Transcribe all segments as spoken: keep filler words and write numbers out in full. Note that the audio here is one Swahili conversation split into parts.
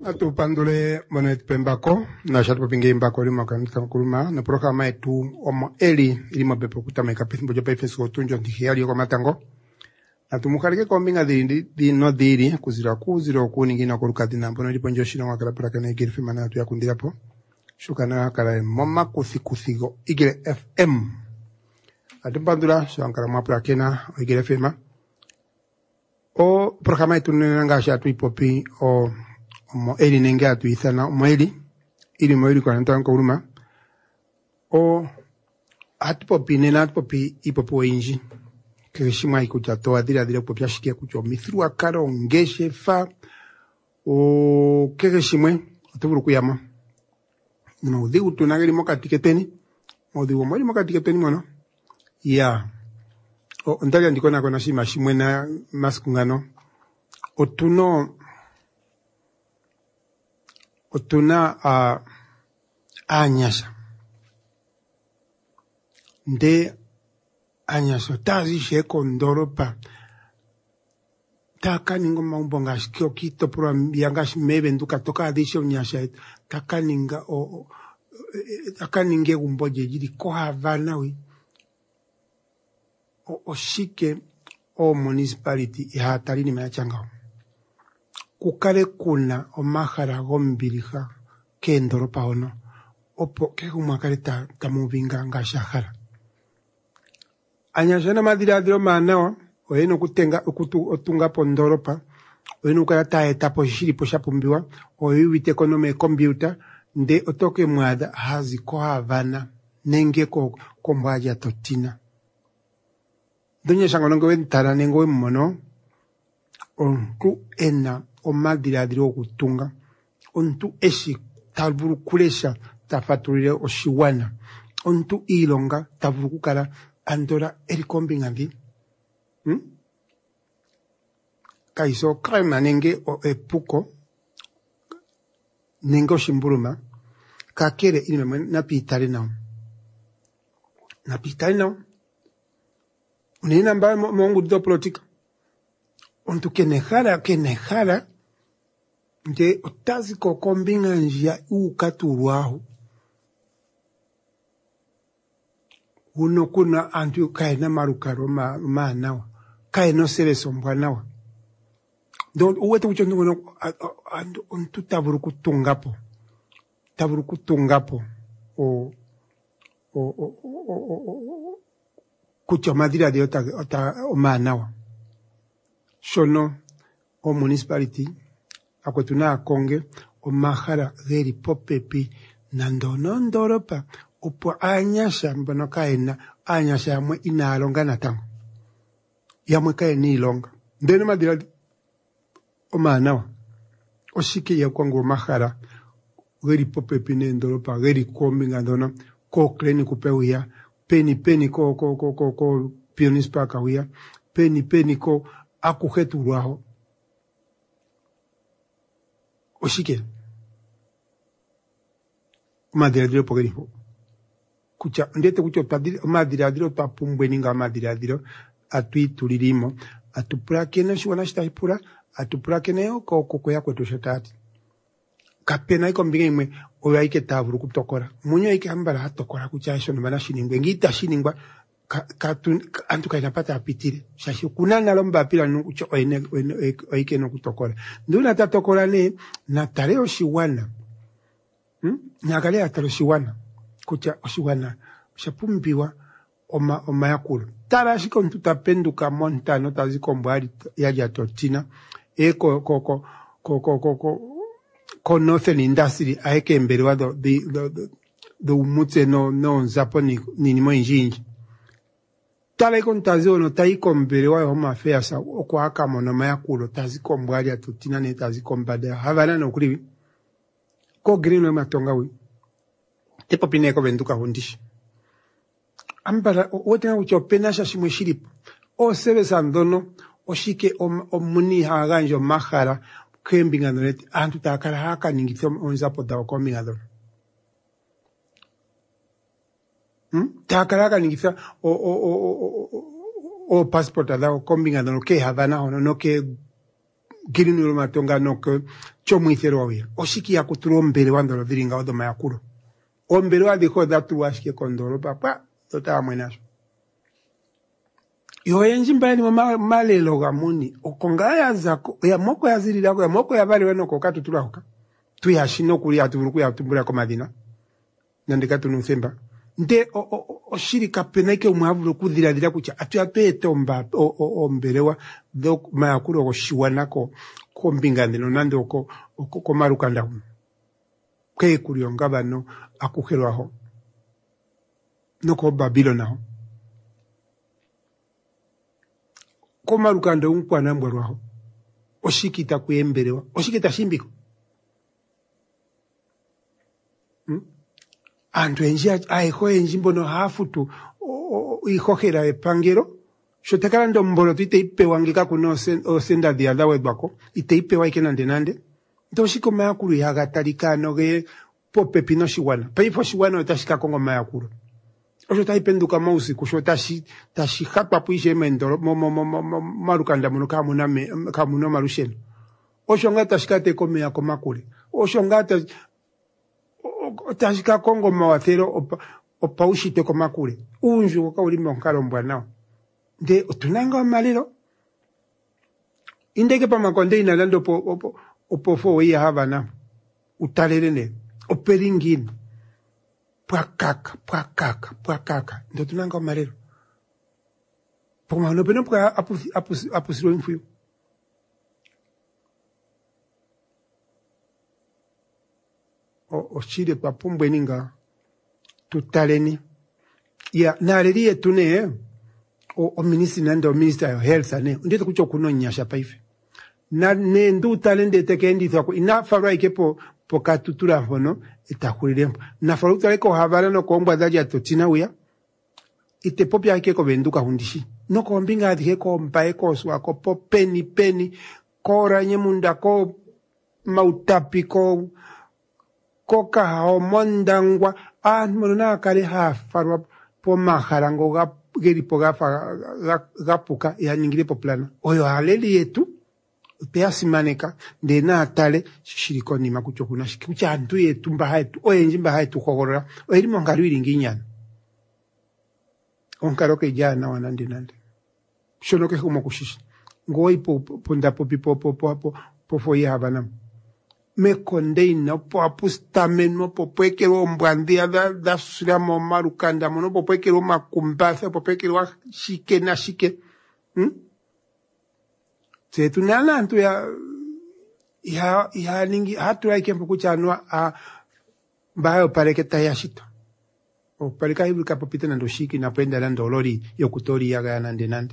Atu pandule monet pembako na shatu pingi mbako lima kanita kuluma na programa etu omo eli ilima bepo kutama ikapisi mboja pa ifesu otunjo ndihiali yoko matango atu mukarike kombinga di, di no diri kuzira kuzira okuni ngina kuruka dina mbono lipo njoshino wakala praka na igiri fima na atu ya kundirapo shukana wakala mama kuthi kuthigo igire F M atu pandula so ankara mwapura kena igire fima o programa etu nanga shatu ipopi o mo eli nenge atu ithana mo eli ili mo eli kwa ntango uruma o atupopi nena atupopi ipopo inji keshima ikuja to adira adira popi ashikia kucho mithru akaro ngeshe fa o keshimwe atuburu kuyama no digu tunageli mo katiketeni mo digu mo mo katiketeni mono ya o ndaga ndikona kona shima shimwe na maskungano otuno otuna a uh, anyasha nde anyasha tazi she kondoropa takaninga maumbonga shikio kito pura yangash mebe nduka toka adisho nyasha takaninga o, o takaninge umboje jiri koha vanawi o, o shike o municipality ihatarini mayachanga kukale kuna omahara gombiriha kendoropa ono opo ke kumakale ta tamuvinga ngashahara anyashana madiradiro manawa oyeno kutenga okutu otunga pondoropa oyeno kala ta etapo shiri po shapumbiwa oyuwite konome computer nde otoke mwada hazi ko havana nenge ko kombwaja totina donya shangonongo wentara nengo mmono onku ena omadiradiro okutunga ontu eshi tavuru kulesha tafaturire oshiwana ontu ilonga tavuru kukala andora erikombinga ndi hmm? kaiso krema nenge o epuko nenge oshimburuma kakere ilime na pitale nao na pitale nao unina mba mongu do politika ontu kenehara kenehara nde otazi kokombinga njia ukaturwaho uno kuna antu kaina marukaro ma manawa kaino sereso mbwanawa don uwete uchondo ngono antu ontu taburu kutungapo taburu kutungapo o o o o kucho madira de ota ota o manawa shono o municipality akwetuna konge o mahara geri popepi nandono ndoropa upo anyasha mbono kaena anyasha yamwe inalonga natango yamwe kaena ilonga ndene madira o manawa oshiki ya kwangu mahara geri popepi nendoropa geri kombinga ndono ko kleni kupewia peni peni ko ko ko ko ko pionis pa kawia peni peni ko akuhetu ruaho oshike madiradiro pogeriho kucha ndete kucho padiri madiradiro papumbwe ninga madiradiro atui tulirimo atupura kene shwana shitaipura atupura kene ko koko ya kwetu shatati kapena iko mbinga imwe oya ike tavuru kutokora munyo ike ambara hatokora kucha shono bana shiningwe ngita shiningwa ka, ka tu, antu kainapata apitire shashi kuna nalomba apila nukucho oine oike no kutokora nduna tatokora ne na tareo shiwana hmm? Nyakale ataro shiwana kucha oshiwana shapumbiwa oma oma yakulu tara shiko ntutapenduka montano tazikombwali yaja totina eko koko koko koko ko northern industry aeke mbelewa do the the the umutse no no nzaponi nini mo injinji tala iko ntazi ono taiko mbelewa yo mafeasa okwa aka mono mayakulo tazikombwali atotina ne tazikombada havana no kuri ko green matonga wi tepo pineko benduka hondishi ambara wotenga ucho penasha shimwe shiripo o sebe sandono oshike omuni haganjo mahara kembinga noleti antu takara haka ningithio onzapo da kombinga do hm takara haka ningithio o o o o o passport da kombinga do ke havana ono no ke giri nulo matonga noke chomu ithero wawia. Oshiki ya kuturu ombele wandolo dhiringa odoma ya kuro. Ombele wa diko dhatu washike kondoro papa, tota wa mwenasho. Yo enji mbani ma malelo gamuni, okonga ya zako, ya moko ya ziri lako, ya moko ya vali weno kokatu tula hoka. Tu ya shino kuri ya tuvuruku ya tumbura komadina. Nandikatu nusemba. Nde o, o, o shirika peneke umavuro kudhira dhira kucha atu ya tuete omba o, o, ombelewa do mayakuro ko shiwanako ko mbingandino nande oko oko ko marukanda huno kwe kurionga bano akuherwa ho noko Babylon ho ko marukanda unkwana mbwarwa ho oshikita kuyembelewa oshikita shimbiko hmm? Antu enji aiko enji mbono hafutu ihojera epangero shotekala ndo mbolo tuite ipe wangika kuno osenda diada wedbako ite ipe waike nande nande ndo shiko mayakuru ya gatarikano ge pope pino shiwana paifo shiwana otashika kongo mayakuru osho taipenduka mausi kusho tashi tashi hapa puishe mendoro mo mo mo mo marukanda muno kamuna me kamuno marusheno osho ngata shikate kome ya komakure osho ngata tashika kongo mawathero opa, opa ushite komakure unju waka ulime onkalo mbwanao nde otunanga maliro indeke pa makonde inalando opo opo opo fo wea havana utalelene operingini pwakaka pwakaka pwakaka ndo tunanga maliro poma no peno pwa apusi apusi apusiro infuyo o ochire pa pumbwe ninga tutaleni ya naleliye tune o, o ministry nande o minister of health ane ndete kucho kuno nyasha paife na ne ndu talende tekendi thako ina farwa ikepo po katutura hono itakulilempo na farwa utaleko havala no kombwa daja totina uya ite popya ike ko benduka hundishi no ko mbinga adike ko mbae ko swa ko po peni peni ko ranye munda ko mautapi ko koka hao mondangwa ah mona kale ha farwa po maharango ga geri po gafa gapuka ya ningire po plana oyo haleli yetu peasi maneka nde na atale shiriko ni makucho kuna shikucha antu yetu mba haitu oyenji mba haitu khogorora oyiri mongaru iringinyana onkaroke jana wanande nande shonoke humo kushishi ngoi po ponda po pipo po po po po foye habana me kondeina po apustamen no po pekero mbwandia da da suramo marukanda mono po pekero makumbasa po pekero shike na shike hm se tunala antu ya ya ya ningi hatu yake mpukucha no a bayo pareke tayashito o pareka hibu kapopita na ndoshiki na penda na ndolori yokutori yaga nande nande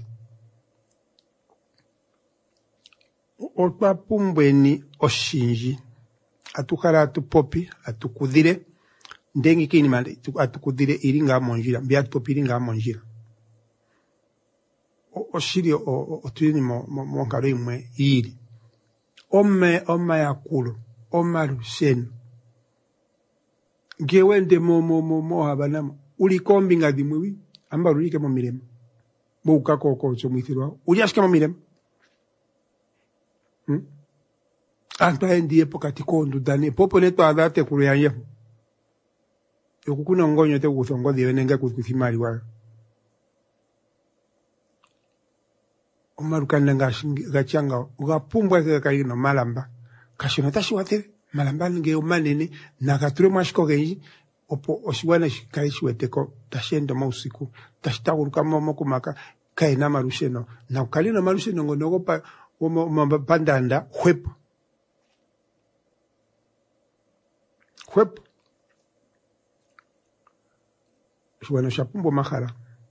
o papumbweni oshinji atukara atupopi atukudire ndengi kini mande atukudire iringa monjira bia atupopi iringa monjira o oshiri o otuni mo mo ngaro imwe iri omme omma yakulo omaru shen gewende mo mo mo mo habana uli kombi ngadi mwi amba rulike mo mirema buka koko cho mwithirwa uli ashike mo mirema hm anta endi epoka tikondo dane popo neto adate kuruyanye yokukuna ngonyo te kuthongo diwe nenga kuthimali wa omarukana ngachanga ugapumbwa ke kaino malamba kashona tashiwate malamba nge omanene nagature mashiko genji opo oshiwana shikaishweteko tashendo mausiku tashitaguruka momo kumaka kaina marusheno na ukalina marusheno ngonogo pa omo pandanda hwepo hwepo shwana shapumbo makhala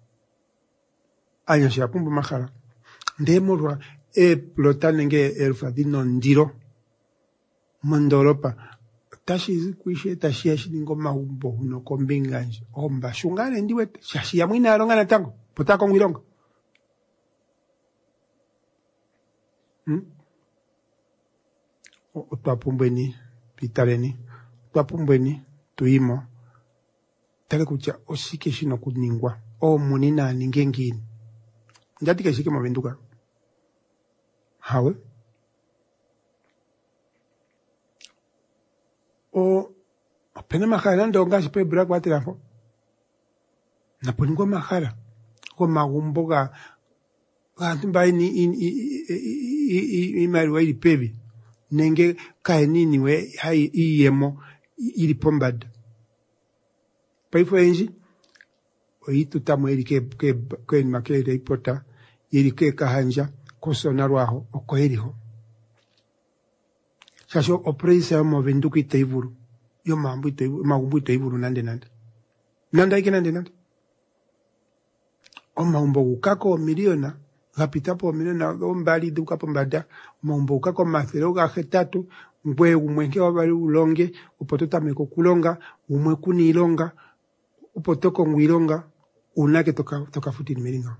anya shapumbo makhala ndemorwa e plotane nge elfadino ndiro mondoropa tashi kuishe tashi yashiningo mahumbo huno kombinganje omba shungane ndiwe shashi ya mwina alongana tango potako ngwilonga hmm otwapumbweni pitaleni twapumbweni tuimo tale kucha osike shino kuningwa o munina ningengini ndati kashike mavenduka hawe o pena mahara ndonga sipe bra kwatira fo na poningo mahara ko magumbo ga gantu bai ni i mari wa ilipevi nenge kaenini we hai iyemo ilipombada paifo enji oitu tamo elike ke ke makere ipota elike kahanja kosonarwaho okoeriho sasho opresa mo venduki teivuru yo mambu teivuru magumbu teivuru nande nande nanda iki nande nande o maumbo ukako miliona kapita po miliona ombali duka pombada maumbo ukako mafero ga hetatu ngwe umwenke wabali ulonge upotota meko kulonga umwe kuni ilonga upotoko ngwilonga unake toka toka futi nimelinga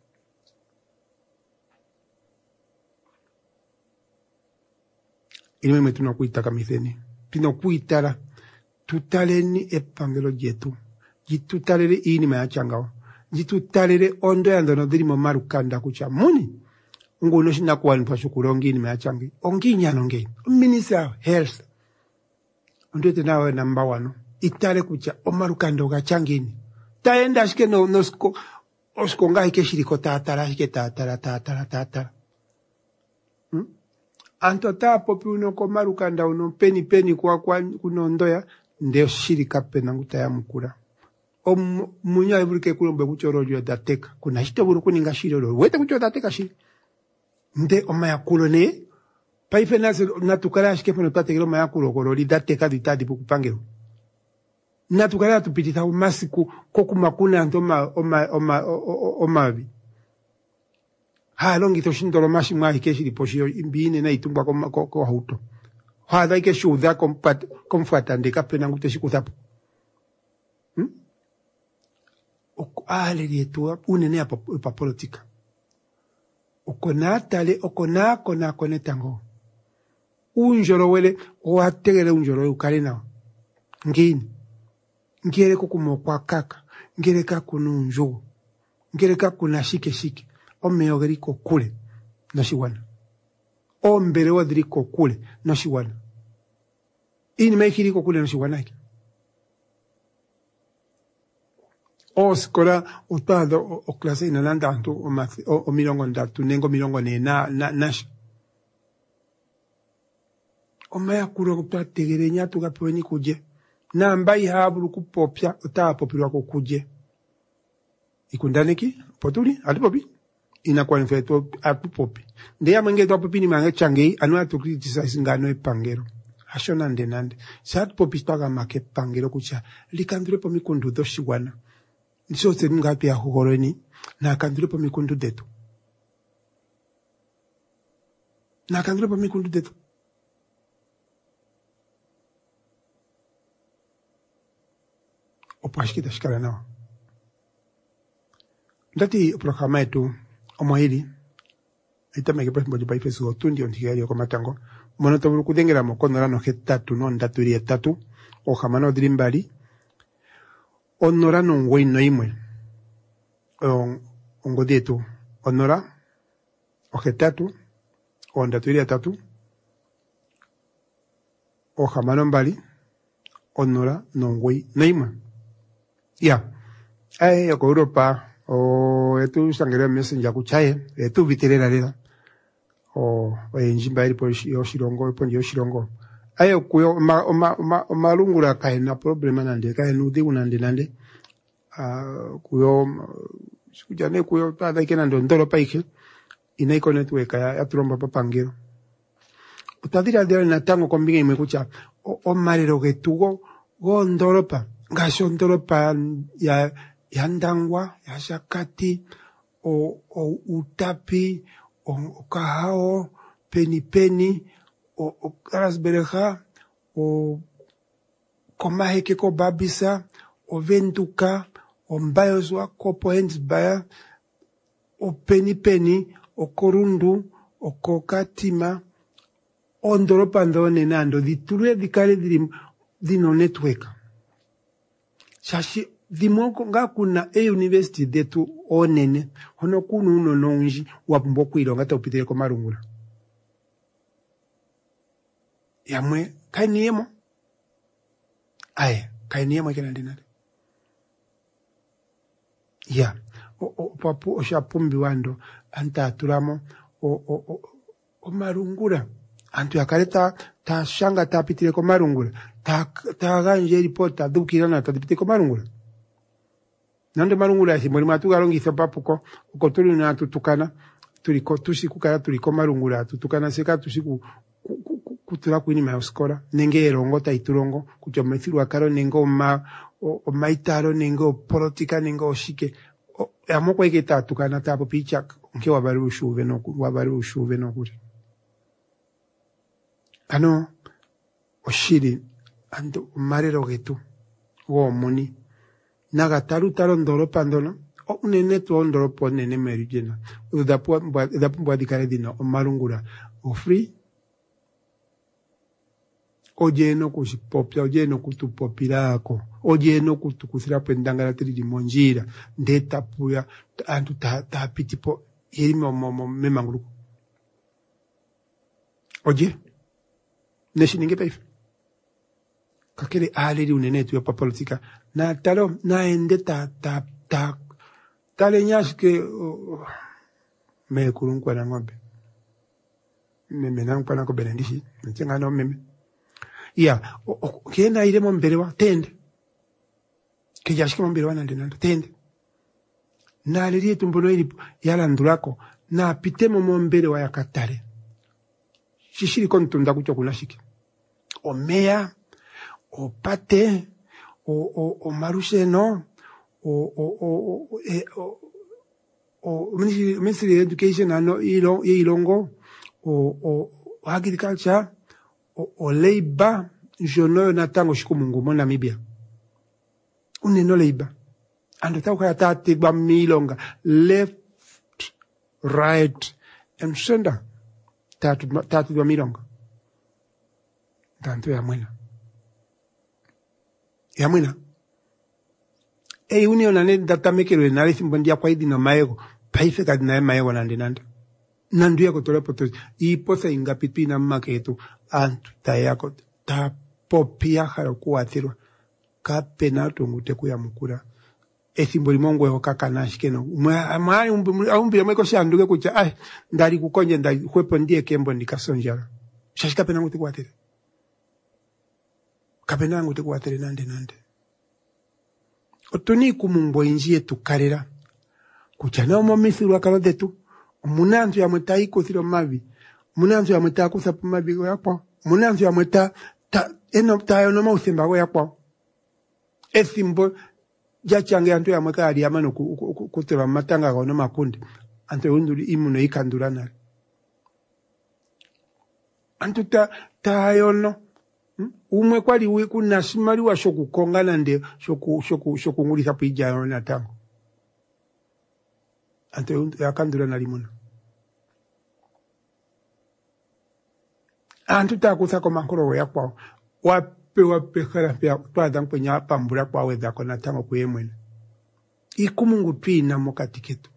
ilime metuna kuitaka mitheni pino kuitara tutaleni epangelo jetu jitutalere ini mayachangao jitutalere ondo yandono dirimo marukanda kucha muni ngono shina kwani pasho kulongi ini mayachangi ongi nyano nge minister health ondo tenawe number one itale kucha omarukanda ogachangini taenda shike no nosko osko ngai ke shiriko tatara shike tatara tatara tatara hmm? Anto ta popi uno komarukanda uno peni peni kwa kwa kunondoya ndio shirika pena nguta ya mukura o munya iburike kulombe kuchorojo dateka kuna hito buru kuninga shirolo wete kucho dateka shiri nde omaya kulone paife nase natukala shike peno tatekelo maya kulo kololi dateka ditadi bukupangero natukala tupitita umasiku kokumakuna antoma oma oma omavi ha longi to shindolo mashi mwa hikeshi liposhio imbine na itumbwa ko ko, ko hauto ha dai ke shuda kompat komfata ndeka pena ngute shikutapo hm o ale lietua unene apa pa politika okona tale okona kona konetango unjoro wele o ategere unjoro ukale na ngini ngere ko kumokwa kaka ngere ka kununjo ngere ka kuna shike shike omeogeriko kule nashiwana ombere wadriko kule nashiwana ini mekiriko kule nashiwana iki o skola utado o klase ina nanda antu o mathi o, o milongo ndatu nengo milongo ne na na nash o maya kuro kupategere nyatu kapweni kuje na mbai haburu kupopya utapopirwa ko kuje ikundaneki potuli alipopi inakuwa nifeto atupopi ndeya mwenge to popi ni mange changi anu atukritisa singano epangero hashona nde nande sa popi twaga make pangero kucha likandure po mikundu doshiwana ndiso se ngapi ya hugoreni na kandure po mikundu detu na kandure po mikundu detu opashikita shikala nao ndati programa yetu omohili itame ke presimbo jipa ifesu otundi ontigari oko matango mono taburu kudengera mokono rano hetatu no ndatu iri etatu o hamano dirimbali onora no ngwei no imwe on ongodietu onora o hetatu o ndatu iri etatu o hamano mbali onora no ngwei no imwe ya ai ko Europa o etu sangere messenger kuchaye etu vitirera rera o enjimba iri po yoshirongo po yoshirongo ayo kuyo ma ma ma malungura kaina problema nande kaina udi unande nande ah kuyo sujane kuyo tada kena ndondolo paike inaiko network ya atromba papangero utadira de na tango kombinga imekucha o marero getugo gondoropa ngashondoropa ya yandangwa yashakati o o utapi o, o kahao peni peni o, o karasbereja o komaheke ko babisa o ventuka o mbayozwa ko poensbaya o peni peni o korundu o kokatima o ndoropa ndone nando ditulwe dikale dirim dino network shashi dimoko nga kuna e university detu onene hono kunu uno nonji wapumbo kwilonga ta upitire ko marungula yamwe kaniyemo Aye, kainiye mweke na dinari. Ya, o, o, papu, o shapumbi wando, anta aturamo, o, o, o, o marungura. Antu yakareta, ta shanga ta pitire ko marungura. Ta, ta ganje ripota, dukirana, ta pitire ko marungura. Nande marungura yasi, mwari matuga longi sapapu ko, uko tuli na tutukana, tuliko, tusiku kaya tuliko marungura, tutukana seka tusiku, kutula kwini mauskora, nenge erongo ta iturongo, kucho methiru akaro nengo ma, o, o maitaro nengo politika nengo shike, o, amoko eke ta tukana tapo pichak, nke wabari ushuve no, wabari ushuve no kuri. Ano, oshiri, ando, marero getu, wo muni, naga taru taro ndoro pandono, o unene tu ondoro po nene merijena, udapu, udapu mbwadikare dino, o marungura, o free, oje no kusipopya, oje no kutupopirako, oje no kutukusira pendangala tiri monjira, ndeta puya, antu ta, ta pitipo, yeri mo, mo, mo, memanguru. Oje, neshi ninge paifu. Kakere aleri unene tuya pa politika, na talo, na ende ta, ta, ta, tale nyaske, uh, me kurungwa na ngombe. Me menangwa na ko benendishi, mchenga no meme. Ya, kena ile momberewa, tende. Kijashike momberewa nande nando, tende. Na alirie tumbono ili yala ndurako, na pitemo momberewa ya katare. Shishiri kontunda kucho kunashiki. O mea, o pate, o, o, o marushe no, o, o, o, o, e, o, o, Ministry of Education ano ilongo, o, o, o agriculture, o, o leiba, jono na tango shikumungu mo Namibia. Uneno leiba. Ando tau kaya tate ba milonga. Left, right, and center. Tatu, tatu ba milonga. Tanto ya mwena. Ya mwena. E uni onane data mekero enale simbandia kwa idi na maego. Paife kadina ya maego nande nande. Nanduya kutole potosi. Iposa ingapitu na maketu. Antu tayako ta popia harokuwa atirwa. Ka penato ngute ya mukura. Esimboli mongo eho kaka nashikeno. Mwari umbile mweko shanduke kucha. Ay, ndari kukonje ndari huepo ndiye kembo ndikasonjara. Shashika pena ngute kuwa atere. Kapena ngute kuwa atere nande nande. Otoni kumumbo injie tukarera. Kucha na umo misiru wakalo detu. Munanzu ya mwetai kusiro mavi. Munanzu ya mwetai kusapu mavi yakwa. Munanzu ya mwetai ta eno tayo no mausimba go yakwa. Esimbo jachange antu ya mweka ali amano kuteba matanga go no makundi. Antu unduri imuno ikandura nari. Antu ta tayo no umwe kwali wiku nasimali wa shoku kongana nde shoku shoku shoku ngulisa pija yo na tango. Antu yakandura nari muno. Antu ta kusako mankoro ya kwao. Wape wape karapia kwa dhampo nya pambura kwa weza kona tango kuye mwene. Ikumungu tui na mokati ketu.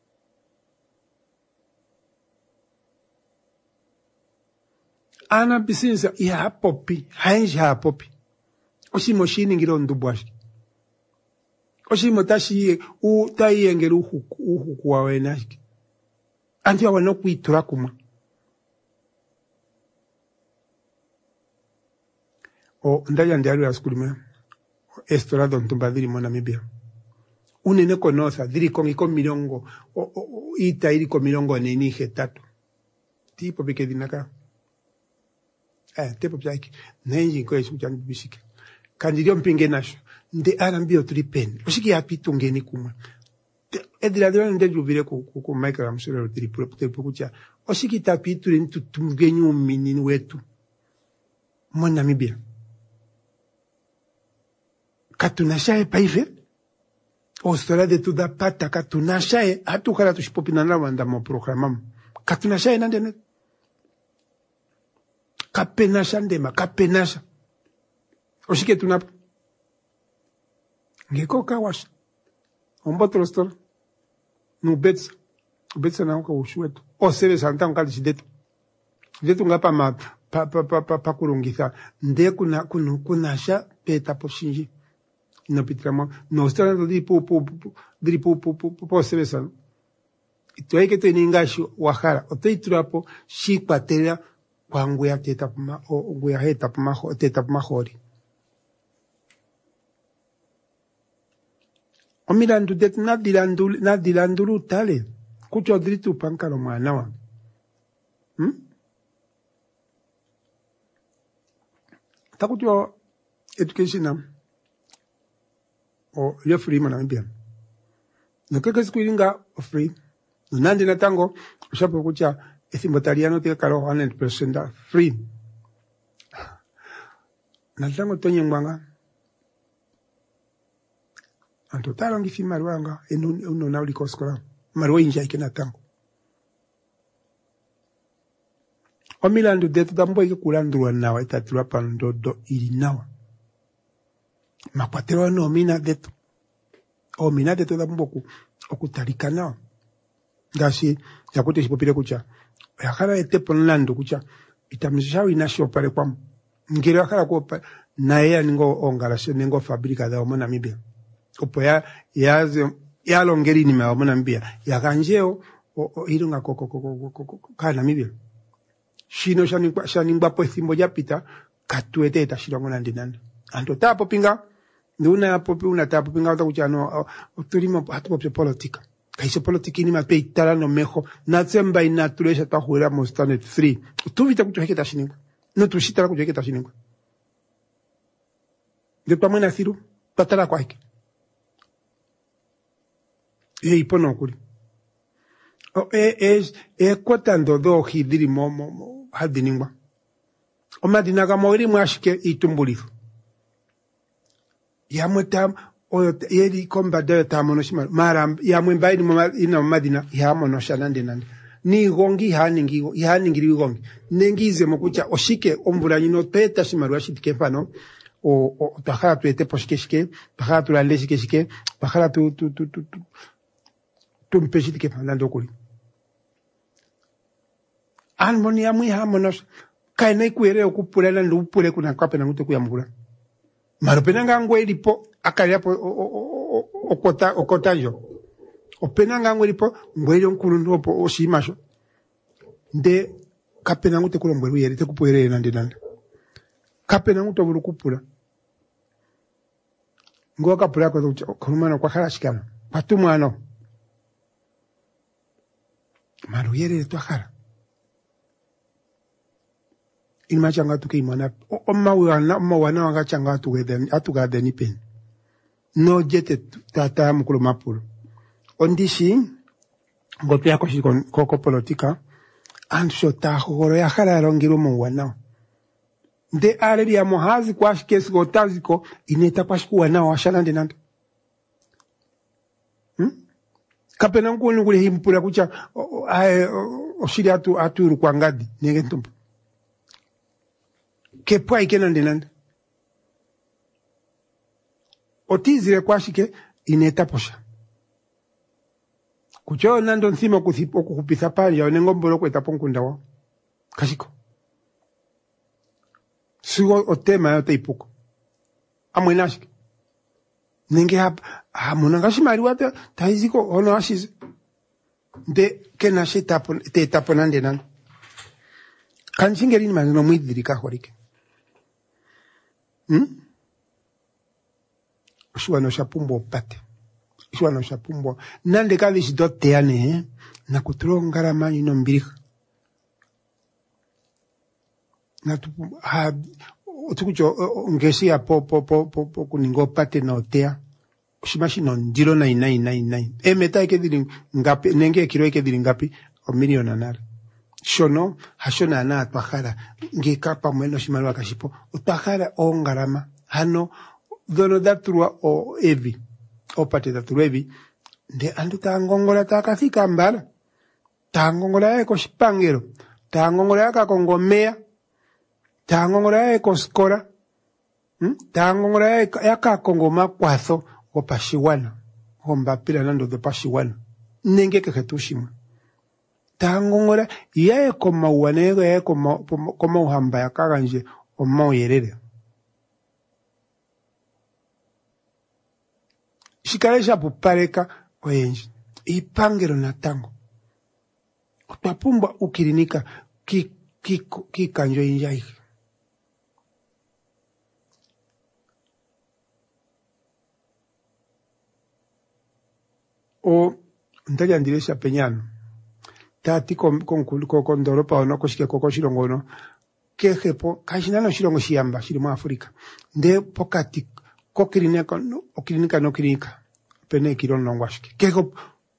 Ana bisinza ya hapopi, haenji hapopi. Oshimo shini ngiro ndubwashi. Oshimo tashi u tai engeru uhuku uhuku wa wenashi. Antu ya wano kuitura kuma. O ndaya ndiaru ya skulime estorado ntumbadiri mo Namibia. Unene konosa diri kongi ko milongo o, o, o ita iri ko milongo neni tatu. Tipo bike dinaka. Eh tipo pyaiki nenji ko esu chan bisike. Kandidio mpinge nasho nde arambio tripen. Osiki apitu ngeni kuma. Edira dira nde jubire ku ku Michael amsero tripro potepo kucha. Osiki tapitu ntu tumgenyu minini wetu. Mo Namibia. Katunashae paife, ostora de tuda pata katunashae, hatu kala tushipopinana wanda mo programam. Katunashae nande ne. Kapenasha ndema, kapenasha. Oshike tunap. Ngeko kawash. Ombotro stor. Nu betsa. Betsa na uka ushuetu. O sebe santa unkali shidetu. Ndetu ngapa ma pa pa pa pa, pa kurungitha nde kuna kuna kunasha peta poshinji no pitramo no strano di pu pu di pu pu pu pu sevesan ito eke to ningashu wahara oto iturapo shi patera kwangu ya teta puma o ngwe ya heta puma ho teta puma hori omirandu det na dilandu na dilandulu tale kucho dritu pankalo mwana wa hm takuto education o yo free mana mbia no keke sikuinga free nandi na tango ushapo kucha ethimbo taliano te kalo one hundred percent free na tango tonye mwanga anto tarangi fi marwanga enu uno na uliko skola marwa inja ikena tango omilandu detu dambo ike kulandruwa nawa itatulwa pandodo ili nawa makwatero no mina detu o mina detu dambo ku okutalika nawa ngasi yakote shipopile kucha yakala ete ponlandu kucha itamshawi nasho pale kwa ngiro yakala ko na yeye ningo ongalashe ningo fabrika da omona mibia opo ya yaze ya longeri ni ma omona mbia yakanjeo o irunga koko koko kana mibia shino shaningwa shaningwa po thimbo yapita katuete eta shirongo nandinanda anto tapo pinga nduna popi una tapo pinga utakucha no turimo hatu popi politika kaise politika ni mape itala no mejo natsemba inatulesha tahuera mostanet three tuvita kucho heketa shiningwa no tushitala kucho heketa shiningwa de pamana thiru patala kwake e ipono kuli o e es e kwatando do hidiri momo hadiningwa o madina ga moiri mwashike itumbulifu ya mutam o yedi komba de tamono shima mara ya mwembai ni ina madina ya mono shanande nande ni gongi haningi haningi gongi nengize mokucha oshike ombura nyino peta shimarwa shitike pano o o tahara tuete poshike tahara tu la leshike shike tahara tu tu tu tu tu mpeshitike panando kuli almoni ya mwi hamonos kaina ikuere okupulana ndupule kuna kwapena ngute kuyamvula maropena ngangwe lipo akaliapo okota okotajo opena ngangwe lipo ngwele nkulu ndopo oshimasho nde kapena ngute kula mbwelu yeri tekupwere nande nande kapena ngute bulu kupula ngoka pula ko kumana kwa kharashikana patumano maru yeri twakhala ilma changa tuke imana omma wana omma wana wanga changa tuke atuga deni pen no jete tata mukulu mapulu ondishi ngopi yako shikon koko politika ansho ta horo ya khala rongiru mu wana nde aleri ya mohazi kwa shikesi go taziko ineta kwa shiku wana washala ndenanda hm kapena ngulu ngule himpula kucha oshiri atu atu kwa ngadi nenge ntumbu ke pwa ikena ndenanda otizire kwa shike ineta posha kucho nando nsima kuthipo kukupisa pali ya onengombolo kweta ponkunda wa kashiko sigo otema yote ipuko amwenashike nenge hapa hamunangashi mari wata taiziko ono ashize nde kena shi tapo te tapo nande nande kanchingeri ni maneno mwidhirika horike hmm shwa no shapumbo pate shwa no shapumbo nande kavishi dote ane na kutronga manyi no mbirika na tu ha tukucho ngesi ya po po po po, po kuningo pate no tea shimashi no ndiro na ina ina ina emeta ike dili ngapi nenge kiro ike dili ngapi o miliona nara shono hashona na atwahara ngekapa mweno shimalwa kashipo utahara o ngarama hano dono daturwa o evi o pate daturwa evi nde andu tangongola takafika mbala tangongola eko shipangero tangongola yaka kongomea tangongola eko skora hmm? tangongola yaka kongoma kwatho o pashiwana o mbapira nando de pashiwana nenge keketushima tangongora yae koma uwanego yae koma koma uhamba yakaganje omo yerere shikalesha pupareka oyenji ipangero natango twapumba ukirinika ki ki ki kanjo injai o ndaja ndiresha penyano tati con con con Europa ono koshike koko shirongo no kejepo kashinano shirongo shiamba shiri mu Afrika nde pokati kokirinika no okirinika no kirinika pene kiron longwashike keko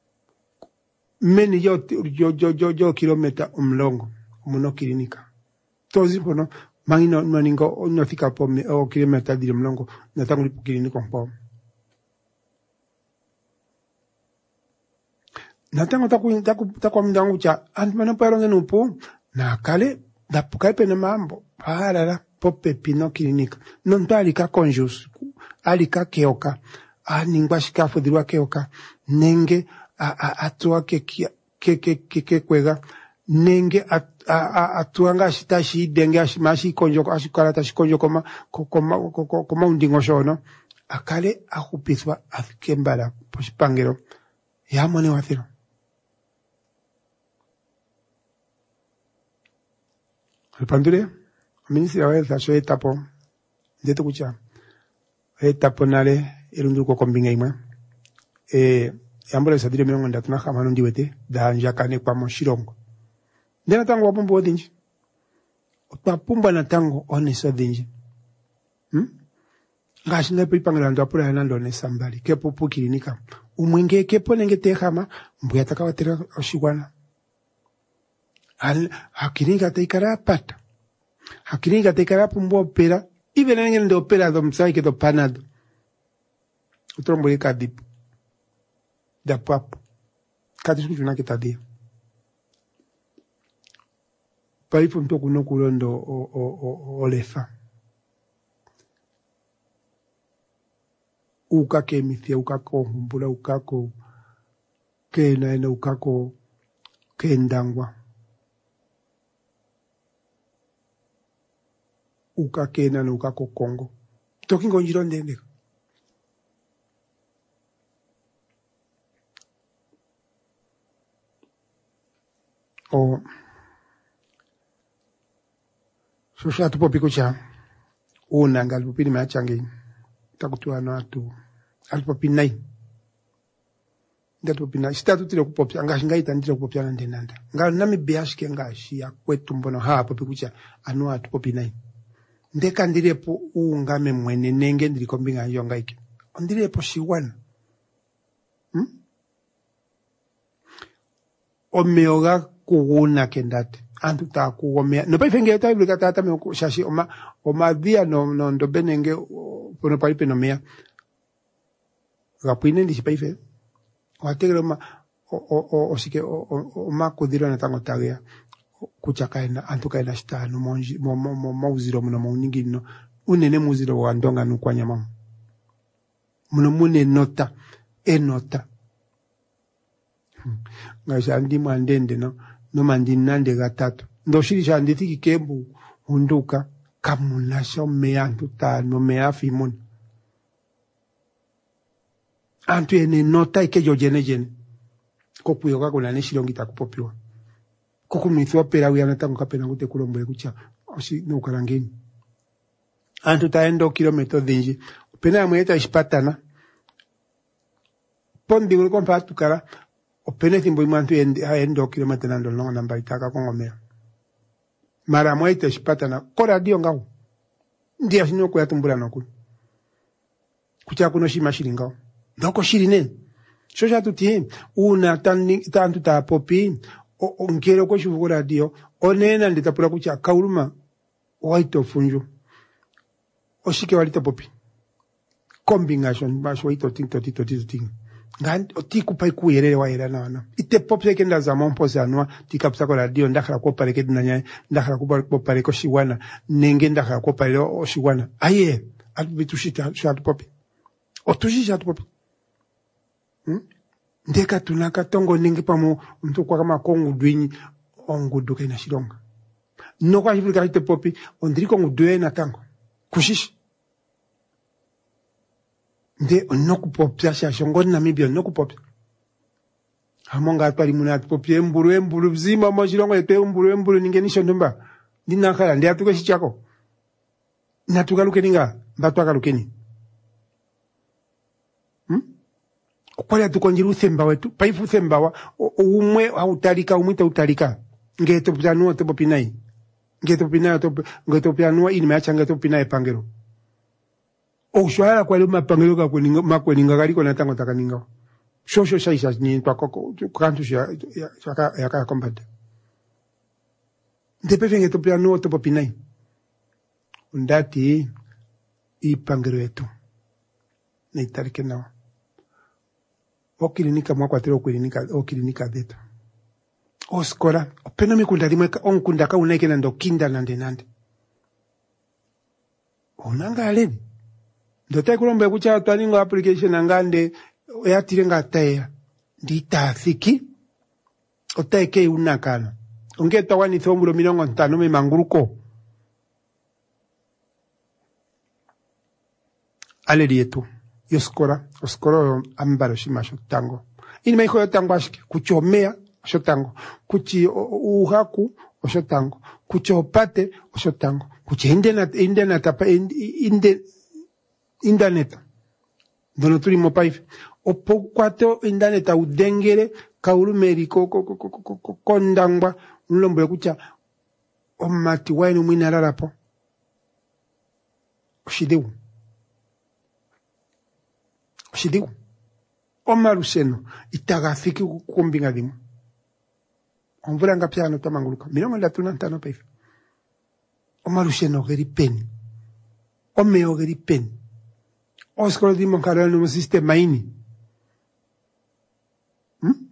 meni yo yo yo yo, yo kilomita umlongo umuno kirinika tozi pono mangino maningo no fika po o kilomita di umlongo natangu lipo kirinika po natango taku taku taku mdangu cha antmano paronge nupo na kale da pukai pene mambo para la pope pino kirinika non tali ka conjus alika keoka aningwashika fudirwa keoka nenge atua ke ke ke ke kwega nenge atua ngashita shi denge ashimashi konjo ashikala tashikonjo koma koma koma undingo shono akale akupiswa akembala poshipangero yamone wathiro el pandure ministri wa health aso etapo ndeto kucha etapo nale irunduko kombinga imwe eh yambole sadire miongo ndatuna kama no ndiwete da njakane kwa moshirongo ndena tango wapumba odinji otapumba na tango oneso dinji hm ngashi ngapi pangala ndo apura nando ne sambali kepo pukirinika umwenge kepo nenge tehama mbuya takawatira oshigwana al hakiringa teikara pata hakiringa teikara pumbo opera ibe nenge ndo opera do msai ke do panado utrombo ikadipo da papo kati siku tunake tadia paipo mtoko no kulondo o o o olefa uka ke mithia uka ko humbula uka ko ke na ina uka ko ke ndangwa uka ke na uka ko Kongo tokingo njiro ndende o shosha tupo pikucha una ngal pini machangi takutua no atu alpo pinai ndatu pinai statu tire kupopya ngashi ngaita ndire kupopya na ndenanda ngal nami biashike ngashi ya kwetu mbono hapo pikucha anu atu popinai ndeka ndirepo ungame mwene nenge ndikombinga yo ngaike ndirepo shiwana hm omeoga kuuna kendate antu ta kuomea no paifenge ta ibrika tata me shashi oma oma dia no no ndo benenge pono paipe no mea rapine ndi paife wategero ma o o o sike o ma kudiro na tango tagea kuchakaina antu kaina sta no monji mo mo mo mauziro muno muningi no unene muziro wa ndonga no kwa nyama muno mune nota enota ngasha ndi mandende no no mandi nande gatatu ndo shiri shanditi kikembu hunduka kamunasho meantu ta no meafi mun antu ene nota ike jojene jene kopuyoka kuna ne shirongi takupopiwa kokumithwa pera uyana tangu kapena gute kulombe kucha osi no karangeni antu taendo kilometro dhinji pena mweta ishpatana pondi ngul kompa tukara opene timbo imantu endo kilometro nando longa namba itaka kongomea mara mweta ishpatana kora dio ngau ndia sino ko yatumbula noku kucha kuno shima shiringao ndoko shirine shosha tuti una tantu ta popi o ngero ko shuvura dio onena nditapura kucha kauluma waito funju oshike walita popi combination basho waito tinto tito tito ting ngan otiku pai kuyerere waira na ite pop sekenda za mompo zanwa tikapsa ko radio ndakhala ko pare ke dinanya ndakhala ko pare ko shiwana nenge ndakhala ko pare o shiwana aye albitu shita shat popi o tushi shat popi hmm Ndeka tunaka tongo ningi pamo mtu kwa kama kongu duini ongudu kaina shironga. No kwa hivyo kaite popi ondriko ngudue na tango. Kushishi. Nde onoku popia sha shongoni Namibia onoku popia. Hamonga atwali muna popi emburu emburu zima mo shironga ete emburu emburu ningeni shondomba. Ndina kala ndi atuke shichako. Natuka lukeninga mbatwaka lukeni. Hmm? Kwali atukonjiru themba wetu paifu themba wa umwe hautalika umwita utalika ngeto pyanua to popinai ngeto pinai to ngeto pyanua ini macha ngeto pinai pangero o shwara kwali mapangero ka kweninga makweninga galiko na tango takaninga shosho shaisha ni twakoko kantu ya ya ya ka kombate ndepe ngeto pyanua to popinai undati i pangero yetu na itarike nao okilinika mwakwatira okilinika okilinika beta oskora opena mikunda limwe onkunda ka unaike nando kinda nande nande onanga aleni ndotai kulombe kucha twaningo application angande yatire ngataya nditafiki otaike unakana ongeta wani thombulo milongo ntano me manguruko aleri yetu yoskora oskoro ambaro shimasho tango ini maiho tango ashike kuchomea osho tango kuchi uhaku osho tango kuchopate osho tango kuchi indena indena tapa inde internet dono turi mo paife opo kwato internet udengere kaulumeri ko ko ko kondangwa nlombo kucha omati wainu mwinararapo shideu Shidigu. Omaruseno. Itagafiki kumbinga dimu. Onvula nga piano tamanguluka. Milongo la tunantano paife. Omaruseno geri peni. Omeo geri peni. Oskolo di monkaro no sistema ini. Hmm?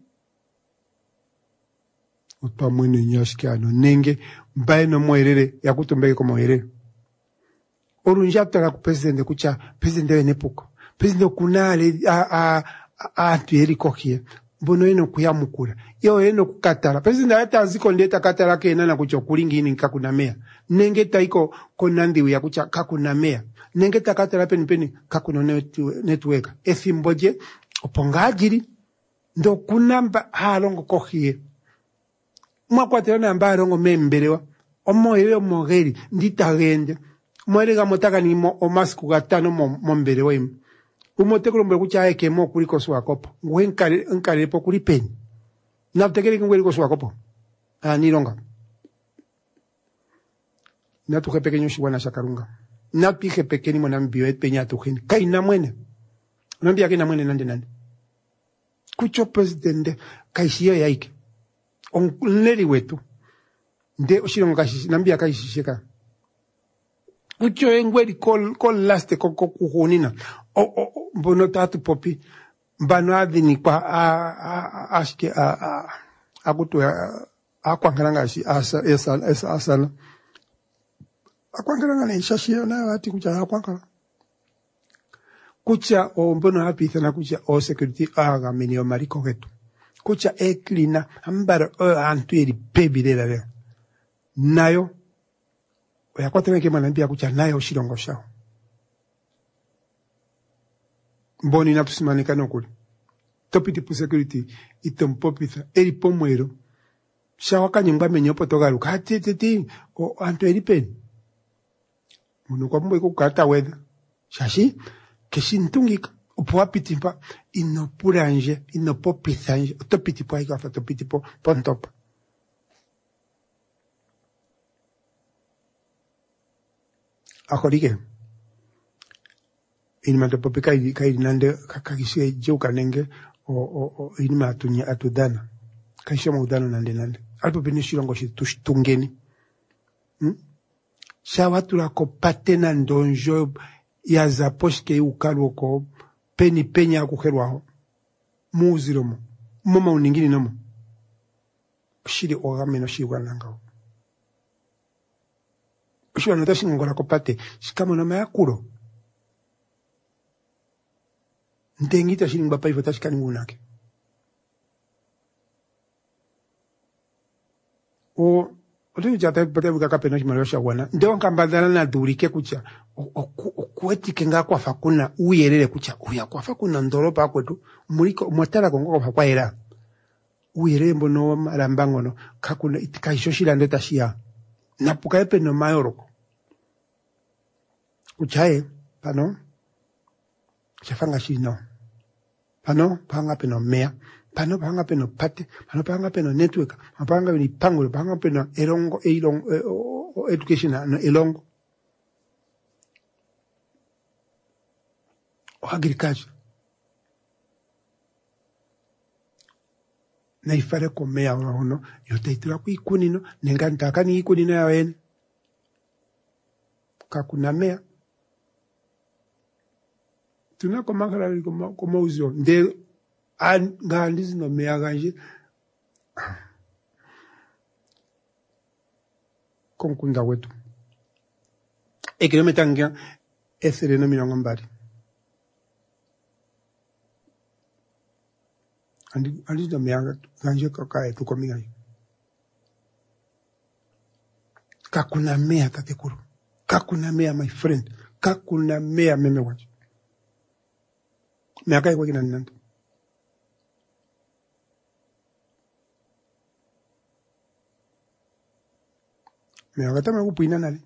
Uta mwene nyashkiano. Nenge. Mbae no moerere. Yakutumbeke ko moerere. Orunjata la ku presidente kucha. Presidente wenepuko. Presidente kunale a a a atueri kokie bono eno kuyamukula yo eno kukatala presidente atanziko ndeta katala kena na kuchokulingi ini kakunamea nenge taiko konandi ya kucha kakunamea nenge takatala peni peni kakuno network efimboje opongajiri ndo kunamba halongo kokie mwakwatela namba halongo membelewa omoyo omogeri nditagende mwerega motaka ni mo omasku gatano mo mbelewa imu umote kulombe kuchaye kemo kuliko swakopo ngwenkale nkale po kulipeni nabutekele ngweliko swakopo ah nilonga natuke pekenyo shibwana shakarunga napike pekeni mwana mbio etpenya tukini kaina mwene nambia kina mwene nande nande kucho presidente kaishio yaike onleri wetu nde oshilongo kashishi nambia kaishishika kucho engweli kol kol laste koko kuhunina o o bono tatu popi mbano adini kwa a a ashke a a akutu a kwangalanga shi asa esa esa asala akwangalanga ne shashi na ati kucha akwankala kucha o mbono hapi thana kucha o security aga menio mariko getu kucha eklina ambara o antueri pebile la nayo oyakwatene ke manambia kucha nayo shilongo shao Boni na tusimanika nokuli. Topiti pu security itompopitha eri pomwero. Shawaka nyumba menyopo togaru kati titi o anto eri pen. Muno kwa mwe kukata weda. Shashi keshintungika upo apitimpa inopuranje inopopithanje topiti po aikafa topiti po pontopa. Akorike. Inima to popi kai kai nande kakishie joka nenge o o o inima atunya atudana kai shoma udana nande nande alpo binishilongo shi tushtungeni hm shawatu la kopate na ndonjo ya zaposhke ukalo ko peni penya kuherwaho muziromo mama uningini nomo shiri ogame no shiwa nangao shwa natashi ngora kopate shikamo na mayakuro Ntengita shilingi bapa hivyo tashikani ngunake. o ote kuchata pate bukaka peno chimalo shagwana ndio nkambadana na durike kucha okuetike nga kwafa kuna uyerere kucha uya kwafa kuna ndoropa kwetu muliko motara kongo kwafa kwaera uyerere mbono marambangono kakuna itikaishoshira ndeta shia napuka peno mayoroko kuchae pano chafanga shino pano panga peno mea pano panga peno pate pano panga peno network pano panga peno pango panga peno elongo elongo education no elongo o agriculture na ifare komea ono yotaitira ku ikunino nengantaka ni ikunino ya wene kakuna mea tuna komakala koma koma uzio nde angandizi no mea ganje konkunda wetu ekilometangia esereno milongo mbali andi andi no mea ganje kakae tukomiga kakuna mea tatekuru kakuna mea my friend kakuna mea meme wacho me acá igual que nanando me acá me gupuina nale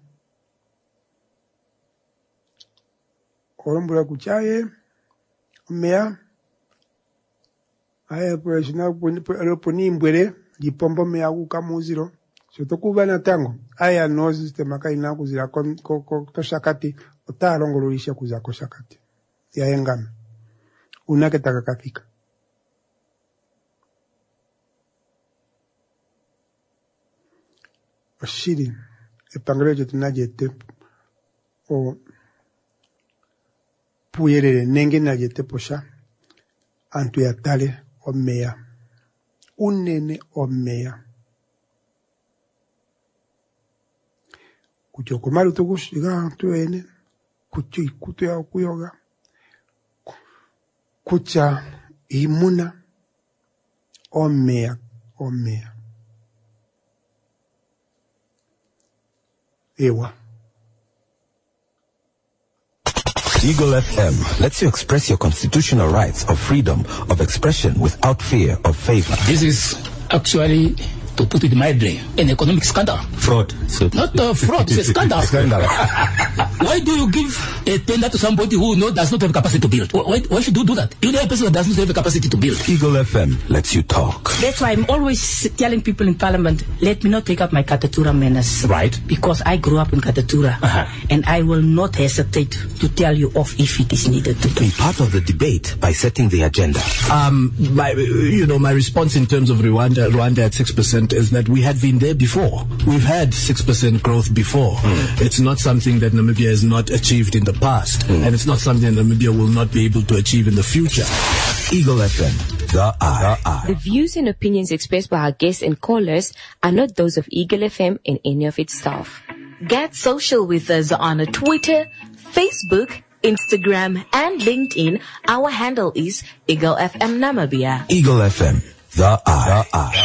orombura kuchaye mea aye pues na poni mbwere lipombo mea kukamuziro sotokuba na tango aya no system akaina kuzira ko ko toshakati otalongololisha kuza ko shakati ya engame una que takakafika oshiri epangelo jetu najete o puyerere nenge najete posha antu ya tale o mea unene o mea kucho komaru tukush iga antu ene kucho ikutu ya kuyoga kucha imuna omea omea ewa Eagle F M lets you express your constitutional rights of freedom of expression without fear of favor. This is actually, to put it mildly, an economic scandal. Fraud. So Not uh, fraud, it's a scandal. Scandal. Why do you give a tender to somebody who no, does not have capacity to build? Why, why should you do that? You know a person that does not have the capacity to build. Eagle F M lets you talk. That's why I'm always telling people in Parliament, let me not take up my Katatura menace. Right. Because I grew up in Katatura. Uh-huh. And I will not hesitate to tell you off if it is needed to Be part of the debate by setting the agenda. Um, my, you know, my response in terms of Rwanda, Rwanda at six percent is that we had been there before. We've had six percent growth before. Mm. It's not something that Namibia has not achieved in the past. Mm. And it's not something that Namibia will not be able to achieve in the future. Eagle F M, the eye. The eye. The views and opinions expressed by our guests and callers are not those of Eagle F M and any of its staff. Get social with us on Twitter, Facebook, Instagram, and LinkedIn. Our handle is Eagle F M Namibia. Eagle F M, the eye. The eye.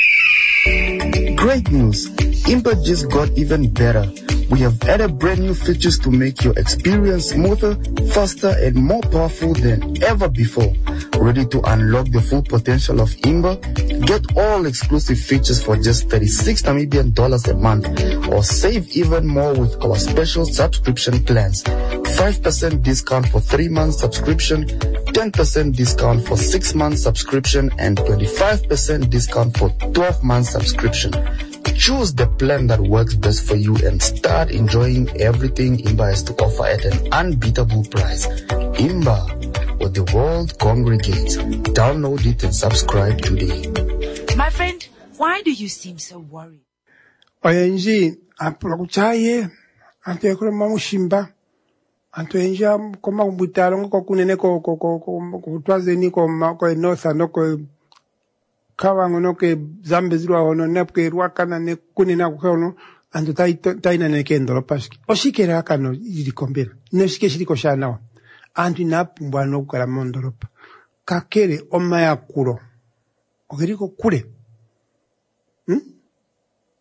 Great news! Imba just got even better. We have added brand new features to make your experience smoother, faster, and more powerful than ever before. Ready to unlock the full potential of Imba? Get all exclusive features for just thirty-six Namibian dollars a month, or save even more with our special subscription plans. five percent discount for three months subscription, ten percent discount for six months subscription, and twenty-five percent discount for twelve months subscription. Choose the plan that works best for you and start enjoying everything Imba has to offer at an unbeatable price. Imba, where the world congregates. Download it and subscribe today. My friend, why do you seem so worried? oyenji apula kuchaye antu ekole mamushimba antu enja koma kumbutalo ngoko kunene ko ko ko ko twazeni ko ko north no ko kawango no ke zambe zirwa hono nepke rwakana ne kunina kuhono antu tai taina ne kendolo paski oshikera kano ilikombera no shike shiriko shanawa antu napumbwa no kala mondoropa kakere oma ya kuro ogeriko kure hm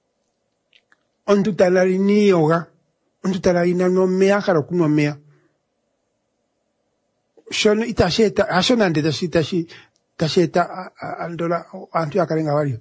ondu talari ni yoga ondu talari na no mea karo kuno mea shono itasheta ashona ndeta shitashi tasheta andola antu akarenga walio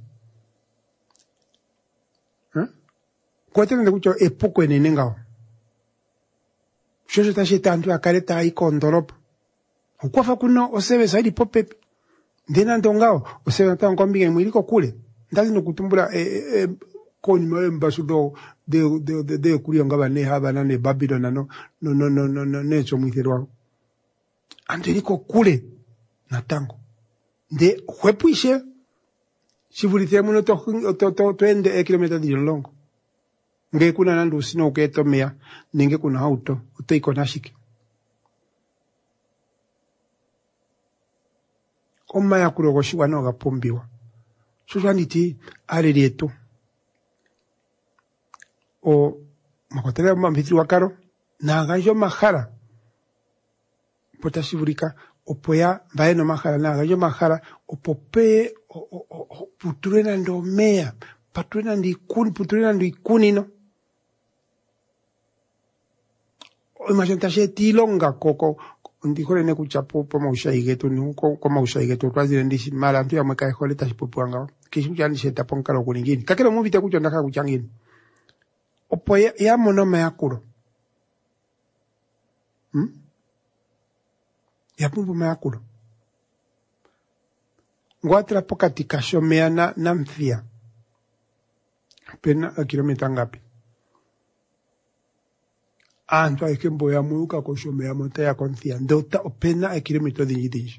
eh kwete ndo kucho epoko enenengao shosho tasheta antu akareta ikondoropa ukwafa kuno osebe saidi pope ndena ndongao osebe tangombinga mwiliko kule ndazi no kutumbula e, e, e koni maemba sudo de de de de kuliyo ngaba ne haba na ne Babylon no no no no no no necho mwithirwa andeliko kule na tango de hwepuishe sivulithia muno to to to twende kilometer di longo nge kuna nandu sino keto mea ninge kuna auto uteiko nashiki oma ya kurogoshiwa no gapombiwa susaniti alelieto o makotera mambitri wakaro na gajo mahara potasivurika opoya baeno mahara na gajo mahara opope o, o, o, puturena ndo mea paturena ndi kun puturena ndi kunino o imagine tilonga koko ndikore ne kuchapo po maushaige ni ko ko maushaige to twazire ndishi mala ntu yamaka ihole tashipopuanga kishu cyane sheta ponkalo kulingini kakero muvite kucho ndaka kuchangini opo ya, ya monoma yakuro hmm ya pumbu mayakuro ngwatra pokati kashomea na namfia pena kilomita ngapi antu aikembo ya muka koshomea monta ya konfia ndota opena a kilomita dinji dinji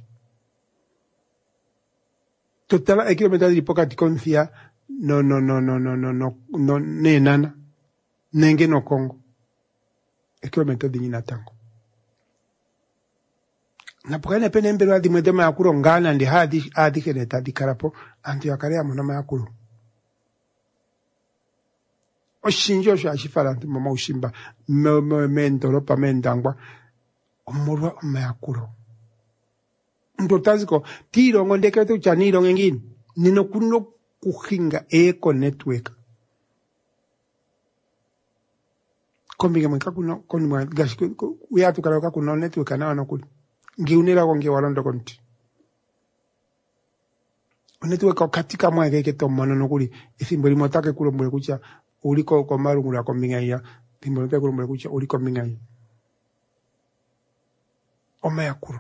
totala a kilomita di pokati konfia no no no no no no no no ne nana nenge no Kongo a kilomita dinji na tango na pokane pena mbelo adi mwedema ya kuro ngana ndi hadi hadi keneta di karapo antu ya karea monama ya kuro oshinjo sho ashifala nti mama ushimba me me mentoro pa mendangwa omurwa mayakuro ndo taziko tiro ngondeke to chaniro ngengini nino kuno kuhinga eco network kombinga mwaka kuno koni mwa gashiko uyatu kala kuno network na wana kuli ngiunira konge walondo konti network katika mwa keke to manono kuli ifimbo limotake kulo mbwe kucha uliko kwa marungu la kombinga ya timbolete kuru mbele kucha uliko kombinga ya oma ya kuru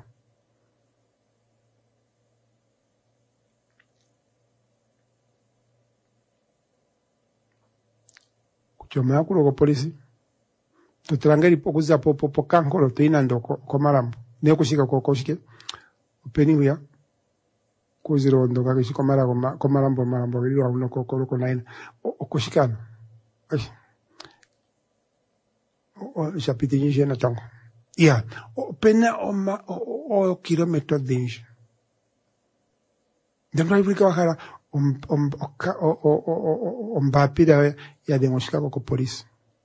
kucha oma ya kuru kwa polisi tutrangeri pokuza popo pokankolo tuina ndo kwa marambo niyo kushika kwa koshike upeni ya kuziro ndo kakishi kwa marambo kwa marambo marambo gili wa uno kokolo kwa naina okushikana Ay. O chapiti nje na tango. Ya, o pena o ma o, o kilometro dinje. Demra ibrika wakara um um o o o o mbapira ya demoshika kwa polisi.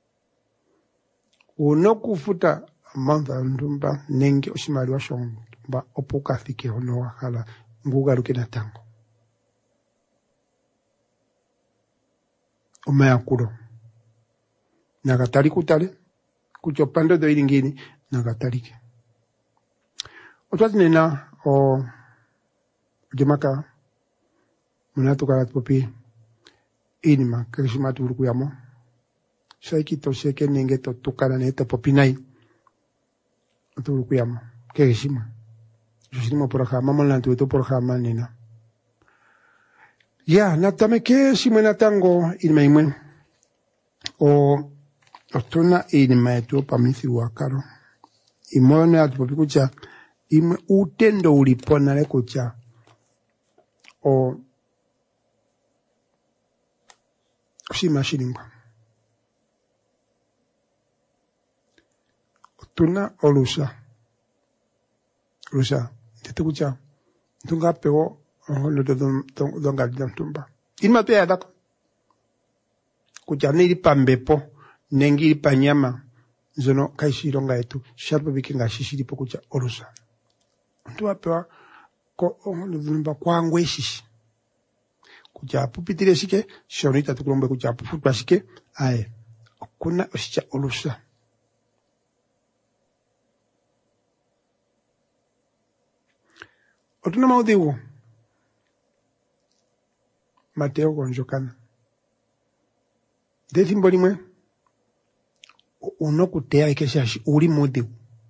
Uno kufuta mantha ndumba nenge oshimali wa shomba opuka fike hono wakala nguga lukina tango. Omaya kuro. Nagatari kutale, kuchopando do iringini, nagatarike. Otwati nena, o, jemaka, munatu karat popi, inima, krishimatu urukuyamo. Shaiki to sheke nenge to tukana neta popi nai. Atu urukuyamo, krishima. Joshima porahama, molantu eto porahama nena. Ya, natame ke shimena tango inima imwe. O, otona inima etu pamithi wakaro. Imone atupopi kucha, ime utendo ulipona le kucha. O, shima shilimba. Otona olusa. Lusa. Tete kucha. Tunga pego, ono de donga tumba. Inima pe adako. Kucha nili pambepo. Nengi panyama zono kaishironga etu sharpa bikinga shishiri pokucha orusa ntu apewa ko onulumba kwangwe shishi kuja pupitire shike shonita tukulombe kuja pufutwa shike aye kuna oshicha olusa otuna maudhiwo Mateo konjokana dethimbo limwe unokutea ikeshashi uli mudhiwo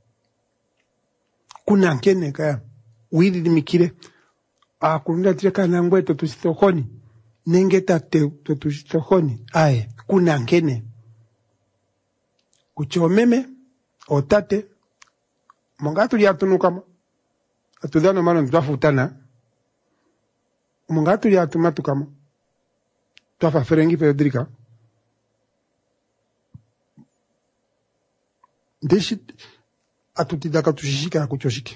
kuna nkene kaya wiidhimikire akulunda tire kana ngweto tusitokoni nenge tate tusitokoni aye kuna nkene kuchomeme otate mongatu lyatunuka atudhano mano twafutana mongatu lyatumatuka twafa ferengi Federica deshi atutidaka tushishika kuchoshike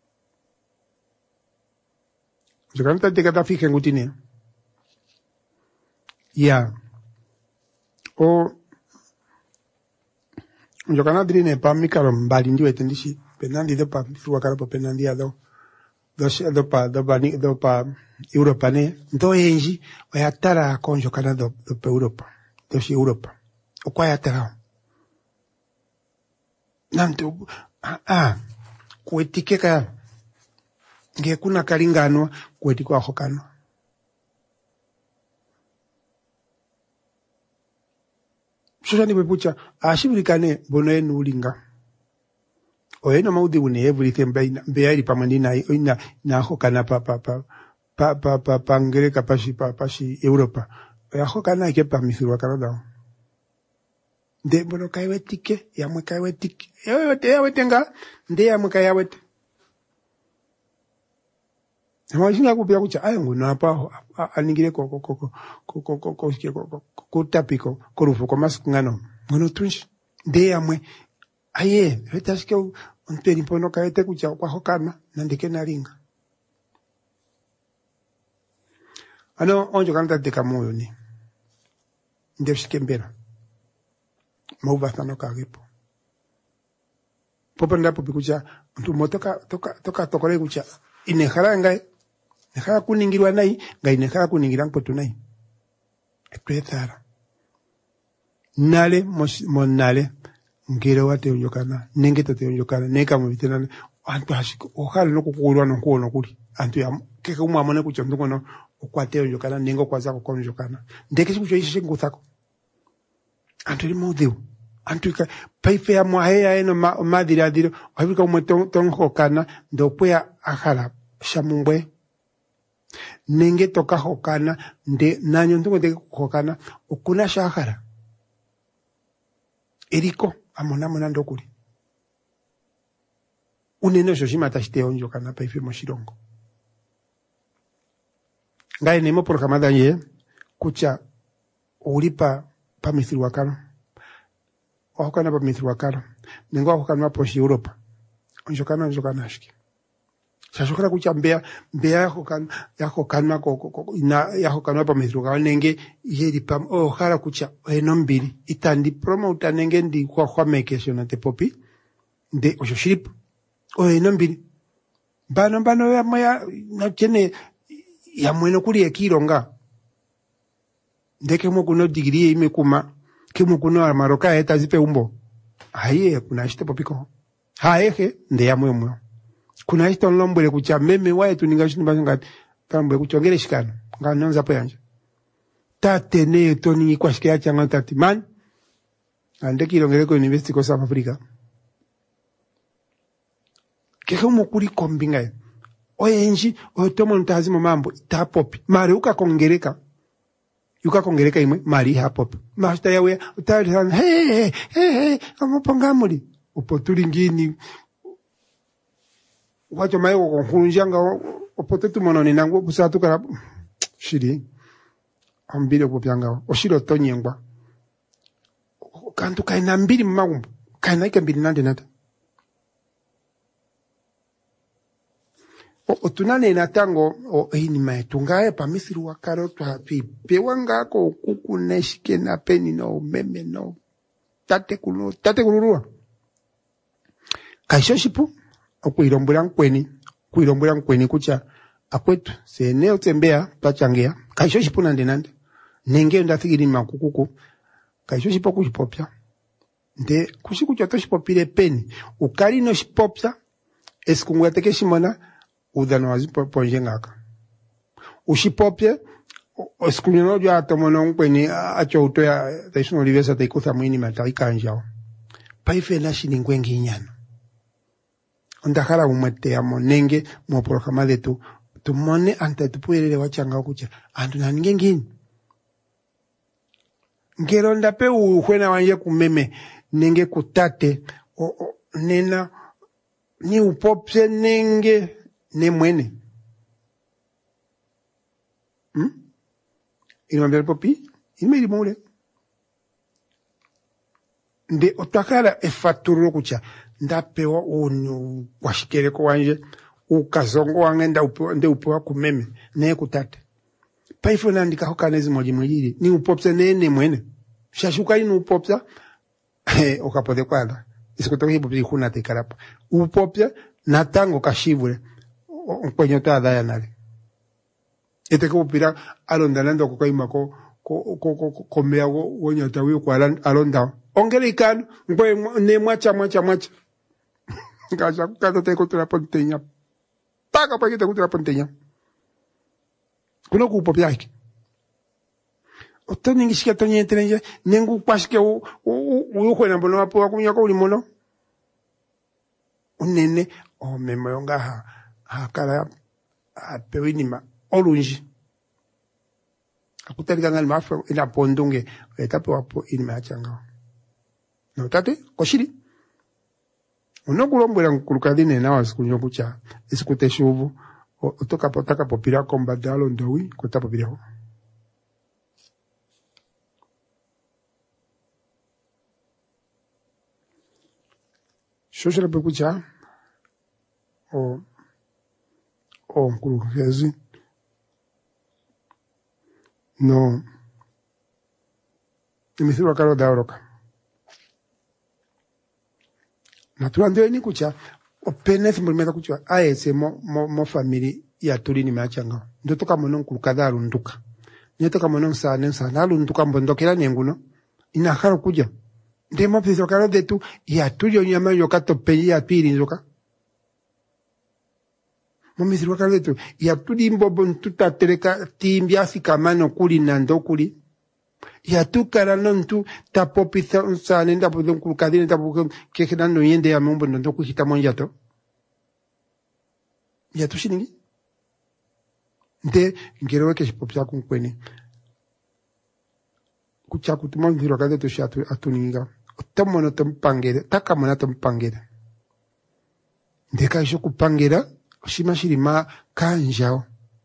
Jokanta teka tafike ngutine ya o Jokana drine pa mikaro mbali ndiwe tendishi penandi do pa fuwa karapo penandi ado do do pa do pa do pa Europa ne ndo enji oyatara konjo kana do do pa Europa do shi Europa o kwa yatara nanto ah ah kuetikeka nge kuna kalingano kuetikwa hokano Shosha ni bepucha ashibulikane bono enu ulinga oyeno maudi une everything baina beari pamandina ina na hokana pa pa pa pa pa pa pangere kapashi pa pashi Europa ya hokana ke pa misirwa Canada de bono kaiwetike ya mwe kaiwetike yo te yawetenga nde ya mwe kaiwetike Amajina kupia kucha ayo napa aningire ko ko ko ko ko ko ko ko ko tapiko korufu ko maskungano ngono tunshi de amwe aye retashike onteri pono kaete kucha kwa hokana nandike naringa ano onjo kanta de kamoyo ni ndeshike mbera mauva tano kagipo popo ndapo pikucha ntu motoka toka toka tokore kucha inehara ngai nekhala kuningirwa nai ngai nekhala kuningira mpotu nai etwethara nale monale ngire wate unjokana nenge tote unjokana neka mubitena antu hashiko okhala nokukulwa nonkuono kuli antu ya keke umamone kucha ndungono okwate unjokana nengo kwaza ko konjokana ndeke sikucho ishe nguthako antu limudhiu antu ka paife ya mwaheya eno madira diro wabika umwe tonhokana ndopea akhala shamumbwe nenge toka hokana nde nanyo ntungo de hokana ukuna shahara eriko amona mona ndokuli unene shoshima tashite onjo kana paife moshirongo ngai nemo por kamada ye kucha ulipa pa mithirwa kano wakana pa mithirwa kano nengo wakana pa Europa onjo kana onjo kana shiki Shashokara kucha mbea mbea yako kan yako kanwa ko ko ina yako kanwa pa mithruka nenge yeri pam o khara kucha eno mbili itandi promote nenge ndi kwa kwa mekesho na te popi de o ship o eno mbili bano bano ya moya na chene ya mweno kuli ekironga ndeke mo kuno degree imekuma kimo kuno maroka eta zipe umbo haye kuna shite popiko haehe nde ya moyo moyo kuna histo nlombwele kucha meme wae tuninga shini bazo ngati tambwe kuchongele shikano nga nonza po yanje tate ne toni kwa shike ya changa tati man ande kilongele ko university ko South Africa keke mukuri kombinga oyenji otomo ntazimo mambo itapopi mari uka kongereka yuka kongereka imwe mari hapopi master yawe utari sana hey hey hey amopongamuli upotuli ngini wacho mayo konjanga opotetu mononi nango busatu kara shiri ambire kupyanga oshiro tonyengwa kantu kaina mbiri magumbo kaina ikambiri nande nata o otunane natango o ini maetungae pa misiru wakaro twa pewanga ko kukuneshike na peni no meme no tate kulo tate kulurua kaishoshipu okuirombura nkweni kuirombura nkweni kucha akwetu seneo tembea pachangia kaisho shipuna ndenande nenge ndathigiri makukuku kaisho shipo kushipopya nde kushikucho to shipopile peni ukali no shipopya esikungu teke shimona udano wazipo ponje ngaka ushipopye esikungu no jo atomono nkweni acho uto ya taisho olivesa taikusa mwini mataika njao paife na shiningwengi nyano ondakhala umwete ya monenge mo programa letu tumone ante tupuelele wachanga kucha antu na ngengini ngero ndape uwena wanje kumeme nenge kutate o, o, nena ni upopse nenge ne mwene hmm? Inwambia popi imeli mule nde otakala efaturo kucha ndapewa unu washikereko wanje ukazongo wange nda upewa nde upewa kumeme ne kutate paifo nandika hokanezi moji mwili ni upopsa nene mwene shashuka inu upopsa eh okapode kwala isikotoka hipo bihuna tekarapa upopsa natango kashivule kwenye tada ya nale ete ko pira alondanando ko kaima ko ko ko ko mea wonya tawi ko alonda ongele ikano ngwe ne mwacha mwacha mwacha ngaja kado te ko tura pontenya taka pa kite ko tura pontenya kuno ku popya iki otoni ngishika tonye trenje nengu kwashike u u kwena mbono apo kunya ko limono unene o memo yonga ha akala apewinima olunji akutalika ngali mafa ina pondunge etape wapo inima achanga no tate koshiri unokulombwela nkulukadine na wasikunyo kucha isikute shuvu otoka potaka popira kombadalo ndowi kota popira shoshala pekucha o o nkulukezi no imithirwa karo daoroka naturande ni kucha openeth mulmeta kucha aese mo mo, mo family ya tulini machanga ndotoka mono nkulukadaru nduka nyotoka mono sana sana nduka mbondokera nenguno ina haro kuja ndemo pithwa karo detu ya tulio nyama yokato peyi ya piri nzoka momithirwa karo detu ya tuli mbobo ntuta tereka timbia sikamano kuli nando kuli ya tu kara nontu tapopitha unsane ndapo nkulukadine ndapo kekenano yende ya mumbo ndo kuhita monjato ya tu shiningi nde ngero ke shipopya kunkweni kucha kutuma mviro kade to shatu atuninga otomono tompangere takamona tompangere nde kaisho kupangera shima shirima kanjao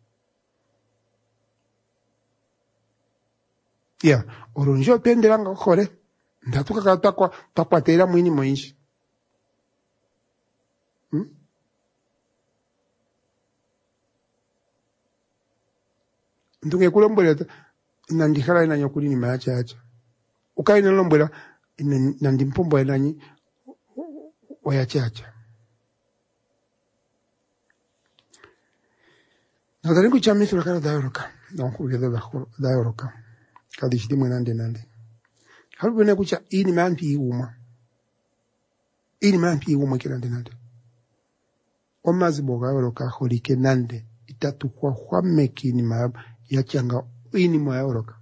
ya oronjo pendelanga khore ndatuka kata kwa takwatera mwini mwinji hmm? ndunge kulombela nandikhala ina nyokuli ni maacha acha ukaina lombela nandimpombo enanyi oyachacha nadari kuchamisi lakara daoroka nankugeza daoroka kadishiti mwenande nande halubene kucha ini mampi iuma ini mampi iuma kirande nande omazi boga oroka holike nande itatu kwa kwa meki ni ma yachanga ini mwa oroka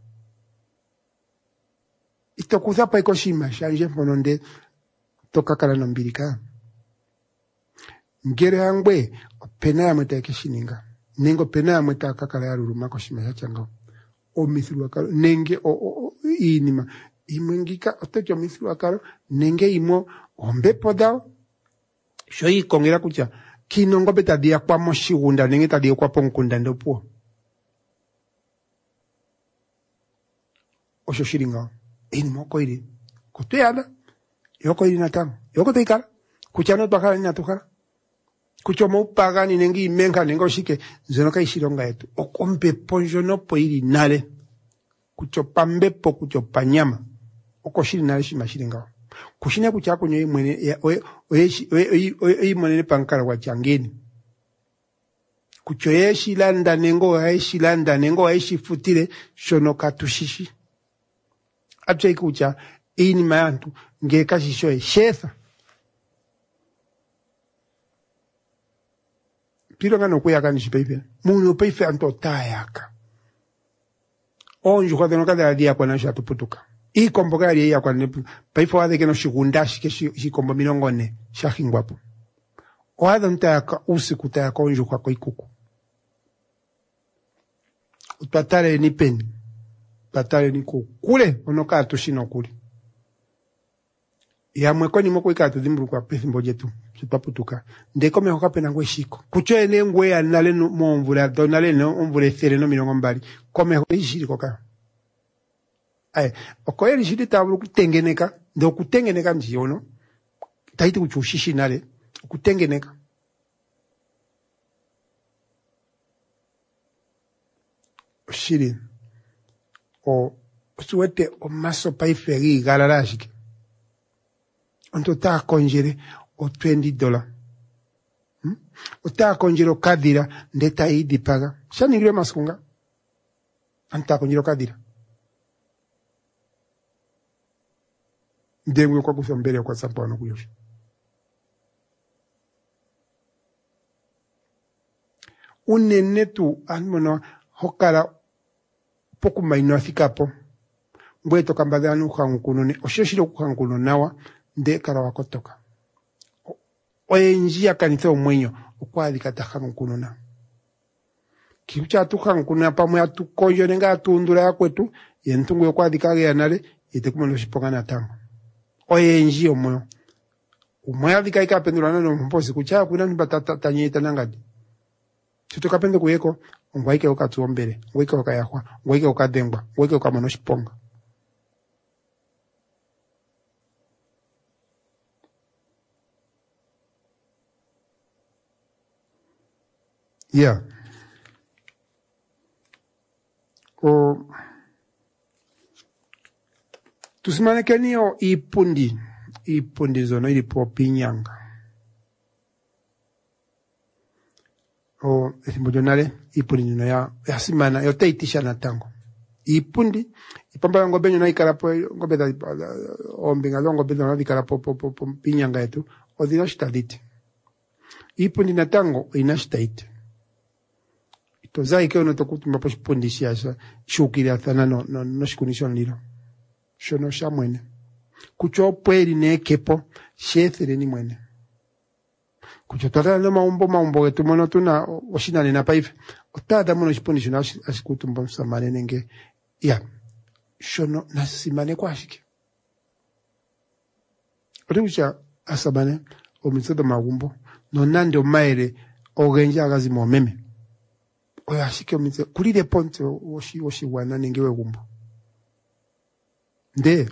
itokuza pa ikoshima shanje mononde toka kala nombirika ngere hangwe pena ya mweta kishininga nengo pena ya mweta kakala ya ruruma koshima yachanga o mithru akaro nenge o, o, o inima imwengika otocho mithru akaro nenge imo ombe podao shoi kongera kucha kinongo beta dia kwa moshigunda nenge tadia kwa ponkunda ndopo osho shiringa inimo koiri kutuyana yoko iri natang yoko teikara kuchano bakara ni natukara kuchomo pagani nengi imenga nengo shike zonoka ishironga yetu okompe ponjo no poiri nale kuchopambe po kuchopanyama okoshiri nale shimashiringa kushine kuchako nyoy mwene oye oye oye oye mwene pankara wa changeni kucho yeshi landa nengo yeshi landa nengo yeshi futile shono katushishi atwe kucha ini mayantu ngeka shisho shesa piro ngano kuyaka ni shipepe muno peife anto tayaka onju kwa deno kada dia kwa nasha tuputuka i komboga ya kwa ne peife wade ke no shigundashi ke shikombo milongone shahingwapo oada ntaka usiku tayaka onju kwa koikuku utpatale ni peni patale ni kule onoka tushino kule ya mwekoni moko ikatu dimburu kwa pesi mboje tu tupaputuka ndeko me hoka pena ngwe shiko kucho ene ngwe ya nale no monvula do nale no omvule sere no milongo mbali kome ho ishiri koka ai okoyeli shidi tabulu kutengeneka ndo kutengeneka njiyono taiti kuchushishi nale kutengeneka shiri o suete o maso paiferi galarashike onto ta konjere o twenty dollars hmm? o ta konjero kadira ndeta idi paga shani ngire maskunga anta konjero kadira ndemwe kwa kusombele kwa sapo ano kuyosha unene tu anmono hokala poku maino afikapo mbweto kambadhanu khankunune oshoshiro khankuno nawa nde kala wakotoka oyenjia kanitha omwenyo okwadika takhankuno na kibucha tukhankuno pamwe atukonjo nenga atundura yakwetu yentungu yokwadika ge yanale yitekumono shipongana tango oyenji omwe umwe adika ikapendulana no mposi kucha kuna nibatata tanyeta nangadi tutukapende kuyeko ngwaike okatsuombere ngwaike okayahwa ngwaike okadengwa ngwaike okamono shiponga yeah o tusimane kenio ipundi ipundi zono ili po pinyanga o esimbojonale ipundi nino ya yasimana yote itisha na tango ipundi ipamba ngobenyo na ikarapo ngobeda ombinga longo beda na ikarapo po po pinyanga yetu odira shitadite ipundi na tango inashitaite tozai ke ono tokutumba po ipundi siasa shukiri athana no no no shikunisho liro shono sha mwene kucho pweli ne kepo shethere ni mwene kucho tata no maumbo maumbo etu mono tuna oshina ni na paife otada mono shipundi shona ashikutumba samane nenge ya shono nasimane kwa shike otucha asabane omitsodo maumbo no nando maere ogenja agazi mo meme oya shike omitse kulire ponte oshi oshi wana nenge we gumbo nde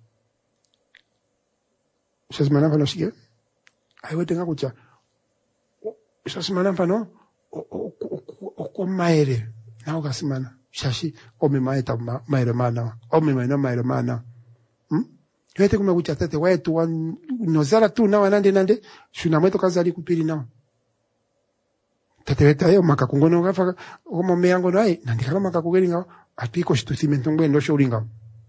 shasimana fano shike aiwe tenga kucha shasimana fano oko maere na okasimana shashi ome maeta maere mana ome maena maere mana hm yote kuma kucha tete wetu wan nozara tu na wanande nande shuna mweto kazali kupiri na tete weta yo makakungono gafa omo meyango nai nandikala makakugeringa atiko shitucimento ngwendo shoringa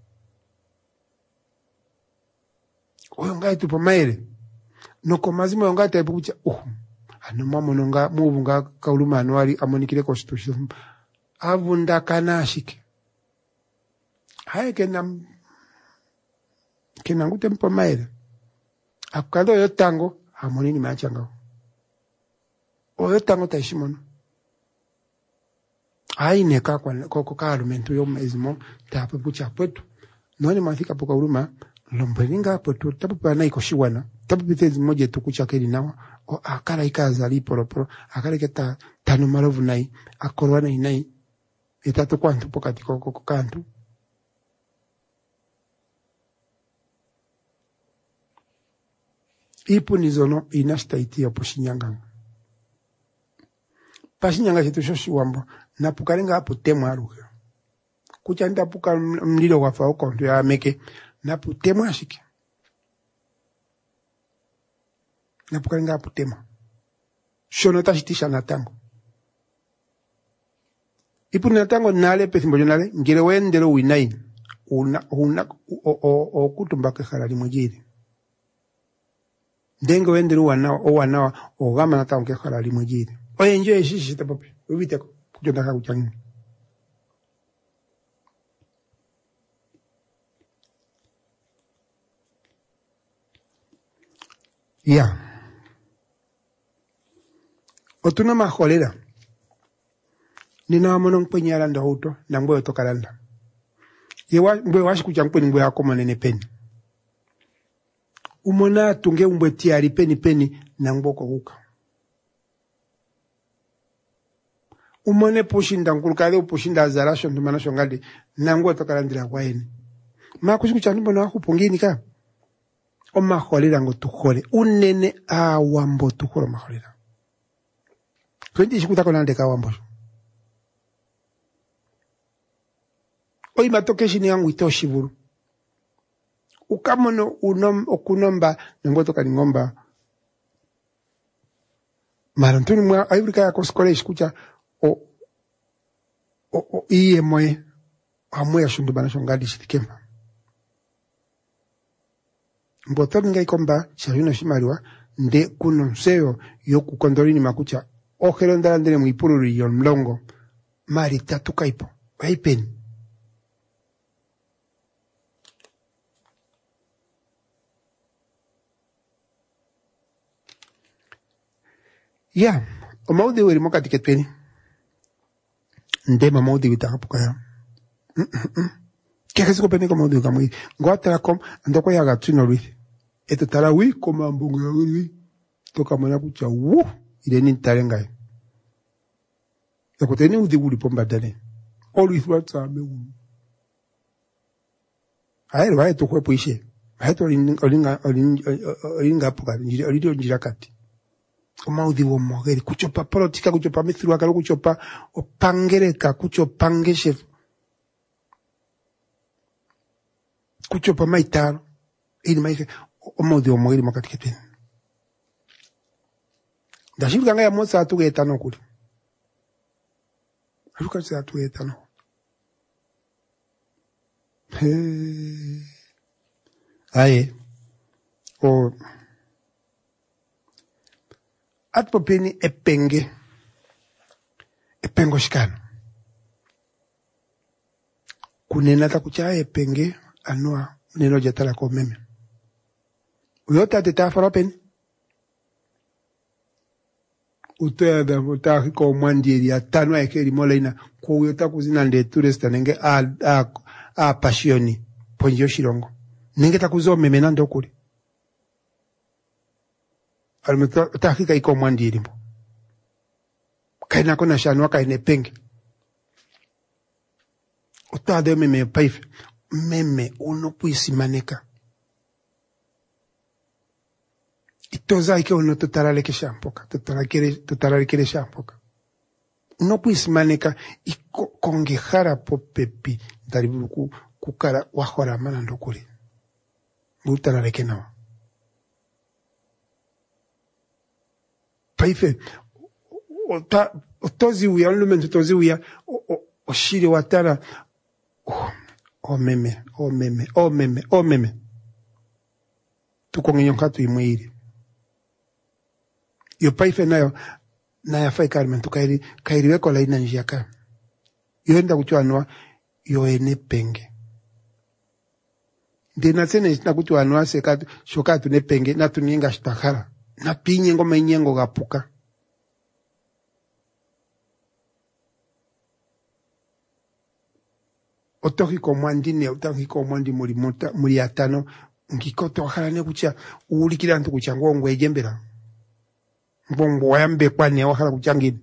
oyo ngai tu pomaere no komazimo ngai ta bucha oh ano mamo nonga muvu nga kauluma anwari amonikire constitution avunda kanashike haye kenam kenangu tempo maere akado yo tango amonini machanga oyo tango taishimono aine ka kwa koko ka argumento yo mesmo tapo bucha pwetu noni mafika poka uruma lomberinga poto tapo pana ikoshiwana tapo bitezi moja tukucha keli nawa o akala ikaza li poroporo akala keta tanu marovu nai akorwana inai etatu kwantu pokati koko kantu ipu nizono inashtaiti opo shinyanga pashinyanga chetu shoshi wambo napukarenga hapo temwa aruhe kucha ndapuka mlilo wafa uko ndio ya meke napu temwa shike napukarenga hapo temwa shono tashitisha na tango ipuna tango nale pesimbo nale ngire wendero winai una una o o o kutumba ke halali mujiri dengo wendero wana o wana o gama na tango ke halali mujiri oye nje shishi tapope ubite kujonda ka kuchangi ya otuna majolera nina mono mpenyala ndo auto na ngwe tokalanda yewa ngwe washi kucha mpeni ngwe akoma nene peni umona tunge umbwe tiari peni peni na ngoko kuka umone pushinda nkulukale pushinda azarasho ndumana shongadi na ngwe tokalandira kwaeni makushi kucha mbona akupongini ka o majolera ngo tuhole unene awambo tuholo majolera twendi shikuta konande ka wambo oi matokeshi ni yangu itoshi vuru ukamono unom okunomba ngoto kaningomba marantuni mwa ayurika ya koskole escucha o o, o iye moe amwe ya shundu bana shongadi shitikemba mbotori ngai komba shayuna shimariwa nde kuno nseo yoku kondorini makucha ojero ndarandere muipururi yon mlongo mari tatu kaipo waipeni ya o maudi weri mo katiketweni ndema maudi witakapuka ya kekesi ko pene ko maudi kamwi ngwatara kom ndoko ya gatino lwi eto tara wi koma mbungu ya wi toka mona kucha wu ile ni tarenga yakuteni udi wuli pomba dane olu thwatsa me wu ayero ayi to kwepo ishe ayi to olinga olinga puka njiri olido njira kati omaudi wo mogeri kuchopa politika kuchopa mithirwa kalo kuchopa opangereka kuchopa ngeshe kuchopa maitaro ili maike omaudi wo mogeri makatiketweni ndashibwa ngaya mosa atugeta nokuli aruka se atugeta no he aye o atpopeni epenge epengo shikano kunena takucha epenge anua neno jatala ko meme uyota teta faropeni utoya uta ko mwandiri atano ekeri molena ko uyota kuzina nde tourist nenge a a, a pasioni ponjo shirongo nenge takuzo meme nando kuli almeta tahika iko mwandiri mbo kaina kona shanwa kaine penge utade meme paife meme uno puisimaneka itoza ike uno tutarale ke shampoka tutarale kere tutarale kere shampoka uno puisimaneka iko kongehara popepi daribuku kukara wahora mana ndokuri utarale kenawa paife ota otozi uya lumentu tozi uya oshiri watara oh, o meme o meme o meme o meme tukongenyo katu imwiri yo paife nayo naya fai Carmen tukairi kairiwe kola ina njaka yo enda kuchwanwa yo ene penge ndina sene na kuchwanwa sekatu shokatu ne penge na tuninga shtakara na pinye ngoma inyengo gapuka otoki ko mwandine otoki ko mwandi muri monta muri atano ngikoto halane kucha ulikira ntu kucha ngongwe ejembera mbongo yambe kwani wahala kuchangini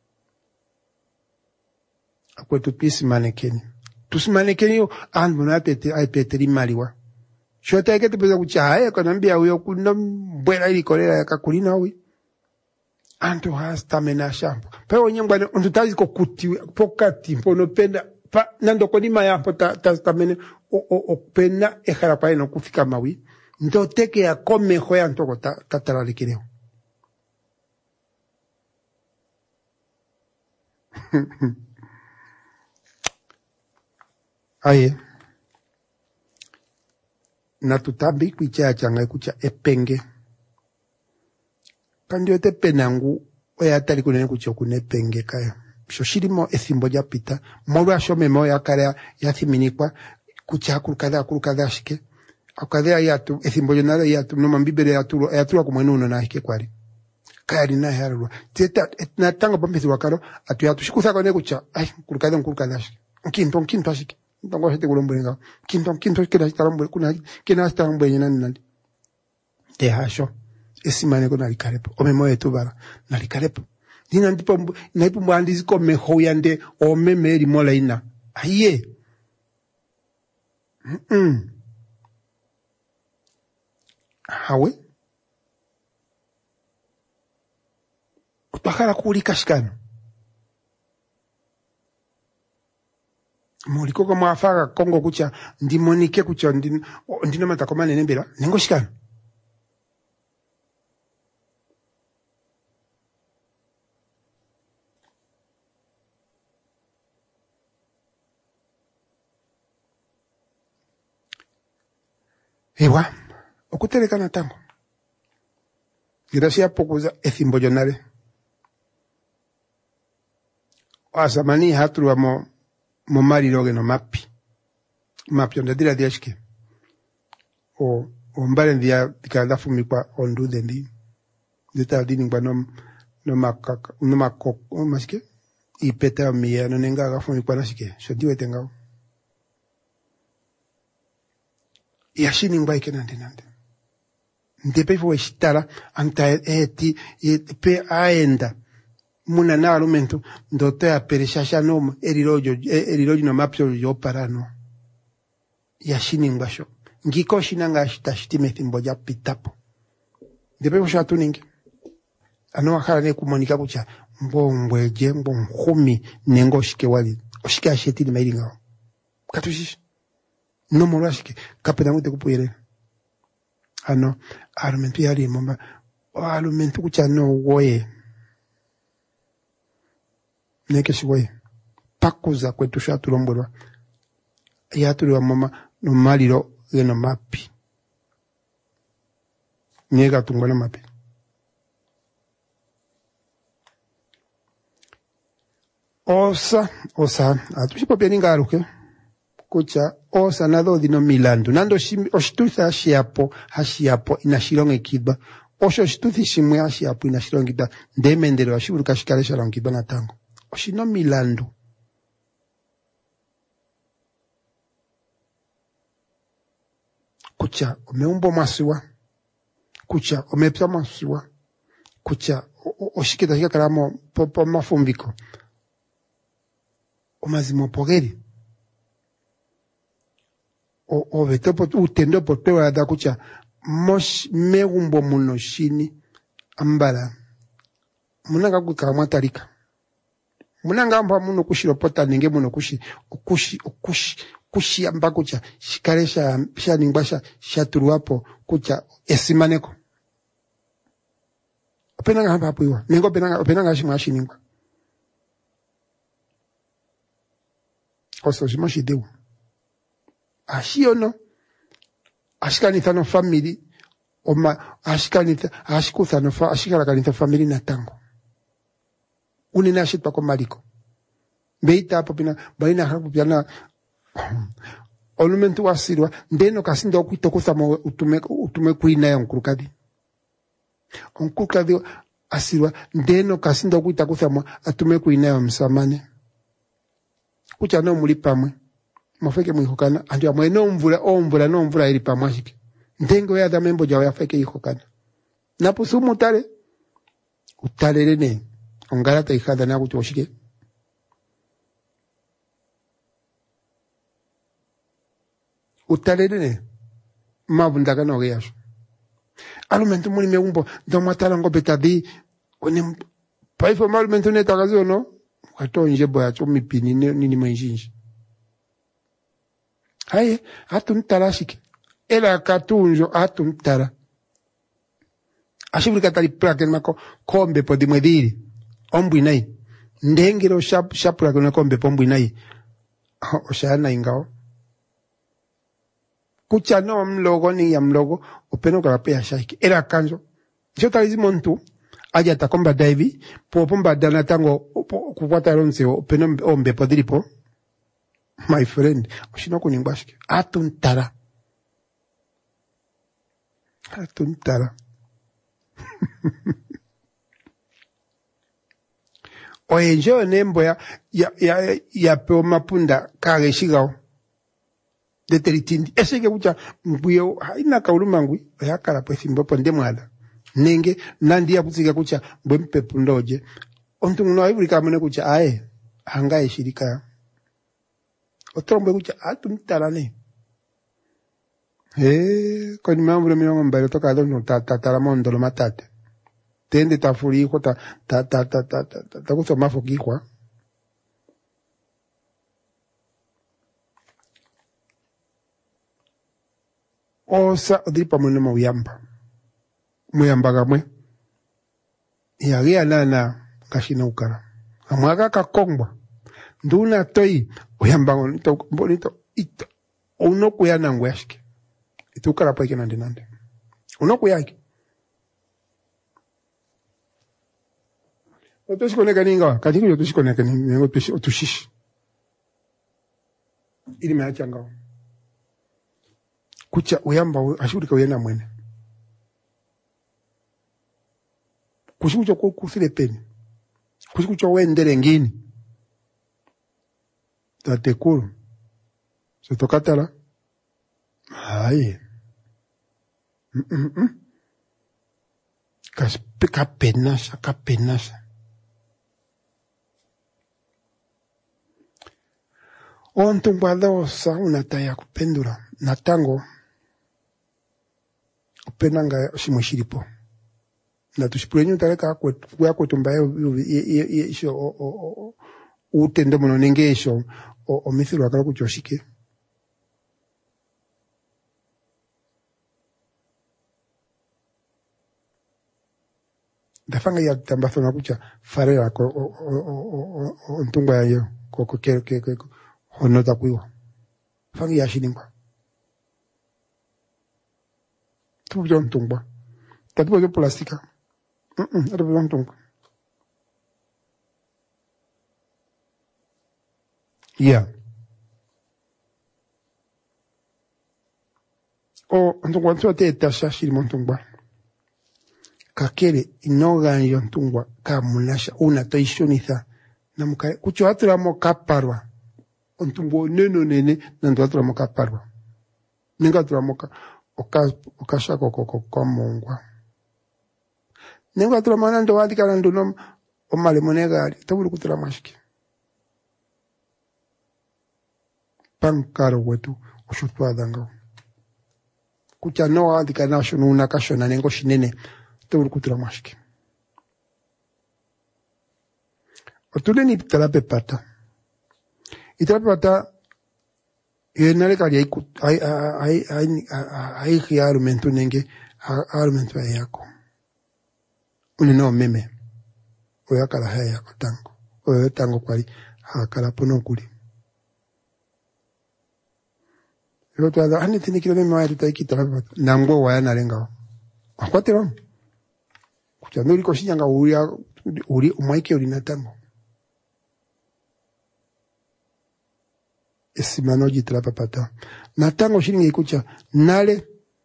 akwetu pisi manekeni tusimanekeni yo andu na tete ai peteri maliwa shota yake tupeza kucha haya kanambia huyo kuna mbwela ili kolera yakakulina hui antu hasta mena shampo pewo nyembwane ondutazi ko kuti pokati mpono penda pa nando konima ya pota tastamene o o o pena ejara pa no kufika mawi ndo teke ya come hoya ntoko ta tatara likireo Aye. Na tutambi kuicha changa kucha epenge. Kandi yote penangu oya atali kunene kucha kune penge kaya. Shoshirimo ethimbo ja pita. Molu asho memo ya karea ya thiminikwa kucha kurukada kurukada shike. Akadea yatu ethimbo jonara yatu no mambibere yatu yatu kumwenu no na hike kwari. Kaya rina herwa. Teta na tanga pambithi wakaro atu yatu shikusa kone kucha. Ay kurukada kurukada shike. Kinto kinto shike. Ntongo hete kulomburenga. Kinto kinto kida shitarambu kuna kina shitarambu yenye nani. Te hasho. Esimane kuna likarepo. Ome moe tubara. Na likarepo. Nina ndipo naipu mwandizi kome hoyande ome meri mola ina. Aye. Mm-mm. Hawe. Utakara kuulika shikano. Muliko kwa mwafaka Kongo kucha ndimonike kucha ndino, ndino matakomane nembela. Nengo shikano. Ewa, okutereka na tango. Gracia pokuza ethimbo jonare. Asamani hatruwa mo, mo mari roge no mapi. Mapi onda dira diashke. O, o mbale ndia dikanda fumikwa ondu dendi. Dita dini ngwa no, no makaka, no makok, o maske. Ipeta miya no nenga aga fumikwa nashike. So diwe tengao. Yashini ngwa ike nande nande. Ndepe fo shitara anta eti pe aenda muna na argumento ndote a perishasha no erirojo erirojo no mapyo yo parano yashini ngbasho ngiko shinanga shitashitime thimboja pitapo ndepe fo shatu ningi ano akara ne kumonika kucha mbombweje mbonkhumi nengo shike wali oshike asheti ni mairinga katushish no morashike kapena mute kupuyere ano argumento yari mamba argumento kucha no woye neke shiwoye pakuza kwetu shatulombolwa yatulwa mama no maliro geno mapi nyega tungwana mapi osa osa atushipo peninga aruke kucha osa nado dino milandu nando oshituthi ashiapo ashiapo inashilonge kiba osho oshituthi shimwe ashiapo inashilonge kiba ndemendero ashiburuka shikale shalonge kiba na tango oshino milandu kucha omeumbo masiwa kucha omepya masiwa kucha oshikita shikaramo popo mafumbiko omazimo pogeri o o vetopo utendo poteo ada kucha mosh megumbo muno shini ambala munanga kukamwa tarika munanga amba muno kushilopota ninge muno kushi kushi kushi kushi amba kucha shikaresha sha ningbasha shaturuapo kucha esimaneko openanga hapa hapo iwa ningo penanga openanga shimashi ningwa oso shimashi deu ashiono ashikanitha no family oma ashikanitha ashikutha no fa ashikala kanitha family na tango unina shitpa ko maliko beita hapo pina baina hapo pina olumentu wasirwa ndeno kasindo kuitokutha mo utume utume kuina ya nkurukadi onkurukadi asirwa ndeno kasindo kuitakutha mo atume kuina ya msamane kucha no muli pamwe mafeke mwihokana andio amwe no mvula o mvula no mvula iri pamashike ndengo ya da membo jawa yafeke ihokana napo sumu tale utalele ne ongala ta ihada na kutoshike utalele ne mavundaka no yasho alumentu muli meumbo ndo matala ngo betadi oni paifo malumentu ne tagazo no watonje boya chomi pini nini mwenjinji haye hatumtara shike ela katunjo hatumtara ashibuli katali plake mako kombe podi mwediri ombwi nai ndengiro shap shapula kuna kombe pombwi nai oshana ingao Kucha no mlogo ni ya mlogo, openo karapea shaki. Era kanzo. Jota lizi montu, aja takomba daivi, po pomba dana tango, kukwata ronse, openo ombe podripo. My friend, oshino kuningwashike. Atuntara. Atuntara. Oye, njeo nembo ya, ya, ya, ya peo mapunda kage shigao. De teritindi. Ese ke kucha, mbuyo, haina kaulu mangui, ya kala pwesi mbo ponde mwada. Nenge, nandi ya kutsika kucha, mbwempe pundoje. Ontu mno hivuri kamene kucha, ae, hangae shirika. Otro mbe kucha, atu mtarane. Eh, kwa ni mambo miongo mbele toka adonu, ta, ta, ta, la mondo lo matate. Tende ta furi ko ta ta ta ta ta ta ta ta ko ma foki kwa osa odipa mune mo yamba muyamba gamwe ya ria nana kashina ukara amwaga ka kongwa nduna toi oyamba bonito bonito ito uno kuyana ngwashike itukara pa kenande nande uno kuyaki Otoshi koneka ninga, katiko yotoshi koneka ninga, otoshi, otoshishi. Ili meacha ngao. Kucha uyamba, ashurika uyena mwene. Kushikucha kwa kusile peni. Kushikucha uendele ngini. Tatekuru. Sotokatala. Aye. Mm-mm-mm. Kaspika penasha, kapenasha. Ontungwada osa unataya kupendura. Natango. Upenanga shimushiripo. Na tushipurenyu tareka kwa kutumba isho utende mono nenge isho o mithiru wakala kuchoshike. Dafanga ya tambazo na kucha farera ko ontungwa ya yo ko ko ke ke ono takuiwa. Fangi ya shiningwa. Tupu jo ntungwa. Tatupo jo plastika. Mm-mm, tupu jo ntungwa. Yeah. O, ntungwa ntungwa te etasha shiri ntungwa. Kakere inoga yo ntungwa ka munasha una toishoniza. Namuka, kucho atura mo kaparwa. Ontumbo neno nene nando atura moka parwa. Ninga atura moka oka okasha koko koko mongwa. Ninga atura manando wadi karando nom omale monega ali tabulu kutura mashiki. Pankaro wetu oshutwa danga. Kucha no wadi kana shunu una kashona nengo shinene tabulu kutura mashiki. Otule ni tarape pata. Itrapata yenale kali ai ai ai ai ai argumento nenge argumento yako unino meme oyakala haya yako tango oyo tango kwali hakala pono kuli yo twada ani tinikiro meme wa tutaki tarapata nango wayana lenga akwatero kuchanduri koshinyanga uri uri umaike uri natango esimanoji trapapata. Natango shiringi ikucha nale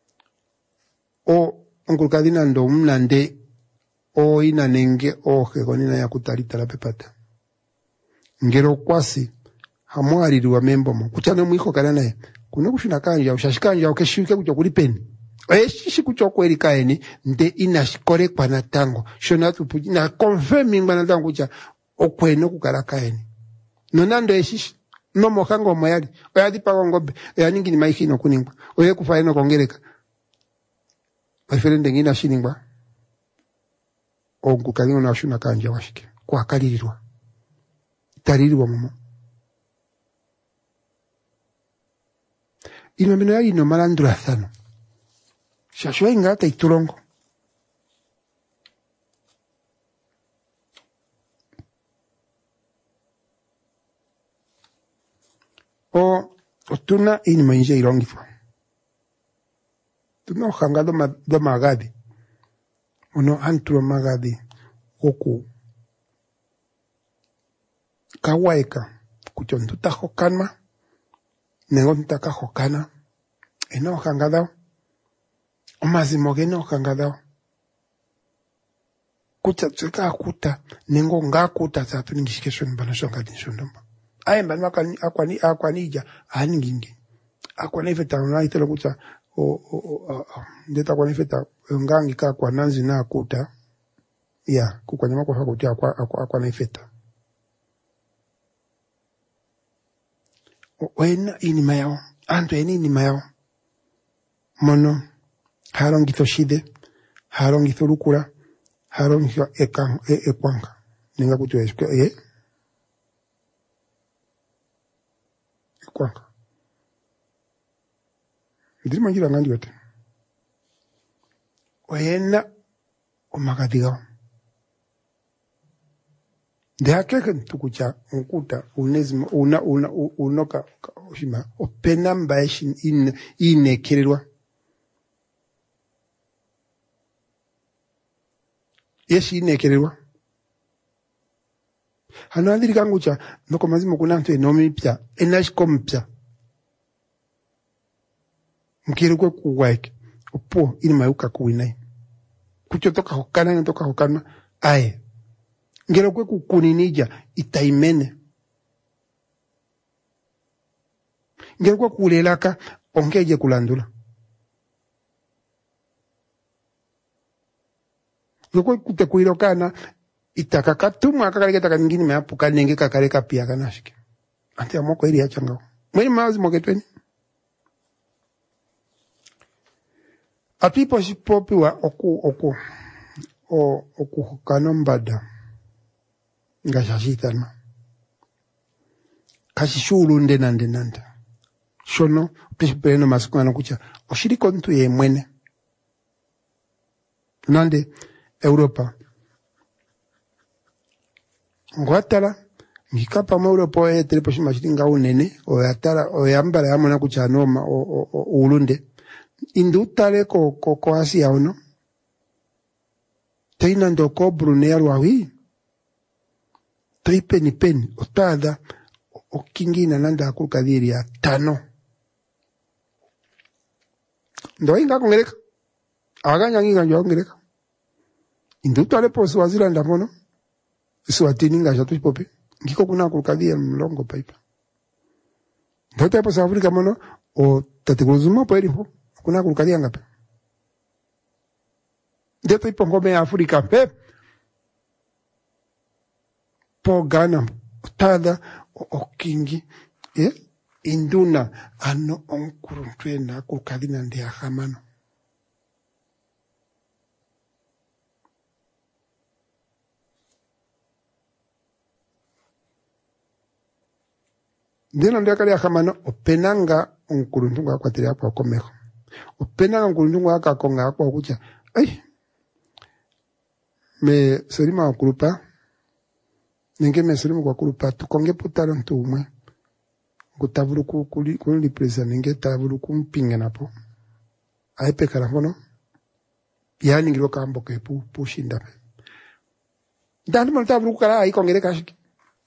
o onkulkadina ndo mnande o ina nenge o hegonina ya kutari trapapata. Ngero kwasi hamwari ruwa membomo. Kuchane mwiko karanae. Kuna kushina kanja ushashikanja ukeshuke kucho kulipeni. Oye shishi kucho kweli kaeni nde ina shikore kwa natango. Shona tupuji na confirming kwa natango kucha okweno kukara kaeni. Nonando eshishi. No mokango moyali. Oya di pago ngobe. Oya ningi ni maiki no kuningwa. Oya kufaye no kongereka. Maifere ngina shiningwa. Ongu kalingo na shuna kanja washike. Kwa kalirirwa. Taririrwa momo. Ino mino ya ino malandura thano. Shashua ingata iturongo. O otuna ini mainje irongifwa. tuno hanga do ma do magadi ono antro magadi oku kawaika kuchontuta hokanma nengonta ka hokana eno hanga dao omazimo geno hanga dao kuta tsika kuta nengo ngakuta tsatu ningishikeshoni bana shonga dinshondomba ayemba makani akwani akwanija aningingi akwana ifeta na itelo kuta o o ndeta kwa ifeta ngangi ka kwa nanzi na kuta ya kukwanyama kwa fakuti akwa akwana ifeta wena inima yao anto eni inima yao mono harongitho shide harongitho lukula harongitho eka e, ekwanga ninga kutu esko e ekwanga ndiri manjira ngandi yote wena omakatiga ndihakeke tukucha nkuta unezima una una unoka oshima opena mbaeshi in inekererwa yeshi inekererwa hano andiri kangucha noko mazimo kuna ntu enomi pya enashikompya mkirukwe kuwaike opo ili mayuka kuwinai kucho toka hokana toka hokana aye ngero kwe kukuninija itaimene ngero kwe kulelaka ongeje kulandula ngero kwe kutekuirokana itakakatumwa akakaleketa kaningini meapuka nenge kakaleka pia kanashike ante amoko ili achangao mweni mawazi moketweni a people sipopi wa oku oku o oku kanombada ngashashitana kashi shulu ndena ndenanda shono pishipeno masukana kucha oshiriko ntu ye mwene nande Europa ngwatala ngikapa mu Europa e telepo shimashiringa unene o yatala o yambala yamona kucha noma o, o, o ulunde indutale ko ko ko Asia ono teina ndoko Brunei alwawi tripe ni pen otada o kingina nanda akukadiri ya tano ndo inga kongereka aganya nginga njo kongereka indutale po Swaziland mono Swatini nga jatu pope ngiko kuna akukadiri mlongo paipa ndo tepo South Africa mono o tategozuma po eriho kuna kulikalia ngapi ndeto ipo ngome ya Afrika pe po Ghana tada okingi eh induna ano onkuru twena kukalina ndi ahamano ndino ndi akali ahamano openanga onkuru ndunga kwatiri hapo akomeho opena ngulungu aka konga kwa kucha ai me serima kurupa nenge me serima kwa kurupa tukonge putalo ntumwe ngutavuru ku kuli kuli presa nenge tavuru kumpinga napo aipe kala hono yani ngiro kambo ke pu pushinda pe ndani mo tavuru kala ai kongere kashiki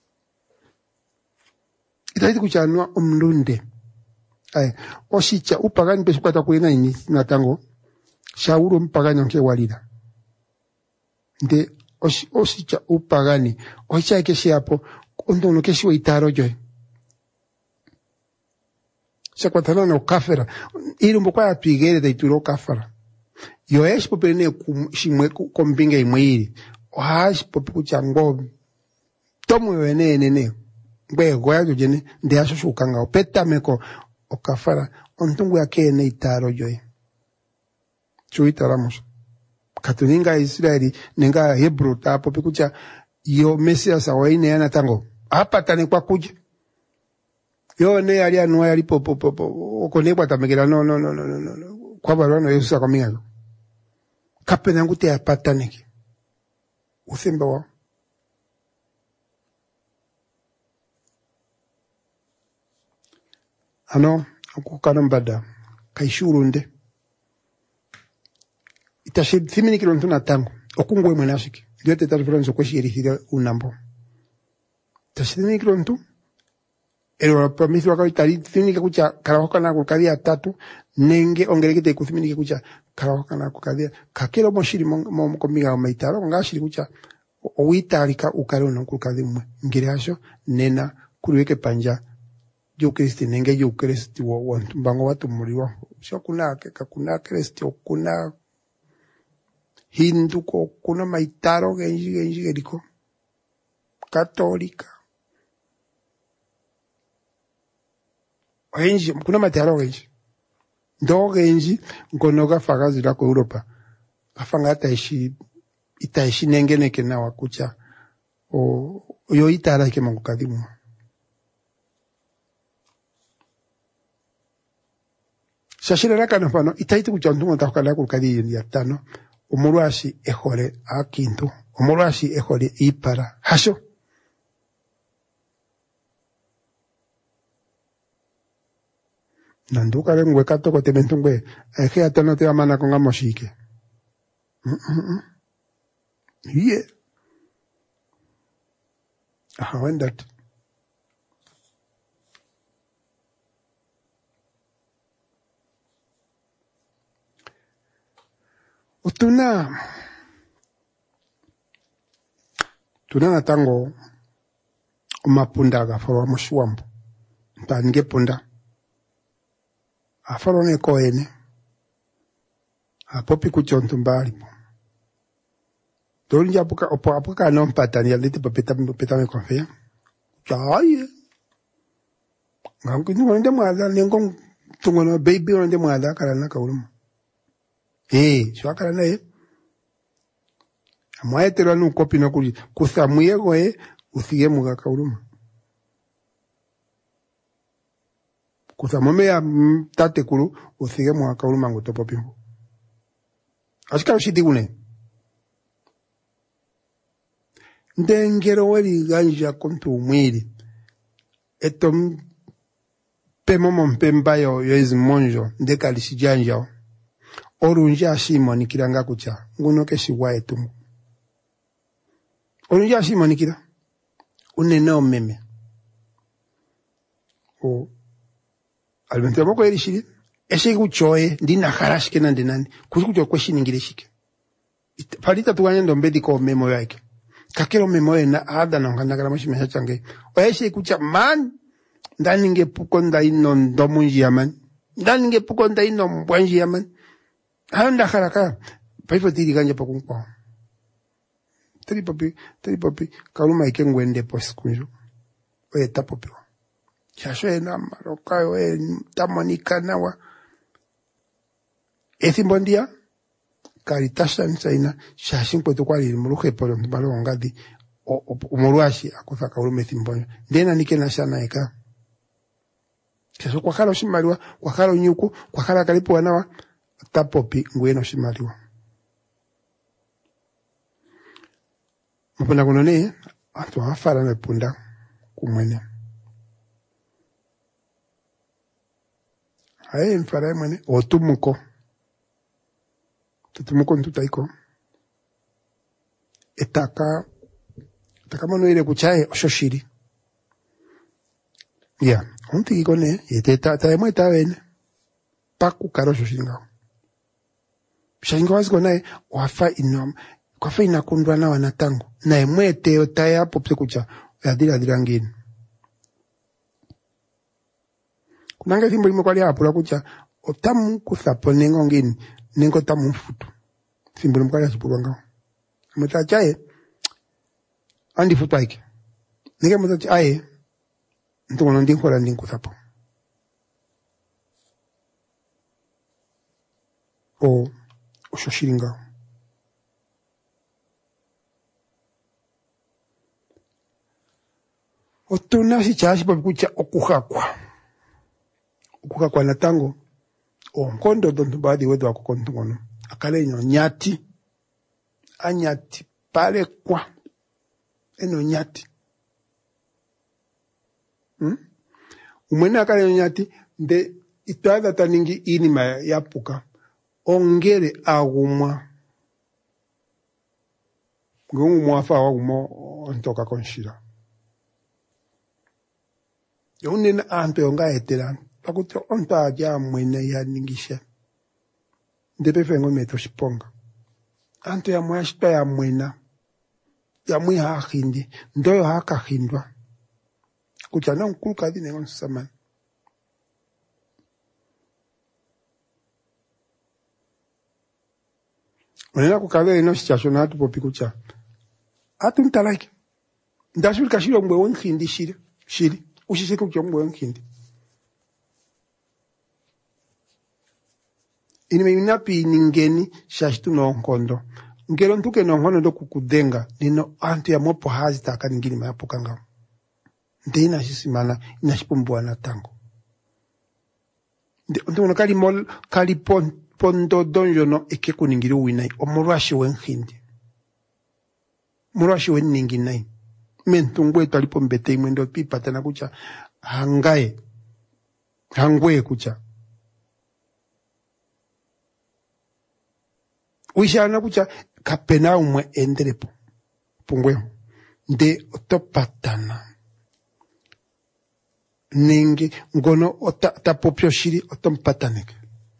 itaiti kuchanwa omlunde ay oshicha upagani pesukata kulina ini natango shauro mpagani onke walida nde oshicha upagani ocha keshi hapo ondo no keshi itaro joy shakwatana no kafera iri mbokwa atwigere da ituro kafara yo esh popene shimwe kombinga imwiri ohash popu chango tomu wenene ne ngwe goya jene ndi ashusukanga opeta meko okafara ontungu yake ne itaro joy chuitaramos katuninga Israeli nenga Hebrew tapo pikucha yo Mesias awaine yana tango apa tane kwa kuja yo ne ali anu ali popo popo okonebwa tamegera no no no no no kwa barano Yesu akaminga kapena ngute apataneke usemba wa ano akukana mbada kaishurunde tashi thimini kilontu na tango okungwe mwenashiki ndio teta difference kweshi erithira unambo tashi thimini kilontu ero permiso waka itari thimini kucha karahoka na kukadia tatu nenge ongerekete kuthimini kucha karahoka na kukadia kakero moshiri mo komiga maitaro ngashiri kucha owitarika ukaro no kukadimwe ngire hasho nena kuruweke panja yo kristi nenge yo kristi wo wantu mbango watu muliwa sio kuna kakuna kristi okuna hindu ko kuna maitaro genji genji geriko katolika genji kuna maitaro genji ndo genji ngonoga fagazi la ko Europa afanga taishi itaishi nengene kena wakucha o yo itara ke mangukadimu shashira kana pano itaiti kuchantunga takala kukadi ya tano umurwashi ehore akintu umurwashi ehore ipara hasho nanduka lengwe kato ko tementungwe eje atano te amana konga moshike mm -mm. Yeah. I went that. Utuna. Tuna na tango umapunda gaforo amushuambu. Ntange punda. Afaro ne koene. Apopi kuchontumbali. Dori jabuka opo apuka non patani alite papeta papeta me confia. Chai. Ngangu ni wende mwada nengo tungono baby wende mwada kala na kauluma. Eh, shwa kala na e. Amwaye tero nu kopi no kuli kusamuye go e usiye muga kauluma. Kusamome ya tate kulu usiye muga kauluma ngotopo pimbo. Ashika shidi une. Ndengero wali ganja kontu mwili. Eto mpemo mpemba yo yoizi monjo. Ndeka lisijanja. Orunja shimo nikiranga kucha. Nguno keshi wae tumu. Orunja shimo nikira. Uneneo meme. O. Albentere moko eri shiri. Eshe kuchoe. Ndina harashike na ndenani. Kuchukucho kweshi ningirishike. Parita tuwanya ndombedi ko memo yake. Kakero memoe na ada na ngana kala mashi mesha change oeshe kucha man ndani nge pukonda ino ndomunji yaman ndani nge pukonda ino mbwanji yaman handa haraka paifo tiri ganja pakunkwa tiri papi tiri papi kaluma ikengwende poskunjo oye tapopi chasho ena maroka oye tamonika nawa ethimbondia Caritasha nsaina shashin poto kwali muluhe polo mbalo ngadi umurwashi akuza kaulume thimbonyo ndena nike na shana eka keso kwa kala shimaliwa kwa kala nyuku kwa kala kalipo wanawa tapopi ngweno shimaliwa mpunda kunone atu hafala mepunda kumwene hae mfara mwene otumuko tutumuko ntutaiko etaka etaka mano ile kuchae oshoshiri ya yeah. Onti ikone eteta taemwe tawene paku karo shoshinga shinga waziko nae wafa inom kwa fa inakundwa na wanatango na emwete otaya popse kucha yadira dirangini kunanga thimbo limwe kwali apula kucha otamu kuthapo nengo ngini nengo tamu mfutu thimbo limwe kwali asipulwa ngao mweta chae andi futu aike nige mweta chae ntungono ndinkola ndinkuthapo o ushoshiri ngao otuna si chashi papikucha okuhakwa okuhakwa na tango o nkondo dontu baadhi wedu wako kontungono akale ino nyati anyati pale kwa eno nyati hmm? Umwene akale ino nyati nde ituada taningi inima yapuka ongere agumwa Ngungu mwafa wa umo ontoka konshira. Yonena anto yonga etera. Pakuti onta aja mwene ya ningisha. Ndepe fengo meto shiponga. Anto ya mwa shita ya mwena. Ya mwi haa hindi. Ndoyo haka hindwa. Kuchana mkulu kadi nengon samani. Mwenena kukave ino situation hatu popi kucha. Atu ntalaki. Ndashuri kashiro mwe wen hindi shiri. Shiri. Ushise kucha mwe wen hindi. Inime minapi ningeni shashitu no nkondo. Ngero ntuke no nkondo ndo kukudenga. Nino antu ya mopo hazi taka ningini mayapo kanga. Nde ina shisimana ina shipumbuwa na tango. Nde ntukono kali mol kali pon pondo donjo no eke kuningiri uwinai. O murashi wen hindi. Murashi wen ningi nai. Mentungwe talipo mbete imwendo pipa tena kucha. Hangae. Hangwe kucha. Wishana kucha kapena umwe endrepo. Pungwe. Nde otopatana. Ningi ngono ota tapopyo shiri otompataneke.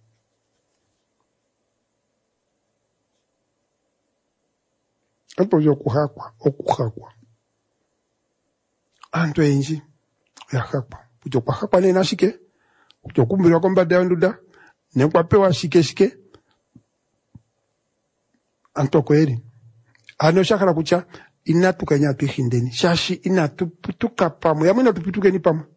Apo yo kuhakwa, okuhakwa. Anto enji ya hakwa. Pujo kwa hakwa ne nashike. Pujo kumbira komba daunduda. Ne kwa pewa shike shike. Anto kweli. Ano shakara kucha inatuka nyatu hindeni. Shashi inatuputuka pamu. Yamina tuputuke ni pamu.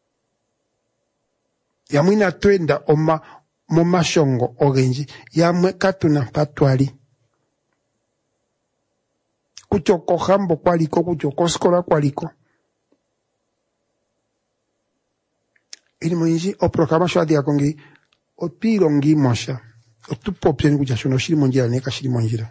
Yamina twenda oma moma shongo ogenji. Yamwe katuna patwali. Kuchoko hambo kwaliko, kuchoko skola kwaliko. Ili mwinji oprograma shwadi ya kongi opirongi mosha. Otupo pieni kuchashono shiri monjira neka shiri monjira.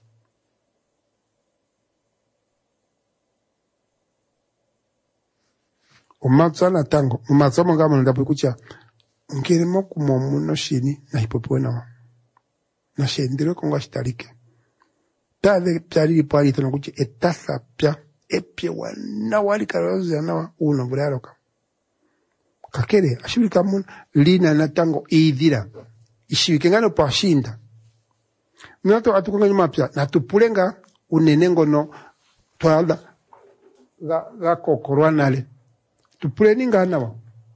Umatsana tango, umatsama ngama ndapu kucha. Ngere moku momu no shini na hipopuwe na na shendiro konga shitarike. Tade piari pari tono kuchi etasa pia epie wana wali karozi anawa uno buraroka. Kakere ashibika mun lina na tango idira. Ishibike ngano pashinda. Minato atukonga nyuma pia na tupulenga unenengo no toalda ga ga kokorwa nale. Tupuleni ngana wa.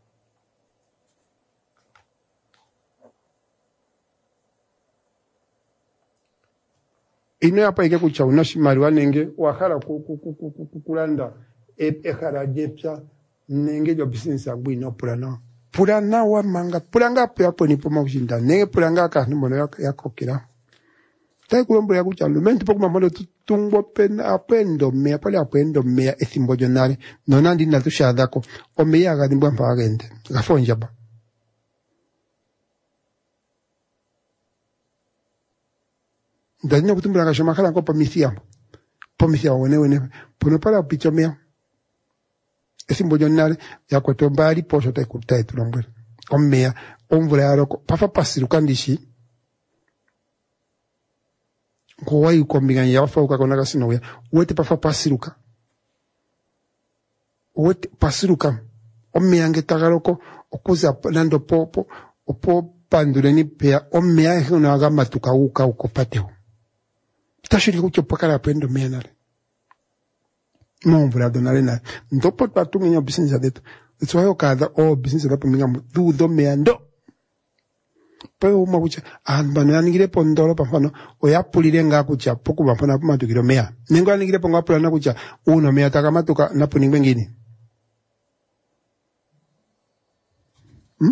Ino hapa ike kucha unashi mariwa nenge wakara kukulanda ekara jepya nenge jo business agbu ino pulana pulana wa manga pulanga pe hapo nipo maushinda nenge pulanga ka nimono yako kira tai kulombo ya kucha lumenti poku mamono tungbo pen apendo mea pale apendo mea ethimbo jonare nonandi na tushadako o mea ga dimbo mpa agende gafonja ba Dani kutumbula kashoma kala ko pomisia. Pomisia wone wone. Pono para picho mea. Esimbo jonale ya kweto mbali posho tai kutai tulombwe. Ommea omvula aroko pafa pasiruka ndishi. Ko wai ko mbinganya yafa ukakona kasino ya. Wete pafa pasiruka. Wete pasiruka. Ommea ngetagaroko okuza nando popo opo panduleni pea ommea ehuna agama tukauka ukopateo. Tashiri kucho pakara apendo menare. Mon vula donare na. Ndopo patungi nyo business adeto. It's why okada o business adeto minga du do meando. Pero uma kucha anbano yanigire pondoro pafano oya pulire nga kucha poku bafana pama tukiro mea. Nengo yanigire ponga pulana kucha uno mea takamatuka na puningwe ngini. Hmm?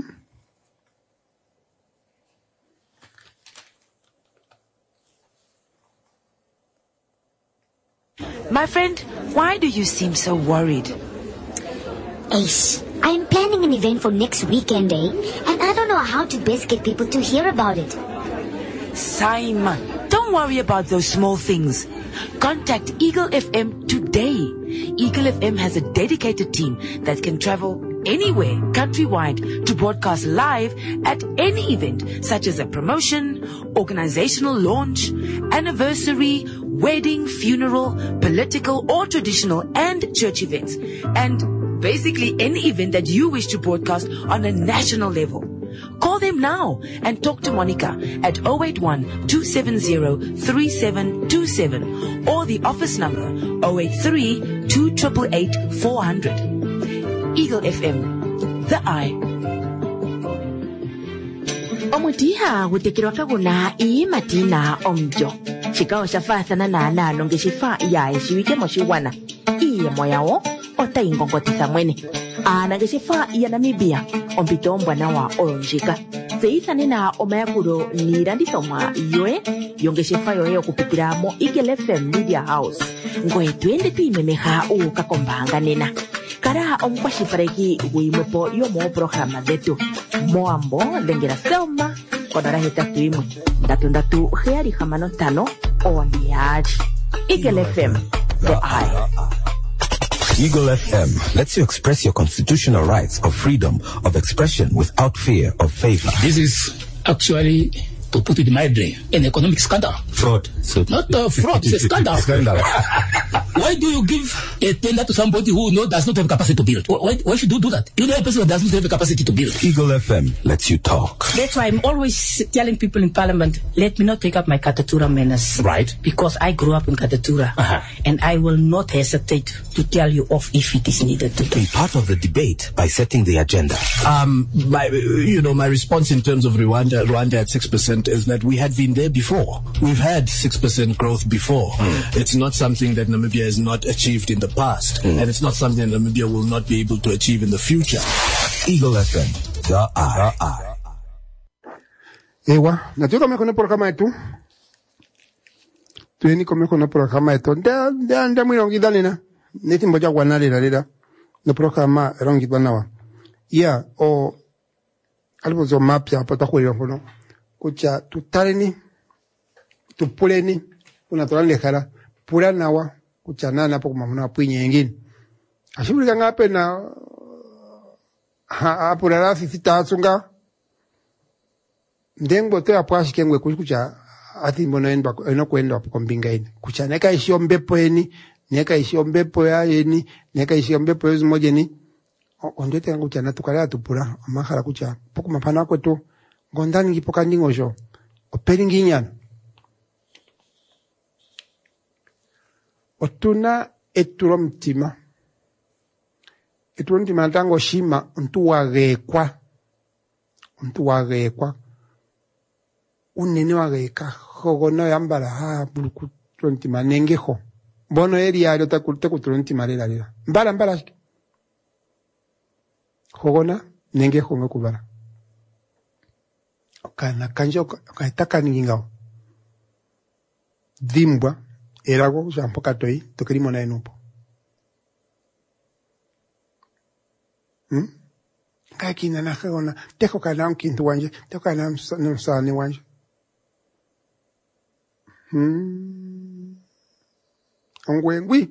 My friend, why do you seem so worried? Ace, I'm planning an event for next weekend, eh? And I don't know how to best get people to hear about it. Simon, don't worry about those small things. Contact Eagle F M today. Eagle F M has a dedicated team that can travel anywhere countrywide to broadcast live at any event, such as a promotion, organizational launch, anniversary, wedding, funeral, political or traditional and church events, and basically any event that you wish to broadcast on a national level. Call them now and talk to Monica at zero eight one, two seven zero, three seven two seven or the office number zero eight three, two eight eight, four hundred. Eagle F M, the eye. Omutiha gutekirwa kaguna ii matina omjo. Chikao shafathana na nalo ngeshifa ya eshiwike moshiwana. Iye moyao ota ingongotisa mwene. Ana ngeshifa ya Namibia ompito mbwana wa oronjika. Seithane na omayakuro nirandithomwa yoe yongeshifa yoe okupitira mo Eagle F M Media House. Ngoe twende tuimemeha ukakombanga nena. Kara omkwashipareki guimepo yomo programa detu. Moambo lengera selma konara hetatu imwe ndatu ndatu heari hamano tano oniari. Eagle F M, the eye. Eagle F M lets you express your constitutional rights of freedom of expression without fear of favor. This is actually, to put it mildly, an economic scandal. Fraud. So Not uh, fraud, it's a scandal. Scandal. Why do you give a tender to somebody who no, does not have capacity to build? Why, why should you do that? You know a person that doesn't have the capacity to build. Eagle F M lets you talk. That's why I'm always telling people in Parliament, let me not take up my Katatura manners. Right. Because I grew up in Katatura. Uh-huh. And I will not hesitate to tell you off if it is needed to do. Be part of the debate by setting the agenda. Um, my, you know, my response in terms of Rwanda, Rwanda at six percent is that we had been there before. We've had six percent growth before. Mm. It's not something that Namibia has not achieved in the past. Mm. And it's not something that Namibia will not be able to achieve in the future. Eagle F M, the eye. The eye. Ewa, natuka mekone programa yetu. Tueni kome kone programa yetu. Nda, nda, nda mwilongida nena. Neti mboja wanale la leda. No programa rongidwa nawa. Ya, o, alipozo mapya pata kwe yonkono. Kucha, tutareni, tupuleni, unatola lekala, pula nawa, kucha nana po kumamuna puinye yengine. Ashibuli kanga hape na, hapula la sisita asunga, ndengo te apuashi kengwe kucha, ati mbono endo, eno kuendo apu kombinga eni. Kucha neka ishi ombepo eni, neka ishi ombepo ya eni, neka ishi ombepo yuzu moja eni. Ondete nga kucha natukala tupula, amakala kucha, poku mapana kwetu, gondani ngipoka ndingojo, operi nginyana. Otuna eturo mtima. Eturo mtima tango shima, untu wagekwa. Untu wagekwa. Unene wageka. Hogono yambala, haa, buluku turo mtima, nengeho. Bono eri ario teku turo mtima lela lela. Mbala mbala. Hogona, nengeho ngekubala. Kana kanjo kaitaka ningingao dimbwa erago jampo katoi tokirimo na enupo hm kaki na nakona teko kana nkintu wanje teko kana msani wanje hm ongwengwi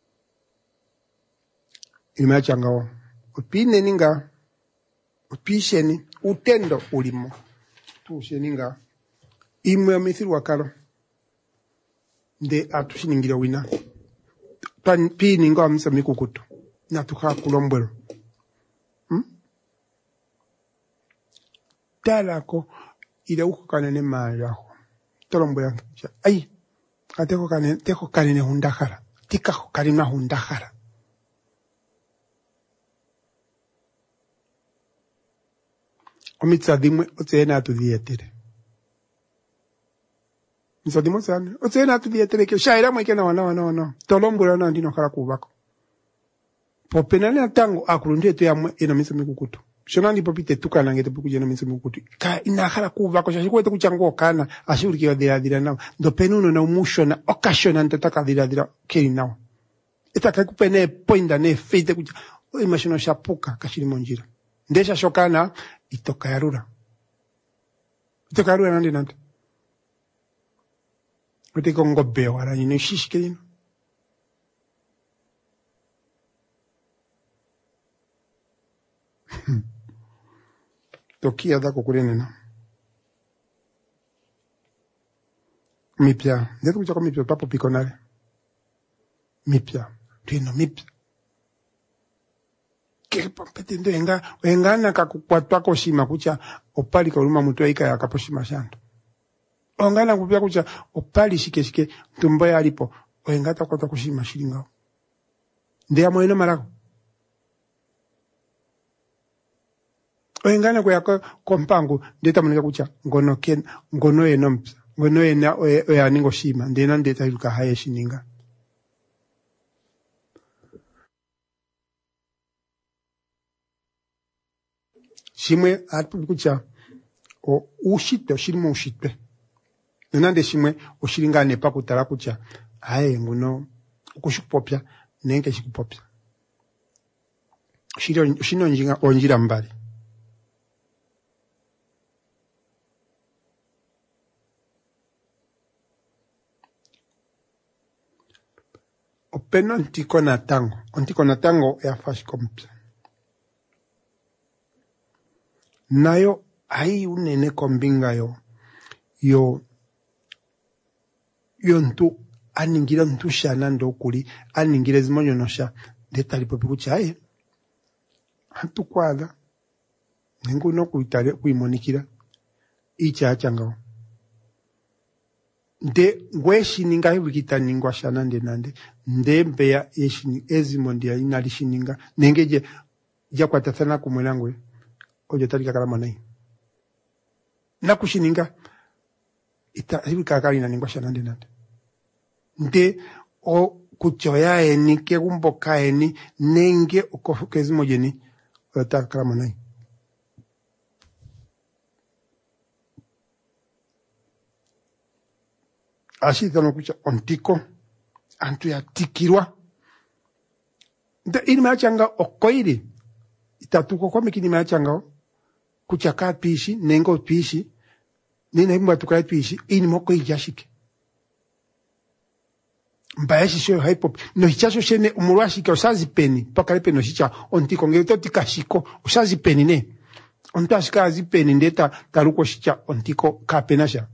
imachangao upine ninga upisheni utendo ulimo tusheninga imwe amithiri wakalo nde atushiningira wina pan pi ninga amisa mikukutu na tukha kulombwelo hm talako ila uko kanene mayaho tolombwela ai ateko kanene teko kanene hundakhala tika kanene hundakhala omitsa dimwe otsena tudietere mitsa dimwe tsane otsena tudietere ke shaira mweke na wana wana wana tolombura na ndino khala kubako popenana tango akulunde to yamwe ina mitsa mikukutu shona ndipo pite tukana ngete bukuje na mitsa mikukutu ka ina khala kubako shashikuete kuchango kana ashuri ke dira dira nawo ndo penuno na umushona okashona ntataka dira dira keri nawo etaka kupene poinda ne feite kuja imashino shapuka kashiri monjira ndesha shokana itoka yarura itoka yarura nandi nandi utiko ngobe wala yino shishikirino tokia dako kurenena mipya ndeto kucha kwa mipya papo pikonale mipya twino mipya kepo pete ndo enga engana kakukwatwa ko shima kucha opali ka uluma mutu aika yakapo shima shanto ongana kupya kucha opali shike shike tumbo yalipo engata kwatwa kushima shilinga ndia moyo marako engana kwa yako kompangu ndeta munika kucha ngono ken ngono eno ngono ena oya ningo shima ndena ndeta iluka haye shininga shimwe atu kucha o ushite shirimo ushite nende shimwe oshiringa nepa kutala kucha haye ngono ukushupopya nenge shikupopya shiro shino njinga onjira mbali openo ntiko na tango ntiko na tango ya fash kompya nayo ai unene kombinga yo yo yo ntu aningira ntu shana ndo kuli aningira zimonyo nosha deta lipopi kucha ai hantu kwada nengo no kuitare kuimonikira icha achanga nde ngweshi ninga hibikita ningwa shana nde nande nde mbeya yeshini ezimondi ya inali shininga nengeje ja kwatathana kumwenangwe oje talika kala manai na kushininga ita hibika kali na ningwa shana nde nande nde o kuchoya eni ke gumboka eni nenge okofukezi mojeni ota kala manai ashi tano kucha ontiko antu ya tikirwa nda ini machanga okoiri itatuko kwa mikini machanga kucha ka pishi nengo pishi nina himba tukai pishi ini moko ijashike mbayashi sho hypop no hichaso shene umurwashi ka usazi peni paka lepe no hicha ontiko ngelo tikashiko usazi peni ne ontashika azipeni ndeta taruko shicha ontiko ka penasha.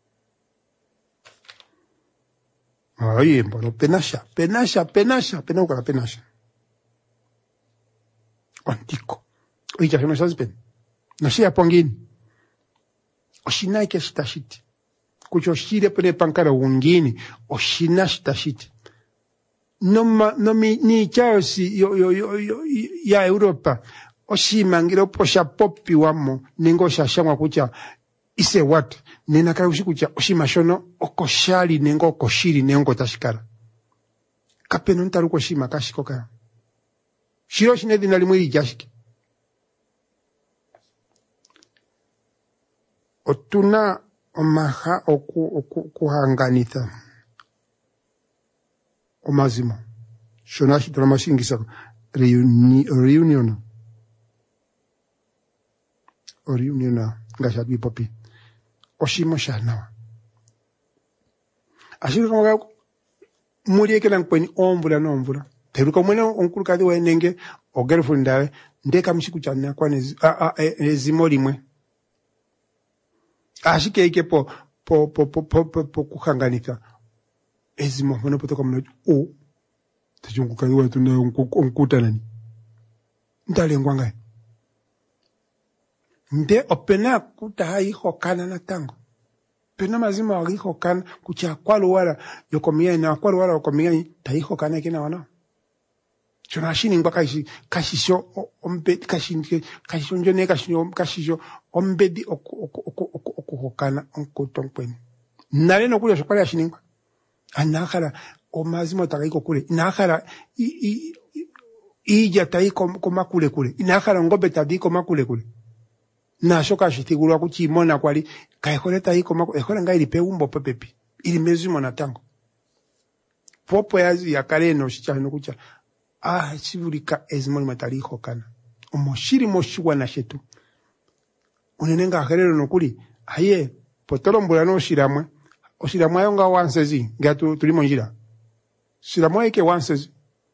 Oye, bueno, penasha, penasha, penasha, penauka la penasha. Ontiko. Oye, ya se me sabe pen. No sea pongin. Oshinai ke shitashiti. Kucho shire pone pankara ungini. Oshina shitashiti. No ma, no mi, ni chao si, yo, yo, yo, yo, ya Europa. Oshimangiro posha popi wamo. Ningo shashamwa kucha. Ise what? Nena kaya ushikucha oshimashono okoshali nengo okoshiri nengo tashikara. Kapeno ntaru koshima kashiko kaya. Shiro shinedi nalimwiri jashiki. Otuna omaha oku, oku, kuhanganitha. Omazimo. Shonashi tonamasingisa reuni, reunion. O reunion ngashadwi popi. Oshimo shanawa. Ashiri kama mulieke na nkweni ombula na ombula. Teruka mwene onkulu kadi wa enenge o girlfriend dawe ndeka mshiku chana kwa nezi a a ezimoli mwe. Ashike ike po po po po po po, po kuhanganika. Ezimo mwana poto kama o tejungu kadi wa tuna onkuta nani. Ndale ngwangai. Nde opena kuta hai hokana na tango. Pena mazima wagi hokana kucha kwalu wala yokomia na kwalu wala yokomia tai hokana kina wana. Chona shini ngwa kashi kashisho ombe kashi kashisho njone kashisho kashisho ombedi oku oku oku oku oku hokana onko tongpeni. Nale no kule shokwala shini ngwa. Anakara o mazima takai kokule. Inakara i i ija tai koma kule kule. Inakara ngobe tadi koma kule kule. Na shoka shitigulwa kuchimona kwali kaekoleta hiko mako ekola ngai lipe umbo pepepi ili mezimo na tango popo yazi ya kale no shichano kucha ah chivulika ezimoni matali hokana omoshiri moshwa na shetu unenenga aherero nokuli aye potolo mbula no shiramwe oshiramwe yonga wansezi ngatu tulimo njira shiramwe yake wansezi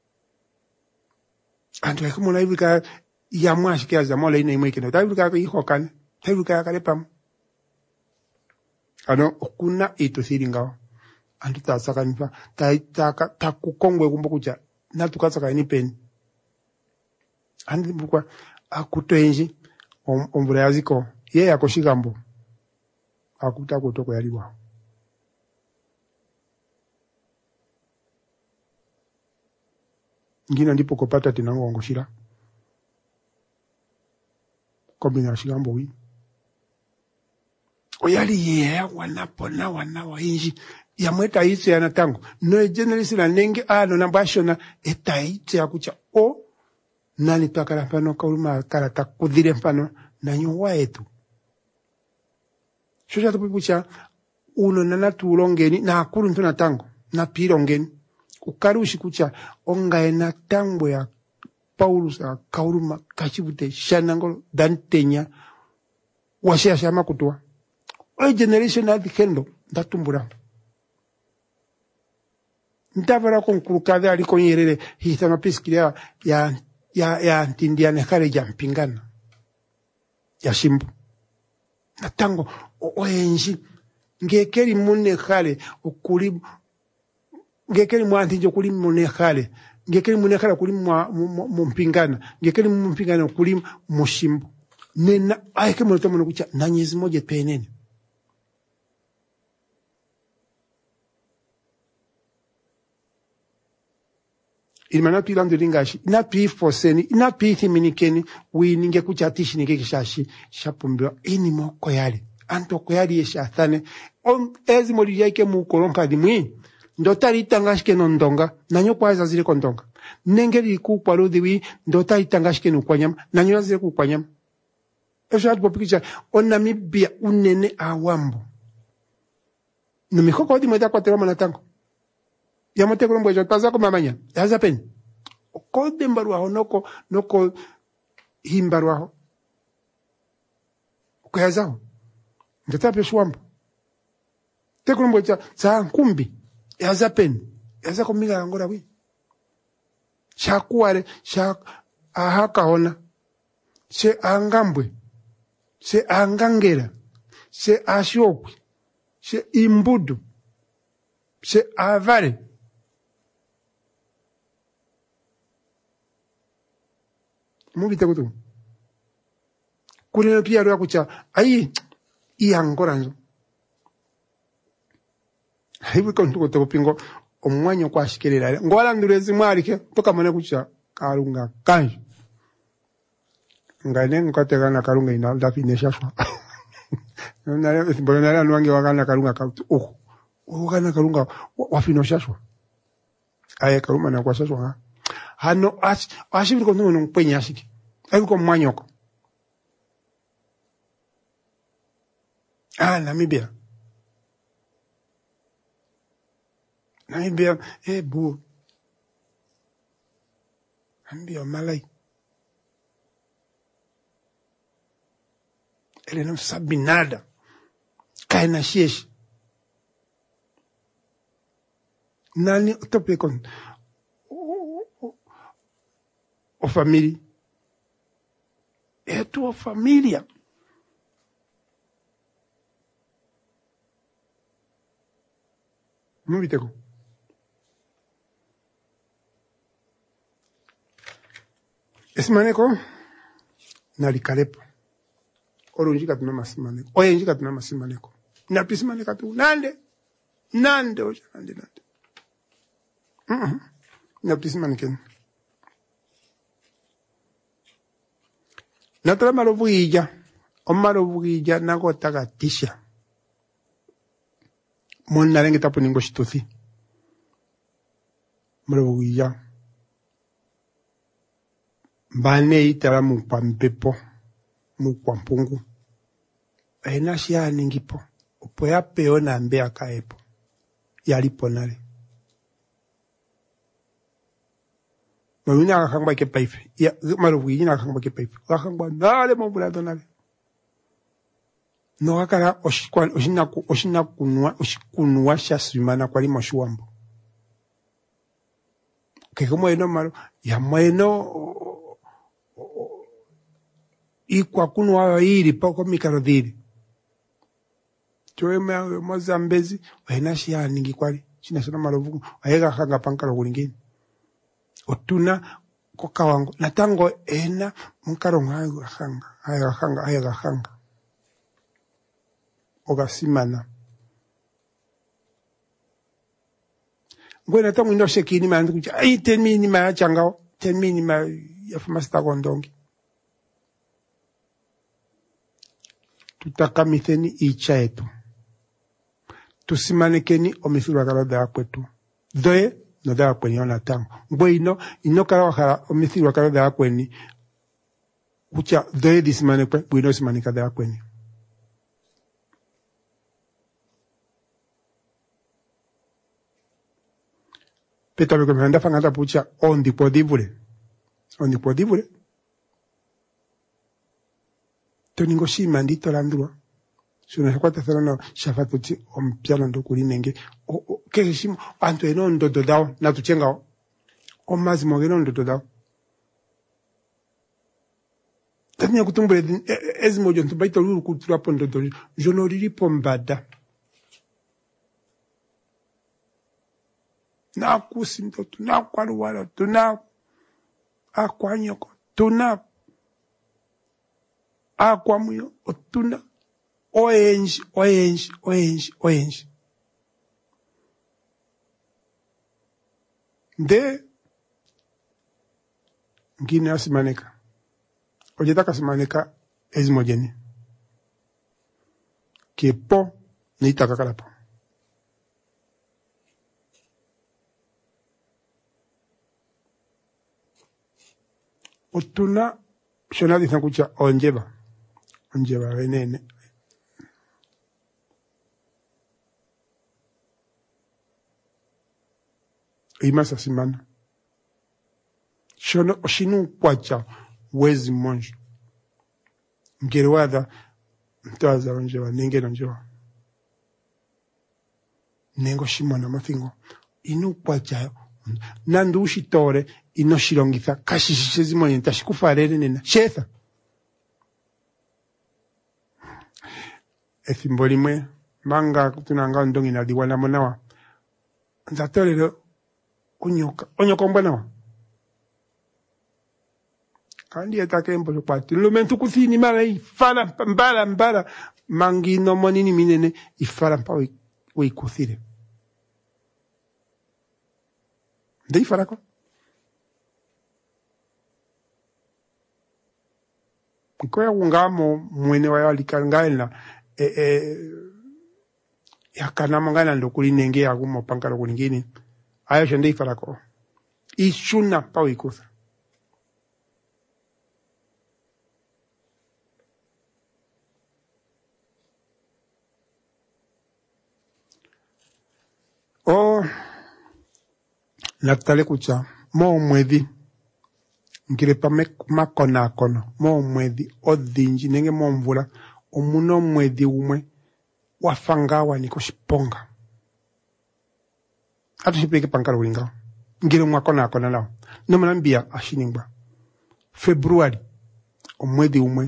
antu yake mona ivika ya mwashi kia za mola ina imweke no tabiruka ko iho kan tabiruka kale pam ano okuna ituthiri ngawo antu tasakanipa taitaka takukongwe kumbo kucha natukasaka ni peni andi bukwa akutoenji omvura yaziko ye yakoshikambo akuta kutoko yaliwa ngina ndipo kopata tinango ngoshira kombina shikambo wi oyali ye wanapo na wana wa inji ya mweta itse yana tango no generation na nenge ano na bashona eta itse akucha o nani twakala pano kauluma karata kudhire pano na nyuwa etu shosha tupipucha uno nana tulongeni na akuru ntuna tango na pilongeni ukarushi kucha ongaena tango ya Paulus a kauluma kachibute shanangolo dantenya washia shama kutua o generation na dikendo datumbura ntavara konkurukadhe aliko Nyerere hitama piskiria ya ya ya ntindiane kale jampingana ya shimbu natango oenji ngekeri mune kale okuli ngekeri mwantinjo kuli mune kale ngekeri mune kale kuli mumpingana ngekeri mumpingana kuli mushimbu nena ayeke mwoto mwono kucha nanyezi moje penene ilmana tuilando lingashi na tui foseni na tui thiminikeni wininge kuchatishi nike kishashi shapumbiwa ini moko yali anto ko yali yeshathane on ezi mori yake mu kolonka dimwi ndotari itangashike no ndonga nanyo kwaza zile kondonga nengeri ku kwaludi wi ndotari itangashike no kwanyama nanyo zile ku kwanyama esho atu popikicha on Namibia unene awambo no mikoko di mweda kwatera mana tango yamote kulombo ejo tazako mamanya yaza pen kode mbaruaho noko noko himbaruaho kuyazaho ndatape shwambo te kulombo ejo sa nkumbi yaza pen yaza komiga ngora wi shakuare sha ahaka hona se angambwe se angangera se ashokwe se imbudu se avare mubite kutu kulino pia rwa kucha ai iangora nzo hivi kontu kuto pingo omwanyo kwa shikelera ngola ndurezi mwarike toka mane kucha karunga kanji ngane ngotegana karunga ina ndapine shashwa nale mbona nwange wakana karunga kautu oh wakana karunga wafino shashwa aye karuma na kwa shashwa hano ash ashibiri kontu no mpenya ashiki ayi ko mwanyoko ah Namibia Namibia eh bu Namibia malai ele não sabe nada cai na xexe nani tope con o família é tua família não vite com esse maneco nalikarepo orunjika tuna masimaneko oyenjika tuna masimaneko na pisimaneka tu nande nande oja nande nande mhm na pisimaneken na tra marovuija o marovuija na gota gatisha monna renge tapo ningo shituthi marovuija bane itara mu pampepo mu kwampungu ena shia ningipo opo ya peo na mbe akaepo yalipo nale mawina akangba ke pipe ya maruwi na akangba ke pipe akangba nale mobula donale no akara oshikwa oshina ku oshina kunwa oshikunwa shasumana kwali moshuambo ke como eno maro ya mweno ikwa kunwa iri poko mikarodiri Choe Mozambezi, wena shia ningi kwali, china sona malovu, waega hanga pankaro kulingini. Otuna koka wangu, natango ena, mkaro ngaiga hanga, aiga hanga, aiga hanga. Oga simana. Ngwe natango ino shekini ma andu kucha, ai ten mini ma ya changao, ten mini ma ya fumasta gondongi. Tutakamitheni icha etu. Tusimanekeni omithuru akalo da kwetu. Doe no da kweni ona tango. Ngwe ino ino kala wakala omithuru akalo da kweni. Kucha doe disimanekwe, bwino simanika da kweni. Peta beko mehanda fangata pucha ondi podivule. Ondi podivule. Toningo shima ndito landua. Suna kwata thana shafatuti ompiano ndo kulinenge. O o keke shimo anto eno ndo dodao na tuchenga o mazi mogeno ndo dodao. Tanya kutumbule ezi mojo ntubaito lulu kultura pondo do jonori pombada. Na kusinto tuna kwaluwala tuna akwanyoko tuna akwamuyo otuna orange orange orange orange de ngine asimaneka ojeta simaneka ezimojeni kepo nitaka kalapo otuna shona dicen kucha onjeba onjeba venene imasa simana shona oshinu kwacha wezi monjo ngerwada mtaza onjeba nenge onjeba nengo shimona mafingo inu kwacha nandu ushitore ino shilongitha kashishize monye ntashikufarere nena shetha ethimbo limwe manga tunanga ndongi na diwana monawa nzatolero onyoka onyoka mbanawa kandi etakembo kwati lumentu kuthini mara ifala mbala mbala mangino monini minene ifala mpa we kuthire ndei farako Kwa ungamo mwene wa walikangaina e e yakana mangana ndokuli nenge yagumo pankaro kulingini ayo shende farako ishuna pa ikusa o natale kucha mo mwezi ngire pa makona kono mo mwezi odhinji nenge mo mvula omuno mwezi umwe wafangawa niko shiponga atu shipeke pankaro winga ngire mwakona kona lao nomanambia ashiningba Februari omwezi umwe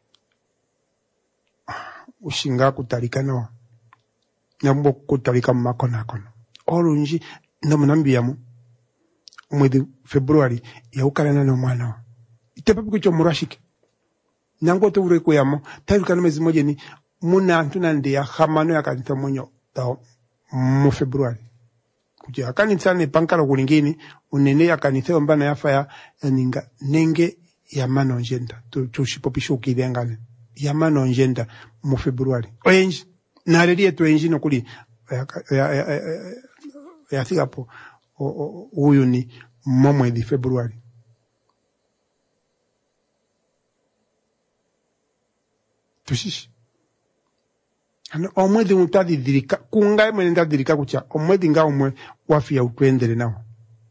ushinga kutalika no nyambo kutalika makona kono olunji nomanambia mu mwezi Februari ya ukalana na mwana itepa kucho murashike nango to ure kuyamo taruka no mezi moja ni muna antuna ndi ya hamano ya kanita monyo ta mu Februari kuja akanita ne pankaro kulingini unene ya kanita mbana ya faya ninga nenge ya mano njenda to tushipopisho kidengane ya mano njenda mu Februari orange na relie to enji no kuli ya ya ya, ya, ya sigapo uyu ni mwezi Februari tushishi ana omwezi mutadi dirika kunga mwezi ndadirika kucha omwezi nga omwe wafia utwendere nao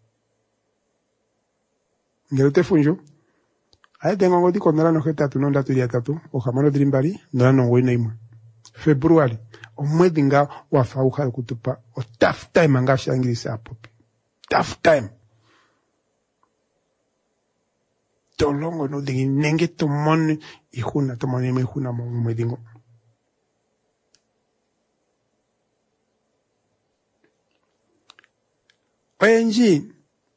ngero tefunjo aye tengo ngodi kondala no heta tunonda tulia tatu o jamano drimbari no no wena imwe Februari omwezi nga wafauka kutupa o tough time anga shangirisa apopi tough time tolongo no dingi nenge tomone ihuna tomone me ihuna mo mwedingo Oyenji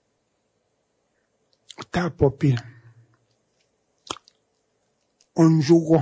ta popil onjugo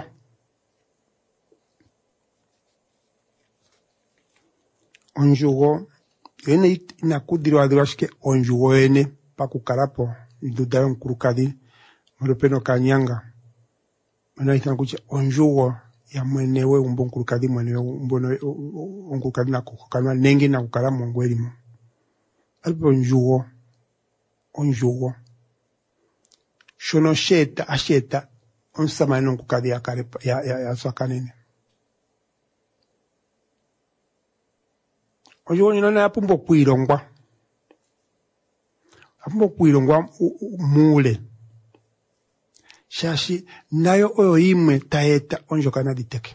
onjugo ene inakudirwa dirashike onjugo ene pakukalapo idudala nkurukadi mulopeno kanyanga mana itan kuche onjugo ya mwenewe umbo nkurukadi mwenewe umbo nkurukadi na kukanwa nengi na kukala mongwelimo alpo onjugo onjugo shono sheta asheta onsama nkukadi ya kare ya ya, ya swakanene onjugo nina na pumbo kuilongwa apumbo kuilongwa mule shashi nayo oyo imwe taeta onjoka na diteke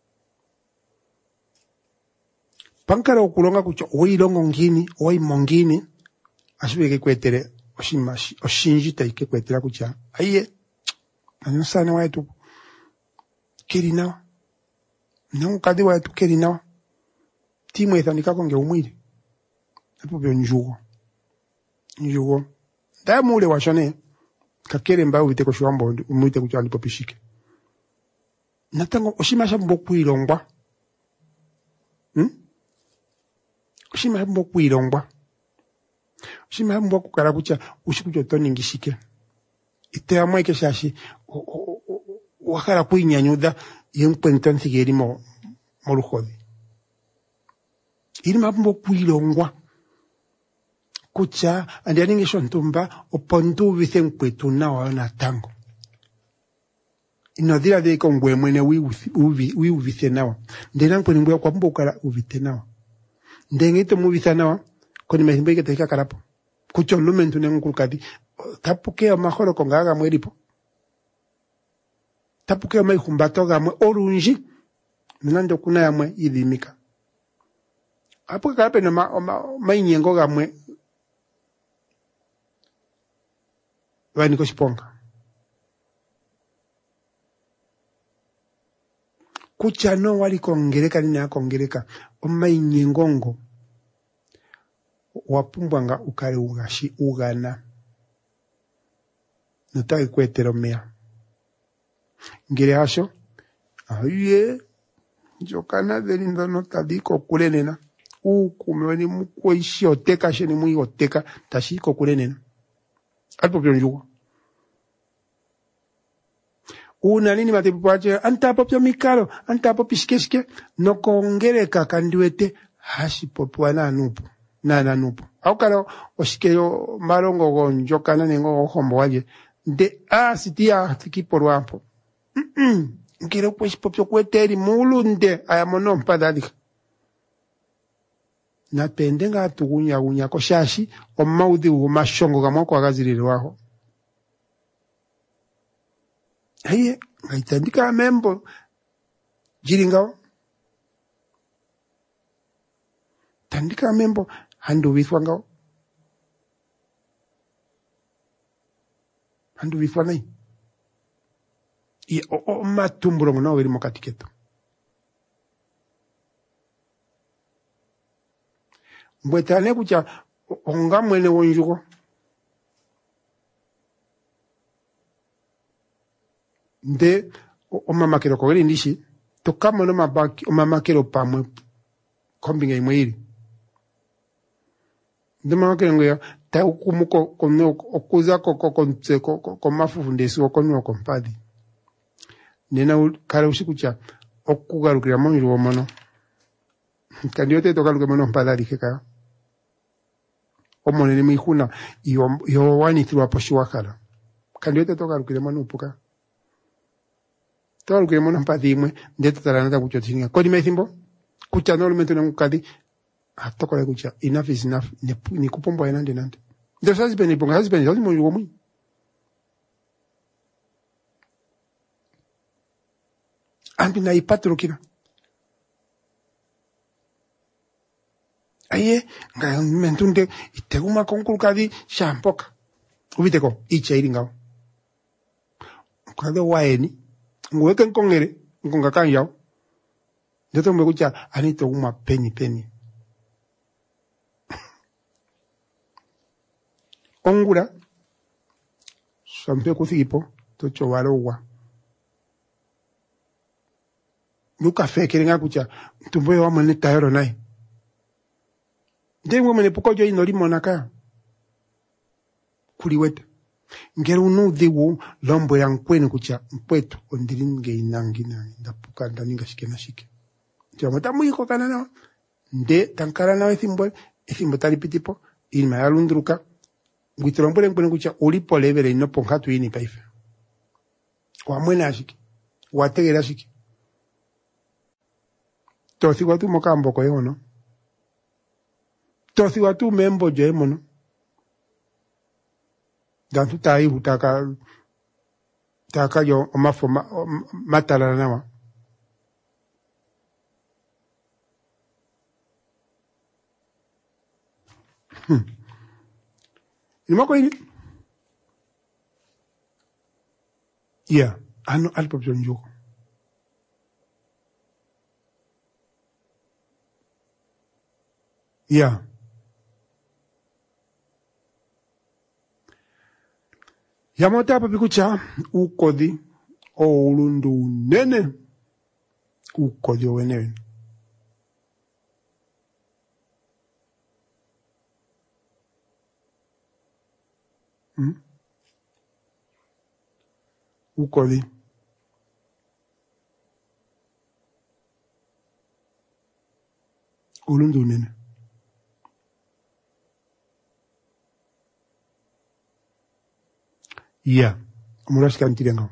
pankara okulonga kucho oilongo ngini oimo ngini ashibeke kwetere oshimashi oshinji taike kwetera kucha aye anyosana waitu kirinawa nungu kadi waitu kirinawa timu ethanika konge umwili apo byo njugo njugo da mule washone kakere mba ubite ko shwambo umwite kucha alipo pishike natango oshimasha mboku ilongwa hm oshimasha mboku ilongwa oshimasha mboku kala kucha ushikujo toningishike ite amwe ke shashi wakala kuinyanyuda yenkwentan thigeri mo mo lukhodi ilima mboku ilongwa kucha andianinge shontumba opontu vise nkwetu nawa na tango inodira de kongwe mwene wi uvi wi uvise nawa ndena nkweni mbwa kwa mbokala uvite nawa ndengito muvisa nawa koni mehimbe ke teka karapo kucho lumentu ne nkulukadi tapuke amahoro kongaga mwelipo tapuke amahumbato gamwe orunji minando kuna yamwe idimika apo karape no ma, ma, mainyengo gamwe wani koshiponga kucha no wali kongereka nini ya kongereka omai nyengongo wapumbwanga ukale ugashi ugana notaki kwetero mea ngire hasho aye jokana delindo notadiko kulenena ukumeweni mukweshi oteka sheni mui oteka tashiko kulenena alpo pyo njugo una nini matipu wache anta popyo mikalo anta popi shikeshike no kongereka kandiwete hashi popwa na nupu na na nupu au kalo oshikeyo marongo gonjoka na nengo hombo waje de a sitia tiki porwampo mm -mm. Ngire kweshi popyo kweteri mulunde ayamono mpadadika na pendenga tugunya gunya ko shashi o maudi u mashongo gamwa kwa gazirire waho aye ngaitandika membo jiringao tandika membo handu withwangao handu withwanai i o, o matumburo no weri mokatiketo mbwetane kucha onga mwene wonjugo nde o mamakero ko geri ndishi to kamo no mabaki o mamakero pamwe kombinga imwiri nde mamakero ngoya ta ukumuko kono okuza ko ko konse ko ko mafufu ndesi ko no kompadi nena kare ushikucha okugarukira monju womono kandi yote to garuke mono mpadali keka omone ni mihuna yo yo wani through aposhiwakala kandi yote to garukire mono upuka to garukire mono mpadimwe ndeto taranata kucho tinga kodi methimbo kucha no lumento ngukadi atokole kucha enough is enough ni kupombo ena ndi nande ndo sazi beni ponga sazi beni sazi monju womu ambi na ipatrukira aye nga mentunde iteguma konkulukadi shampoka ubiteko icha iringao kade waeni ngweke nkongere nkonga kanjao ndoto mbe kucha anito uma peni peni ongura sampe kuthipo tocho warowa nuka fekere nga kucha tumbo yo amene tayoro nai ndemwe mene pokojo inori monaka kuliweta ngero unu dhiwo lombo ya nkwene kucha mpwetu ondiringe inangi na ndapuka ndaninga shike na shike ndio matamu iko kana na nde tankara na ethimbo ethimbo talipitipo ilma yalundruka ngwitrombole nkwene kucha ulipo levele inopo nkatu ini paife wa mwene ashike wategera ashike tosi watu mokambo ko yono tosi watu membo je mono dantu tai hutaka taka yo omafo ma, matala nawa hmm imako ini yeah ano alpo jonjo yeah yamota hapa pikucha ukodi o ulundu nene ukodi wenewe hmm? ukodi ulundu nene yeah murashika ntirenga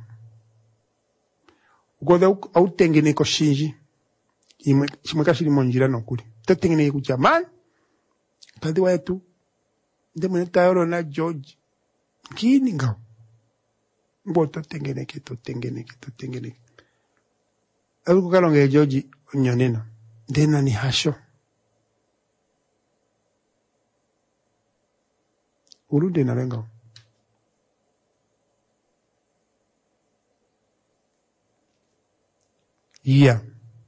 ukoda autengene ko shinji imwe chimwe kashiri monjira nokuri tatengene ku jaman tadi wetu ndemwe tayoro na George kini nga mboto tengene ke to tengene ke to tengene aluko kalonge George nyonena ndena ni hasho urude na lenga yeah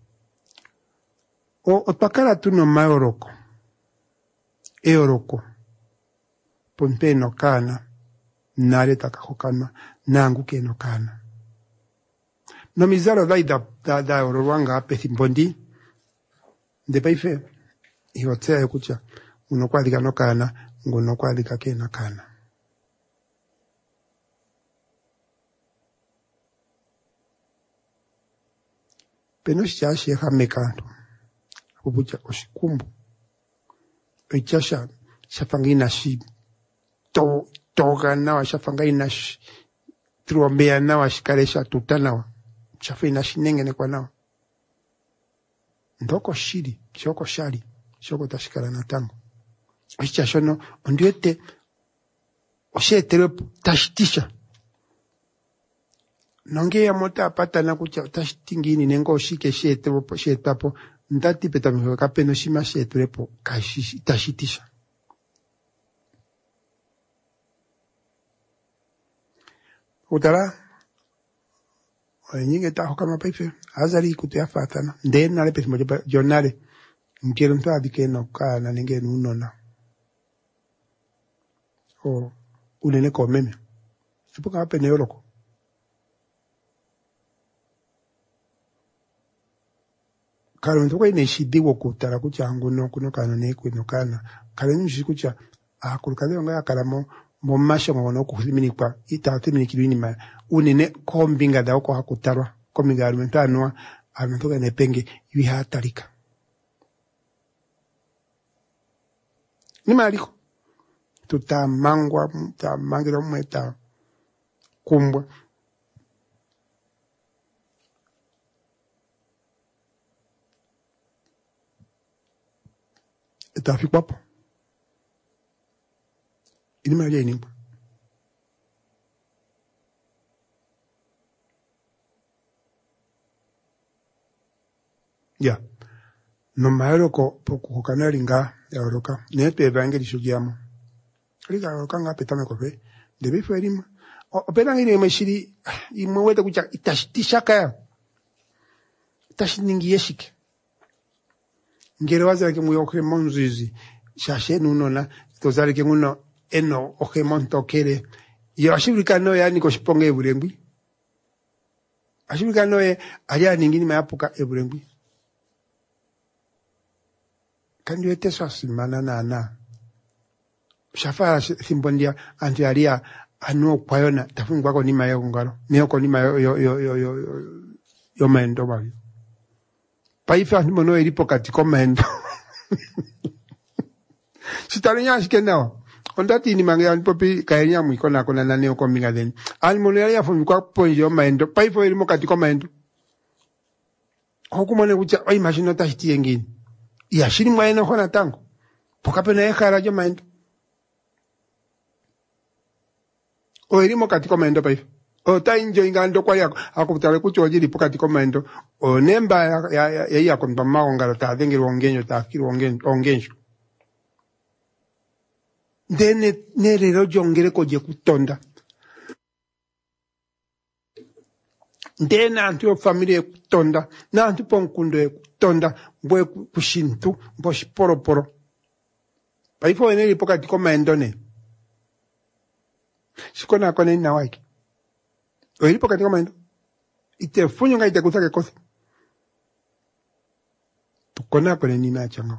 o otakara tu no mayoroko eoroko ponte no kana nare takahokana nangu ke no kana no mizaro dai da da da orwanga pethimbondi de paife ihotea yokucha uno kwalika no kana ngono kwalika ke no kana peno shashe hamekanto kubuja oshikumbu echasha shafangina shi to toga nawa shafangina shi truombea nawa shikaresha tutanawa shafina shinengene kwa nawa ndoko shiri shoko shari shoko tashikara na tango echashono ondiete oshetere tashitisha nonge ya mota pata na kucha tashitingini nengo shike shete wopo shetapo ndati peta mho kapeno shima sheturepo kashishi tashitisha utara nyinge ta hokama paife azali kutia fatana ndena le pesimo jonale ngero nto adikeno kana nenge nunona o unene ko meme sipoka apene yoroko kalo ntoko ine shidiwo kutara kuchangu no kuno kana ne kuno kana kale nji kucha akulukale nga yakalamo mo masho ngono kuhimini kwa itatu mini kilini ma unene kombinga da ko hakutarwa kombinga alumentanwa alumentoka ne penge iwi hatarika ni maliko tutamangwa tutamangiro mweta kumbwa etafi kwapo ini maria inimpa ya no maero ko poku kanari nga ya oroka ne pe evangeli shugiamo riga oroka nga petame ko pe debe ferima o pena ngine mashiri imweta kucha itashitishaka tashiningi yeshike ngere waza ke muyoke monzizi shashe nuno na tozali ke nguno eno ogemonto kere yo ashibulika no ya niko shiponge eburengwi ashibulika no ye alia ningini mayapuka eburengwi kandi wete swasimana nana shafara simbondia antiaria anu kwayona tafungwa ko nima yo ngaro niyo ko nima yo yo yo yo yo, yo mendo ba paifa ndimono ilipo katiko mendo sitarinya shikena ondati ni mangya popi kayenya mwikona kona na neo ko minga den al monera fumikwa ponjo mendo paifa ilimo katiko mendo hokumone kucha ai machine ta hiti yengini ya shiri mwaena hona tango pokapena ekara jo mendo o irimo katiko mendo paifa o ta injo ingando kwa yako akutale kuchojiri pokatiko mendo o nemba ya ya ya, ya, ya konpa maongalo ta dengi wongenyo ta kiri wongenyo ongenyo dene nerero jongere koje kutonda ndena antu familia kutonda na antu ponkundo kutonda bwe kushintu boshi poro poro paifo eneli pokatiko mendo ne sikona kone na waki oili pokatiko mendo ite funyo nga ite kutake kosi tukona kone nina chango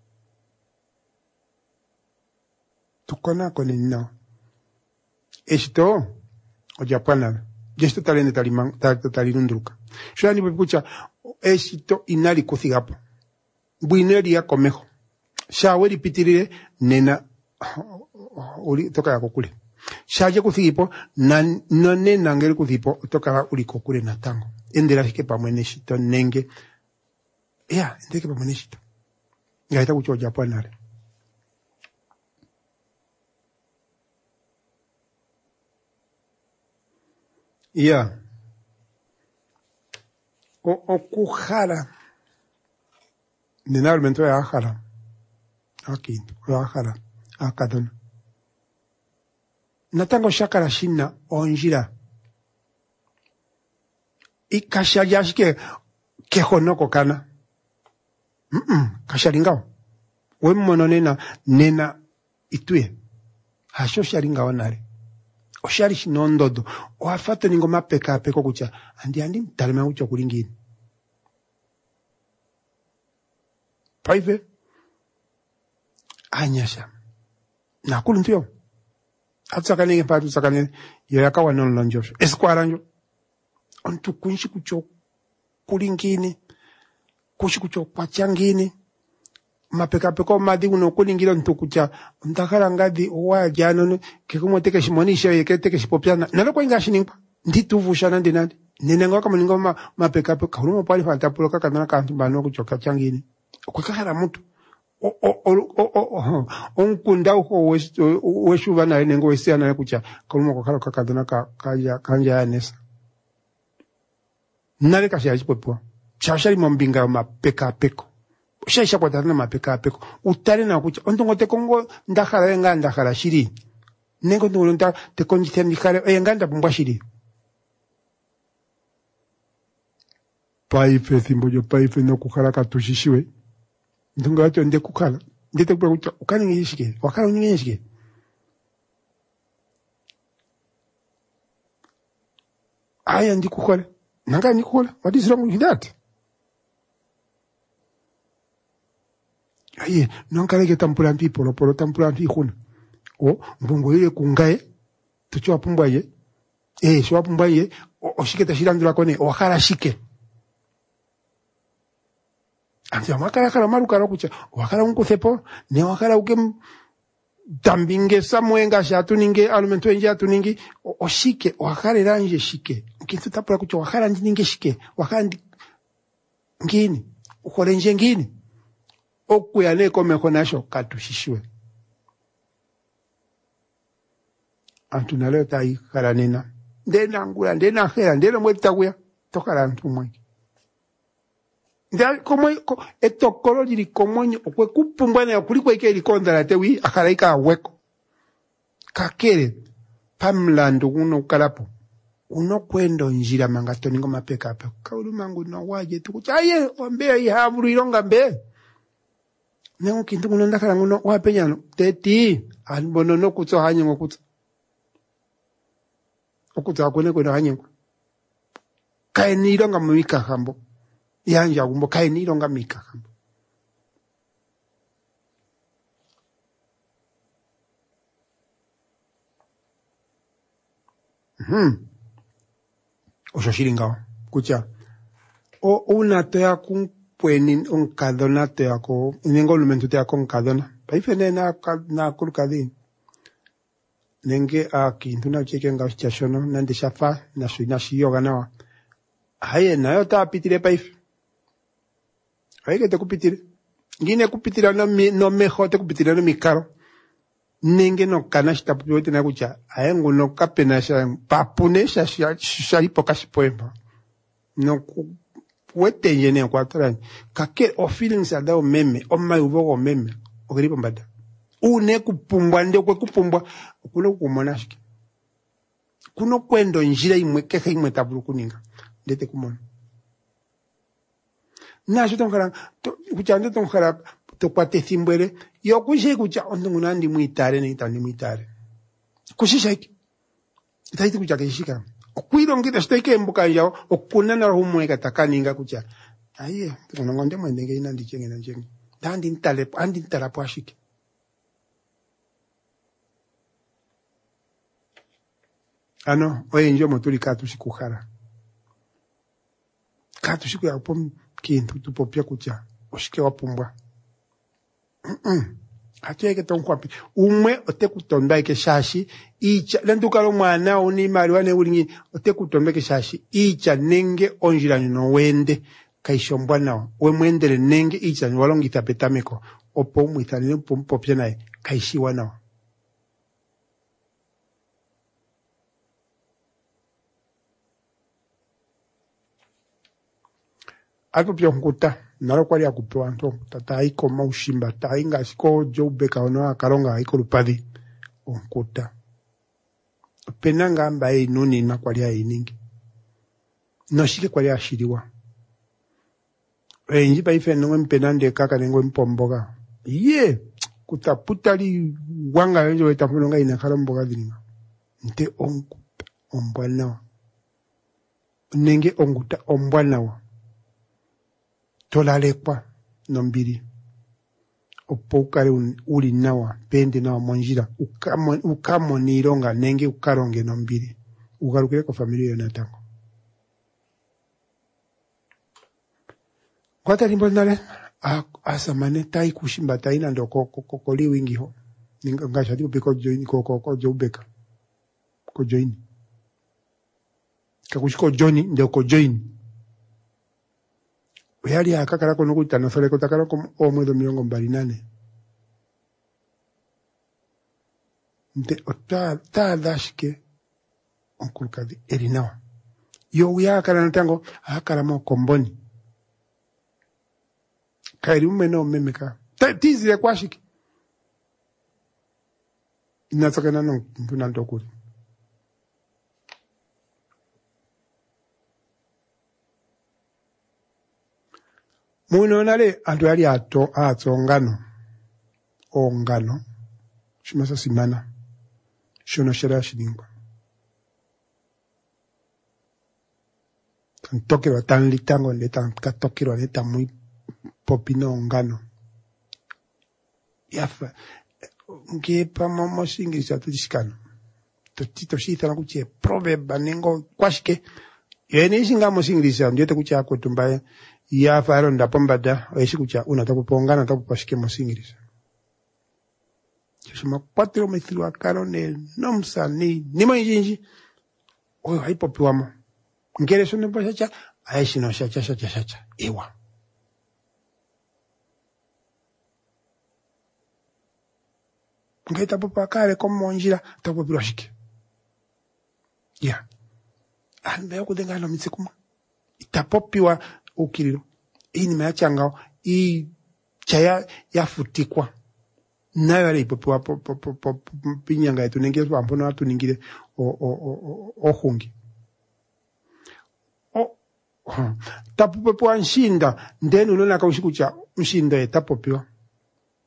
tukona kone nina esto o japana gesto talene talimang talirundruka shani bekucha esto inali kuthigapo buineri ya komejo shaweri pitirire nena uli toka ya kokule shaje kuthigipo na no nena ngeri kuthipo toka uli kokule na tango endera hike pamwene shito nenge ya ndeke pamwene shito ngaita kucho japana re ya o okujara nenalmente ya jara aquí ya jara akadona natango shakara shina onjira ikasha yashike kehonoko kana mm kasharingao we mono nena nena itue hasho sharingao nare oshari shinondodo oafato ningo mapeka peko kucha andi andi mtalema ucho kulingini paive anyasha na kuluntuyo atsakane nge patu tsakane yo yakawa non lonjo eskwara njo ontu kunshi kucho kulingini kushi kucho kwachangini mapeka peko madi uno kulingira ntu kucha ndakara ngadi owa jano kekumoteke shimonisha yeketeke shipopiana naloko ingashi nimpa ndituvushana ndinandi nenengo kama ningo ma, mapeka peko karumo pali fantapulo kakana kantu bano kuchoka changini kwakara mtu o o o o onkunda uko weshuva na nengo wesiana kucha karumo kakara kakadana ka kanja kanja anesa nale kashaji popwa chashari mombinga mapeka peko shaisha kwa tana mapeka peko utare na kucha ontongo te kongo ndakhala nga ndakhala shiri nengo ndo nda te konjite ndikale e nganda bumbwa shiri paife simbojo paife no kukhala katushishiwe ndunga acho nde kukhala ndete kwa kucha ukani ngishike wakala ngishike aya ndikukhala nanga ndikukhala what is wrong with that? Aye, non kale ke tampula mpi polo polo tampula mpi khuna. O mbongo ile kungae tuchwa pumbwaye. Eh, shwa pumbwaye o shike tashirandura kone o khara shike. Andi amakara kala maruka rokucha wakala unkuthepo ne wakala ukem dambinge samwenga shatu ninge alumento enja tuningi o shike wakala ranje shike. Kintu tapula kucha wakala ninge shike wakala ngini ukolenje ngini okuyane komeko nasho katushishiwe antu naleo tai karanena ndena ngula ndena hera ndena mweta kuya tokala antu mwenye ndia komo etokolo diri komonyo okwe kupumbwana ya kuliko ike ilikonda la tewi akaraika weko kakere pamlandu uno kalapo uno kwendo njira mangato ningo mapeka ape kaulu mangu no waje tukucha aye wambea ihavuru ilonga mbe Nengo kintu kuno ndakhala nguno wapenyano teti anbono no kutso hanye ngokutso. Okutso akone kwena hanye ngo. Kaeniro nga mika hambo. Yanja gumbo kaeniro nga mika hambo. Hmm. Ososhiringa kucha. O una toya kun puenin un cadona teako, nengo lumento teako un cadona. Paifene na na kulkadin. Nenge a kintuna cheke nga chashono nande shafa na suina shiyoga nawa. Haye na yo ta pitire paif. Haye que te kupitire. Ngine kupitira no mi no mejor te kupitira no mi caro. Nenge no kanashita puyote na kucha. Haye nguno kapena sha papune sha sha sha pokashi poema. No wete njene kwa trani kake o feelings ada o meme o mai uvo o meme o gripo mbada une kupumbwa nde kwe kupumbwa kuno kumonashiki kuno kwendo njira imwe keke imwe tabulu kuninga ndete kumona na shoto ngara kuchande to ngara to kwate thimbwele yo kuje kucha ondungu nandi muitare ni tandi muitare kushisha iki itaiti kucha kishika Okuido ngita steke mbuka yao okuna na rumwe katakaninga kucha. Aye, tuno ngonde mwendenge ina ndichenge na njenge. Dandi ntale andi ntala pwashike. Ano, oye njo motuli katu shikuhara. Katu shiku ya pom kintu tupopia kucha. Oshike wapumbwa. Mm-mm. Atueke tonkwapi. Umwe ote kutonda ike shashi. Icha, lenduka lo mwana uni mariwane ulingi. Ote kutonda ike shashi. Icha nenge onjila nino wende. Kaishombwa nao. We mwendele nenge icha nwalongi tapetameko. Opo umwita nino popia nae. Kaishiwa nao. Alpo pia nkuta. Naro kwali ya kupewa nto. Tata haiko maushimba. Ta inga siko joubeka ono akaronga haiko lupadi. Onkuta. Penanga amba hei nuni na kwali ya iningi. Noshike kwali ya shiriwa. E njipa ife nungwe mpenande kaka nengwe mpomboga. Iye. Kutaputa li wanga yojo wetapunonga inakara mboga dininga. Nte onkuta. Ombwa nawa. Nenge onkuta ombwa nawa. Tolalekwa nombiri. Opo ukare uli nawa, pende nawa monjira. Ukamo, ukamo nironga, nenge ukaronge nombiri. Ugarukire kwa familia yonatango. Kwa tarimbo nale, asa mane tai kushimba tai nando kokoli wingi ho. Nga shadi peko joini koko jobeka. Ko joini. Kakushiko joini ndio ko joini. Uyali akakara kono kutana sole kotakara kom omwedo miongo mbali nane. Nte ota ta dashke onkulkadi erinawa. Yo uya akara natango akara mo komboni. Kairi umeno memeka. Tizi ya kwashiki. Inatoka na nong tunantokuri. Muno nale antu yali ato ato ngano o ngano shimasa simana shono shera shidingwa tokero tan litango le tan katokero le tan muy popino ngano yafa nge pa mama singi sa tudishikano to tito shita na kuche probe banengo kwashike yene singa mo singlisa ndete kucha kwetumbaye ya faro ndapombada oeshikucha una tapopongana tapopashike mosingirisa shima kwatiro mithilo akaro ne nomsa ni nimo injinji oyo haipopiwamo ngere sone poshacha aishi no shacha shacha shacha ewa ngere tapopakare komo njira tapopirashike ya anbe okudengana mitsikuma itapopiwa ukiriro ini meachangao i chaya yafutikwa nayo ale ipopewa pinyanga yetu nenge pampono watu ningire o o o o hungi o tapopewa nshinda ndenu nona kaushikucha nshinda etapopewa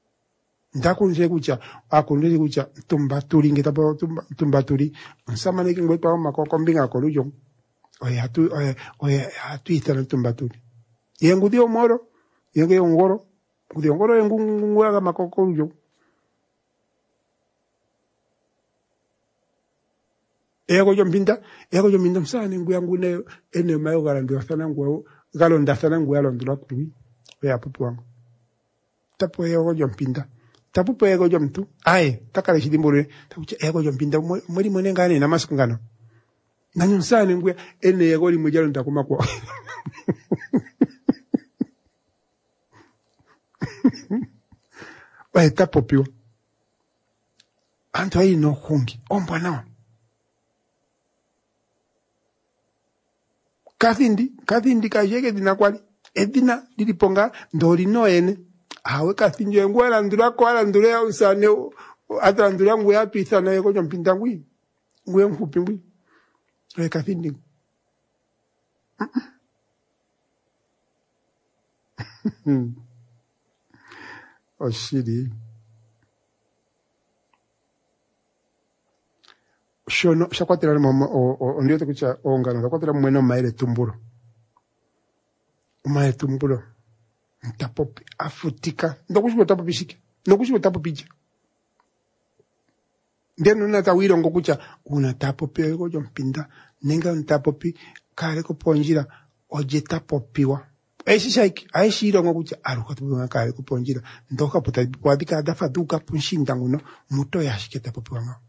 ndakunze kucha akunze kucha tumbaturi ngetapo tumbaturi nsamane ke ngwepa makoko mbinga kolujo oye atu oye oye atu itana tumbaturi yengu dio moro yenge ngoro dio ngoro yengu ngwa makoko lujo ego yo mbinda ego yo mbinda msane ngu yangu ne ene mayo garando sana ngu galonda sana ngu alondra kuwi oya pupu wangu tapo ego yo mbinda tapu pe ego jom tu ai takale shidimbure tapu ego jom pinda mweri mwene ngane na masiku ngano nanyo sana ngwe ene ego li mujalo ntakuma kwa wa tapo pio anto ai no hungi ombwa nao kathindi kathindi kajege dina kwali edina diliponga ndori no ene awe kathinjo ngwala ndura ko ala ndura usane atra ndura ngwe apitha na yeko mpinda ngwi ngwe mfupi ngwi awe kathindi oshiri shono shakwatira mama o ndio tukucha ongana shakwatira mweno maire tumburo maire tumburo ntapopi afutika ndokushwe tapo bishike ndokushwe tapo pije ndeno na tawiro ngokucha una tapo pego jompinda nenga ntapopi kale ko ponjira oje tapo piwa eshi shaiki aishiro ngokucha aruka tuwa kale ko ponjira ndoka pota kwadika dafa duka punshinda nguno muto yashike tapo piwa nga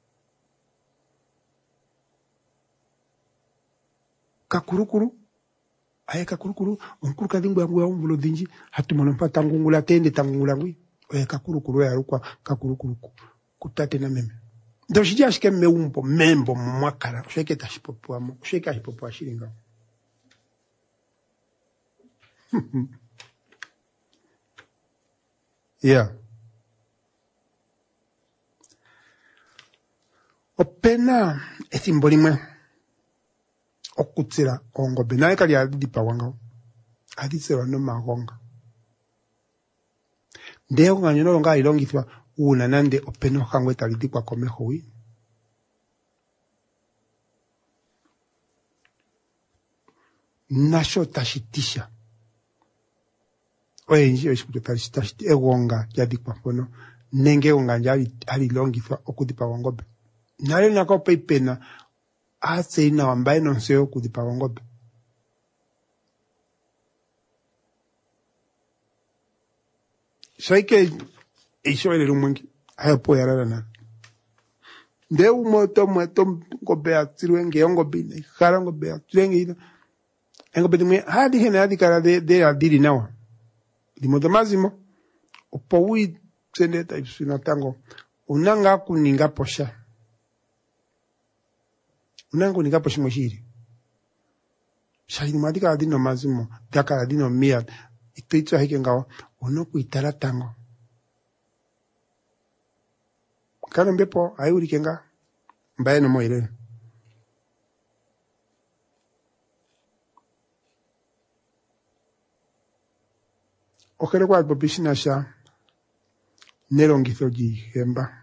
kakurukuru ayeka kurukuru onkuru kadingwa yangu ya umvulo dinji hatumana mpata ngungula tende tangungula ngwi oyeka kurukuru ya rukwa kakurukuru kutate na meme ndo shija shike meumbo membo mwakara sheke tashipopo amo sheke ashipopo ashiringa yeah opena etimbolimwe okutsira ongobe naye kali adipa wanga aditsera no magonga ndeo nganyo no nga ilongithwa una nande openo hangwe talidikwa komeho wi nasho tashitisha oye nji eshikuto tashitisha egonga yadikwa pono nenge onga njali alilongithwa okudipa wangobe nale nako pepena ase ina wambaye nonseo kudipa wangobe shaike isho ele rumwengi hapo yarara na nde umoto mweto ngobe atirwenge ngobe ne kara ngobe atirwenge ngobe dimwe hadi hena hadi kara de de adiri nawa dimoto mazimo upowi tsende ta isuna tango unanga kuninga posha unango ningapo shimoshiri shali madika adino mazimo daka adino mia itoitwa hike ngawa unoku itala tango kana mbepo ayuri kenga mbaye no moire okere kwa bobishina sha nerongithoji hemba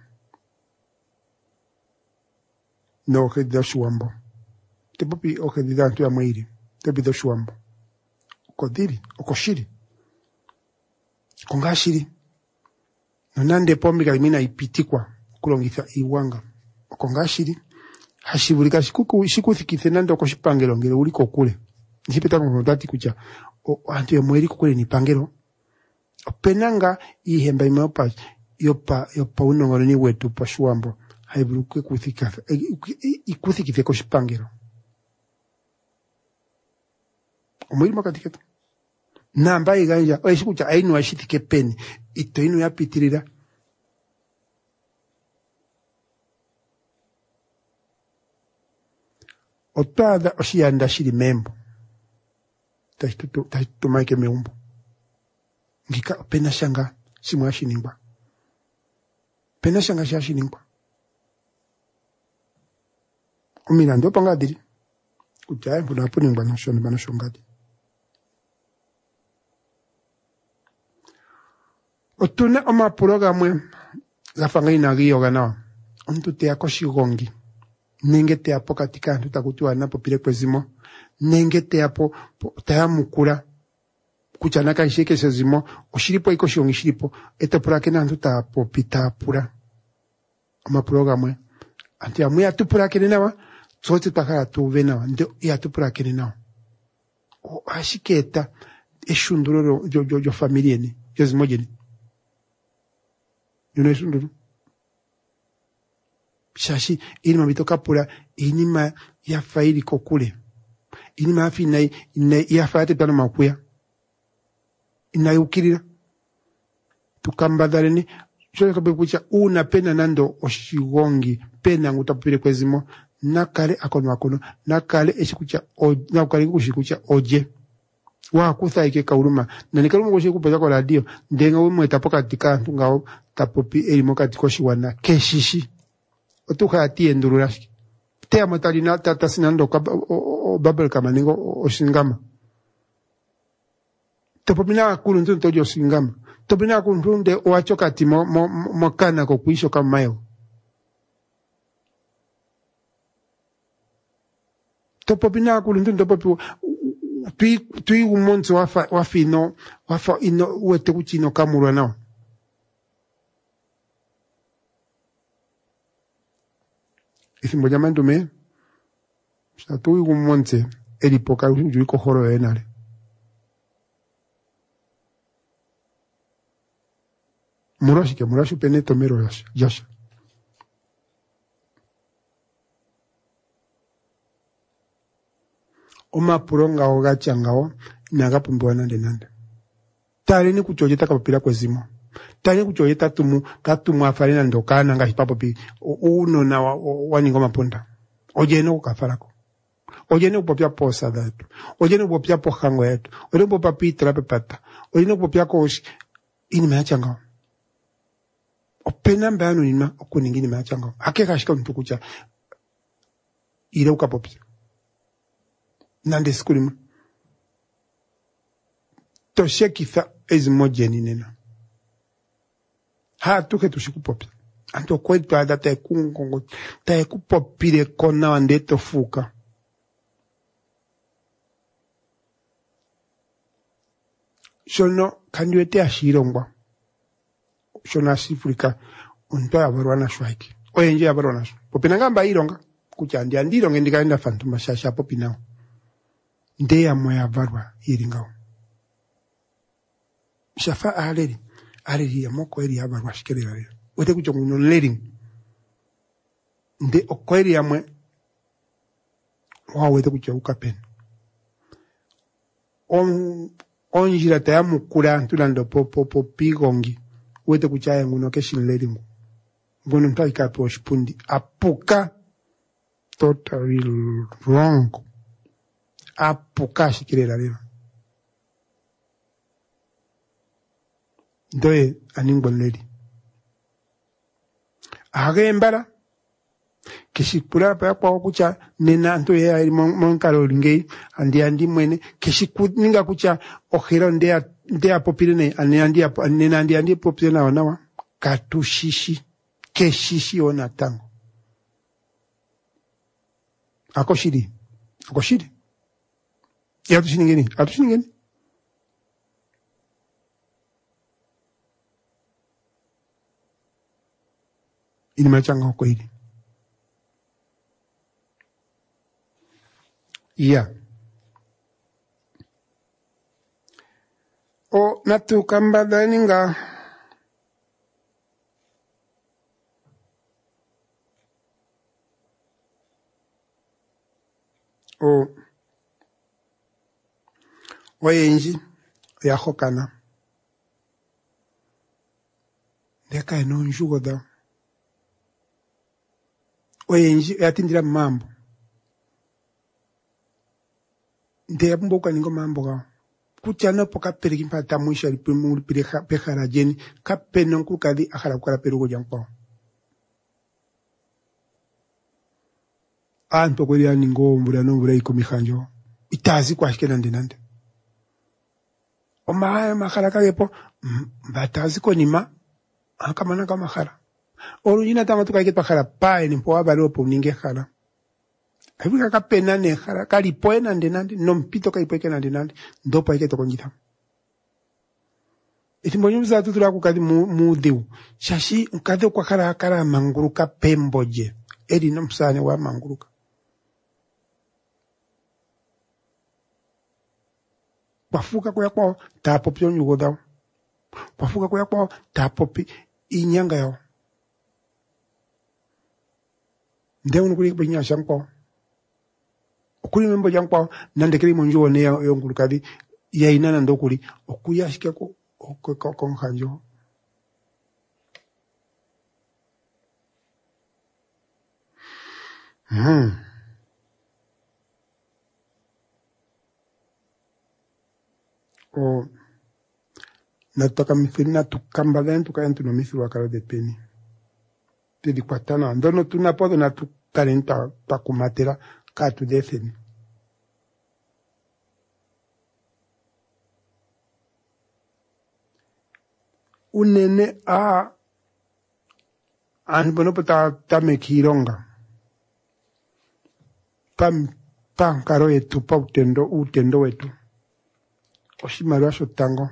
no que de shuambo te popi o que de danto ya mwiri te bido shuambo kodiri okoshiri kongashiri nonande pombi kalimina ipitikwa kulongitha iwanga okongashiri hashibulika shikuku shikuthikithe nande okoshipangelo ngere uliko kule njipeta ngondati kucha antu ya mwiri kukule ni pangelo openanga ihemba imeopa yopa yopa unongolo ni wetu pa shuambo haibuluke kuthika ikuthikithe koshipangelo omwiri makatiketa namba iganja oyishikucha ainu ashitike peni ito inu yapitirira otada oshiyanda shiri membo tashitutu maike meumbo ngika pena shanga shimwa shiningwa pena shanga shashiningwa umina ndo pangadiri kujaya mbuna puningwa no shoni bana shongadi Otuna oma programu gafanga inagiyo gana. Ontu te akoshigongi. Nenge te apo katika antu takutua na popire kwezimo. Nenge te apo taya mukura. Kuchanaka nshike sezimo. Oshiripo iko shiongi shiripo. Eto purake na antu ta popita pura. Oma programu. Antu ya muya tu purake nenawa. Sote takara tu venawa. Ndio ya tu purake nenawa. O ashiketa. Eshunduro jo jo jo familia ni. Jezimojeni. Yuno eshunduro. Shashi, inima bitoka pura, inima ya faili kokule. Inima afi inai, inai, ya faate pano makuya. Inai ukirira. Tukambadhareni, shole kabe kucha, una pena nando oshigongi, pena ngutapire kwezimo, nakale akono akono, nakale eshikucha, nakale kushikucha oje. Wa kutha ike kauruma. Na nikarumu kushikupa kwa radio, ndenga umu etapoka tika, ngao tapopi elimoka tikoshi wana, keshishi. Otuka ati endururashi. Te amatali na tata sinando o babel kama ningo o singama. Topopina akulu ntu ntojo singama. Topina akulu ntu nde o achoka ti mo, mo, mo kana ko kuisho kama mayo. Topopina akulu ntu ntopopi tui, tui umonzo wafa, wafi ino, wafa ino uete kuchino kamurwa nao. Ifimbo jamando me, sa tui umonze, elipoka ujuiko horo enale. Murashi ke murashi peneto mero yasha, yasha. Oma puronga oga changao, inaga pumbuwa nande nande. Tari ni kuchojeta kapapira kwezimo. Tari kuchojeta tumu, katumu afarina ndokana nga hipapopi, uno na waningo maponda. Ojeno kukafarako. Ojeno kupopia posa datu. Ojeno kupopia pohango yetu. Ojeno kupopia pitra pepata. Ojeno kupopia koshi. Ini mea changao. Opena mbano nima, okuningini mea changao. Hake kashika mtukucha. Ire ukapopia. Nande skurimu. Toshe kitha ezimojeni nena. Ha tuke tushikupopia. Anto kwetu ada tae kungongo. Tae kupopire kona wandeto fuka. Shono kandiwete ashirongwa. Shono asifrika. Unto ya barwana shwaiki. Oyenje ya barwana shwaiki. Popinangamba ironga. Kuchandi andironga ndika enda fantuma shasha popinao. Ndeya moya barwa iringao. Shafa aleri. Aleri ya moko eri ya barwa shikeri aleri. Wete kuchongu no lering. Nde okoeri ya mwe. Waa wete kuchongu kapen. On, on jirata ya mukura antulando po po po pigongi. Wete kuchaya nguno keshin leringu. Nguno mta ikape oshipundi. Apuka. Totally wrong. Apuka shikiri aleri. Ndoye aningbon lady. Age mbara. Kishikura pa kwa kucha nena anto ya monkalo lingei andi andi mwene kishikuninga kucha ohiro ndea ndea popirene andi andi nena andi andi popirene wanawa katushishi keshishi ona tango. Akoshiri. Akoshiri. Ya tushiningeni. Atushiningeni. Ini machanga hoko hili. Yeah. O natu kambada ninga. O wayenji ya hokana. Deka eno njugo da. Wayenji ya tindira mambo. Nde mboka ningo mambo ga. Kuchana po kapere kimpa tamuisha lipimu pekara jeni. Kape nonku kadi akara kukara perugo jampo. Anto kwa ya ningo mbura nombura iko mikanjo. Itazi kwa shike nande nande. O maa makara kage po. Bataziko nima, akamana kama khara. Orujina tama tukaike pa khara pae ni mpoa balo po ninge khara. Kavika kapena ne khara, kali poe nande nande, nompito kai poe nande nande, ndopa ike toko njita. Iti mbonyumza tutula kukadi mu, mu diu. Shashi, ukadi kwa khara khara manguruka pemboje. Edi nomsane wa manguruka. Wafuka kwa kwa tapopi onyugo dao. Wafuka kwa kwa tapopi inyanga yao. Nde unukuli binya shankwa. Okuli membo jankwa nandekeli monjo ne yongulukadi ya inana ndokuli okuya shikeko okko konkanjo. Hmm. O nataka mifina tukambalen tukaentu no mithru wakala de peni. Tedi kwatana ndono tunapodo na tukarenta takumatera katu defeni. Unene a anbono pata tame kironga. Pam pankaro etu pa utendo utendo wetu. Oshimaru asho tango.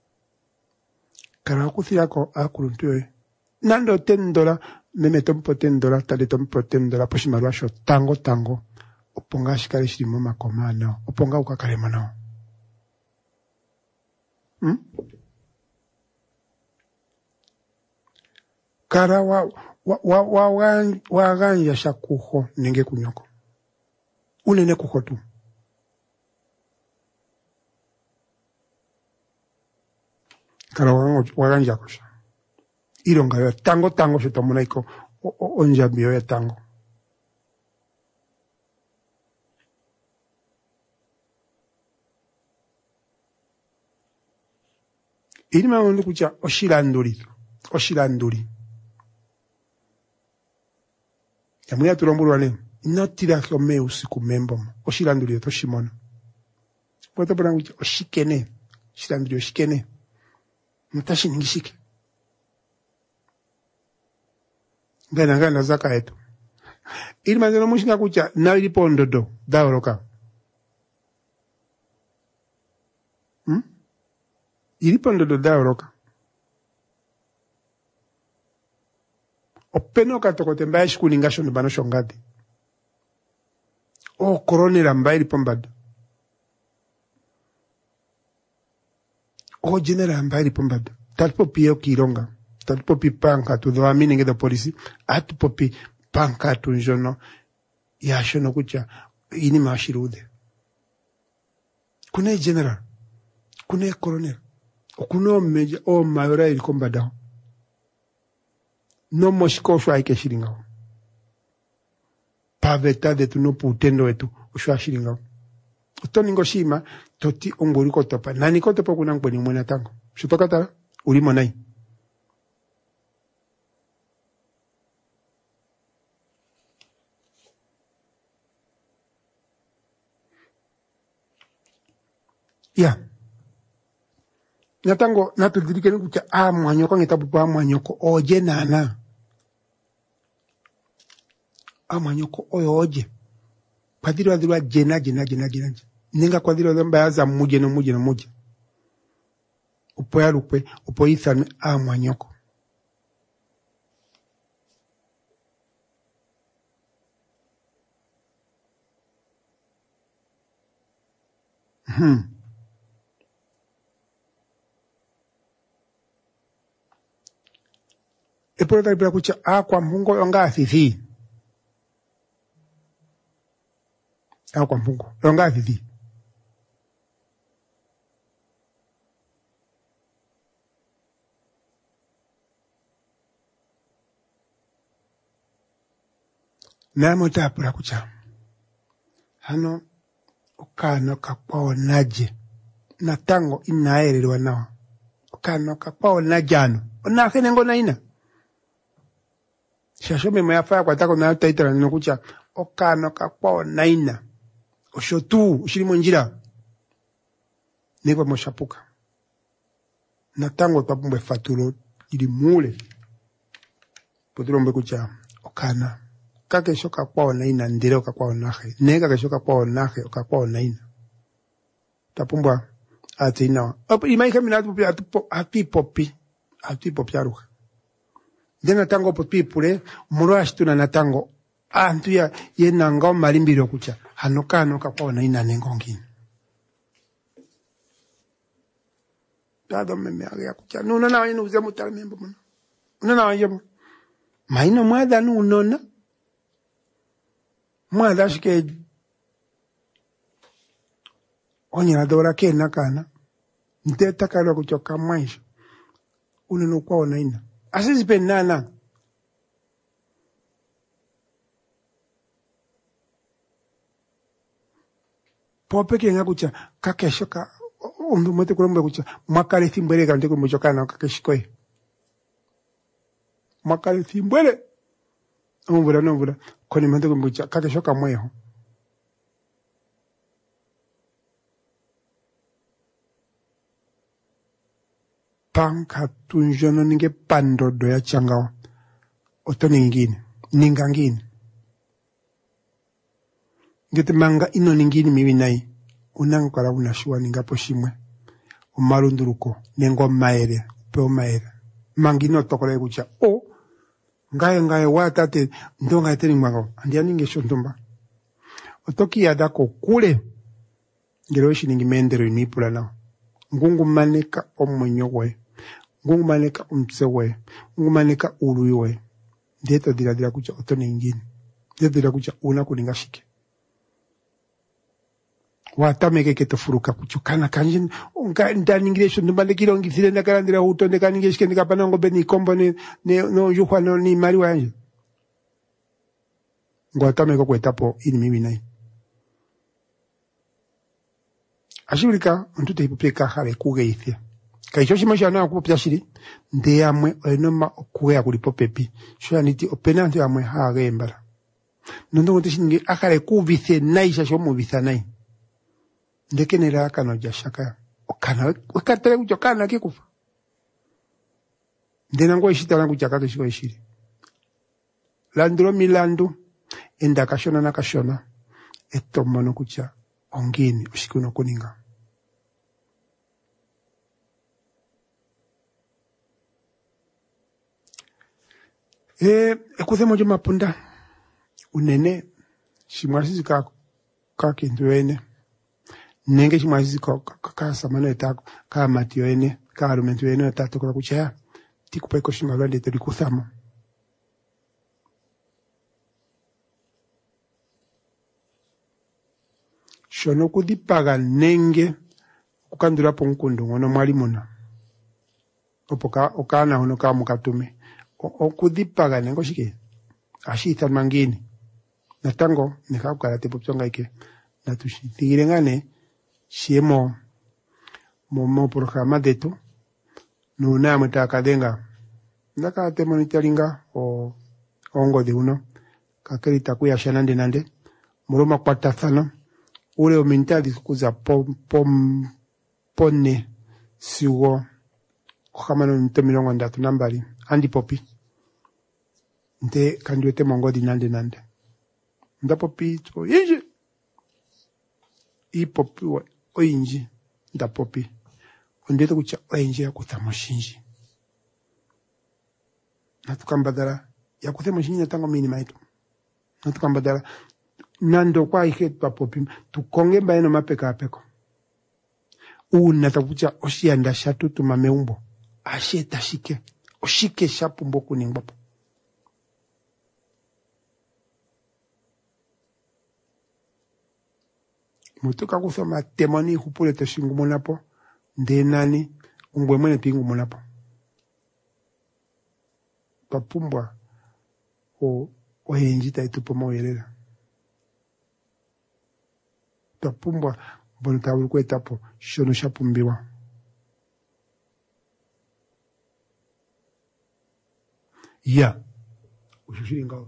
Kara kuthirako akuruntuwe. Nando tendola, meme tompo tendola, tale tompo tendola, poshimaru asho tango tango. Oponga shikari shirimo makoma nao. Oponga ukakarema nao. Hmm? Kara wa, wa, wa, wa, wa, wa ganja shakuho nenge kunyoko. Unene kuho tu. Kara waganja kosha. Ironga yo tango tango shotomuna iko onjabi yo ya tango. Irima wandu kucha oshilanduri. Oshilanduri. Ya mwenye turomburu wale. Inatira kome usiku membo. Oshilanduri yoto shimono. Wata pura kucha oshikene. Oshilanduri oshikene. Mtashi ningishike. Gana gana zaka etu. Ili mazeno mushinga kucha na ilipo ndodo. Daoroka. Hmm? Ilipo ndodo daoroka. Openo katoko tembaye shikuningasho nibano shongadi. O korone rambaye ilipo mbado. O jenera ambaye ilipo mbado. Talipo piyo kironga. Talipo pi panka tu do amini ngedo polisi. Atupo pi panka tu njono. Ya shono kucha. Ini mashirude. Kune general. Kune colonel. Okuno meja. O mayora iliko mbadao. No moshiko shwa ike shiringao. Paveta de tu no putendo etu. Shwa shiringao. Utoningo shima. Toti onguriko topa. Nani ko topa kuna nkweni mwena tango. Shutoka tala. Ulimo nai. Ya. Natango, natudirike nukucha, ah, mwanyoko, ngetabupa mwanyoko, oje nana. Ah, mwanyoko, oyo oje. Padiro adiro jena, jena, jena, jena. Nenga kwa diro adambayaza muje no muje no muje. Upoya lupe, upoyi thame, ah, mwanyoko. Hmm. Eporo talipila kucha, ah, kwa mpungo yonga afifi. Ah, kwa mpungo, yonga afifi. Namo tapula kucha. Hano, ukano kakpao naje. Natango inaerelewa nao. Ukano kakpao najano. Onakene ngo na ina. Shashome mayafaya kwa tako na taitara nino kucha. Okano kakpao na ina. Oshotu, ushiri monjira. Nipa moshapuka. natango tapumbe fatulo ili mule potro mbe kucha okana kake shoka kwao na ina ndire okakwao nahe nega ke shoka kwao nahe okakwao na ina tapumbwa ati ina op imaika mina atu atu atu popi atu popi aruha dena tango popi pule muro ashtuna na tango antu ya yena ngao malimbiro kucha hanoka hanoka kwao na ina nengongini dado meme aga kucha nuna na ina uze mutala membo muna nuna na yemo maina mwada nu nona mwada shike onya dora ke nakana nteta kalo kuchoka maisha uneno kwao na ina asisi penana pope ke ngakucha kakeshoka umbe mote kulombe kucha makale thimbele kante kumochokana kakeshikoe makale thimbele umvura nomvura koni mande kumbucha kakeshoka mweho panka tunjono ninge pandodo ya changawa otoni ngini ninga ngini ngete manga ino ningini miwi nai unangkala unashua ningapo shimwe umarunduruko nengo maere peo maere mangino tokole kucha o ngaye ngaye watate ndonga eteni mwango andia ninge shondomba otoki yadako kule ngeroshi ningi mendero inipula nao ngungu maneka omwenyo we ngungu maneka umtsewe ngungu maneka uluiwe ndeto dira dira kucha otoni ingini ndeto dira kucha una kuninga shike watameke ketofuruka kuchukana kanjin unga ndaningire shondumba kilo ngizire ndakarandira hutonde kaninge shike ndikapana ngobe ni kombo ni no juhwa no ni mari wanje ngwatameke kwetapo ini mimi nai ashibirika ntute ipopeka hale kugeithia kaicho shimasha na kupya shiri ndeyamwe enoma okuya kulipo pepi sho niti openanti amwe hagembara nondo ngotishinge akale kuvithe naisha sho muvitha nai ndeke nera kano jashaka okana wekatele kuchokana kikufa ndena ngo ishita langu chakato shiko ishiri landro milandu enda kashona na kashona etomono kucha ongini ushikuno kuninga eh ekuthemo jo mapunda unene shimwasi ka ka kinduene nenge chimwazi ko kasa mano etako ka matio ene ka argumento ene etato kwa kuchaya tikupa ko shimalo de telikuthamo shono kudipaga nenge kukandura po nkundu ngono mwali muna opoka okana hono ka mukatume okudipaga nengo shike ashita mangini natango nikakala tepo tsonga ike natushi tigirengane shiemo momo programa detu no na mata kadenga ndaka te monitoringa o ongo de uno kakerita kuya shanande nande muroma kwata thano ule omintadi kuza pom pom ponne sigo khamano ntemilongo ndatu nambari andi popi nte kanduete mongo di nande nande nda popi to yije i popi wa oinji nda popi ondete kucha oinji ya kuthamushinji natukambadala ya kuthamushinji natango mini maitu natukambadala nando kwa ike twa popi tukonge mbaeno mapeka apeko una takucha oshianda shatu tumameumbo asheta shike oshike shapu mboku ningbapo mutuka kusoma temoni hupule toshingu munapo ndenani ungwe mwene pingu munapo papumbwa o ohenjita itupo moyerera papumbwa bono tawul kwetapo shono shapumbiwa ya ushishiringa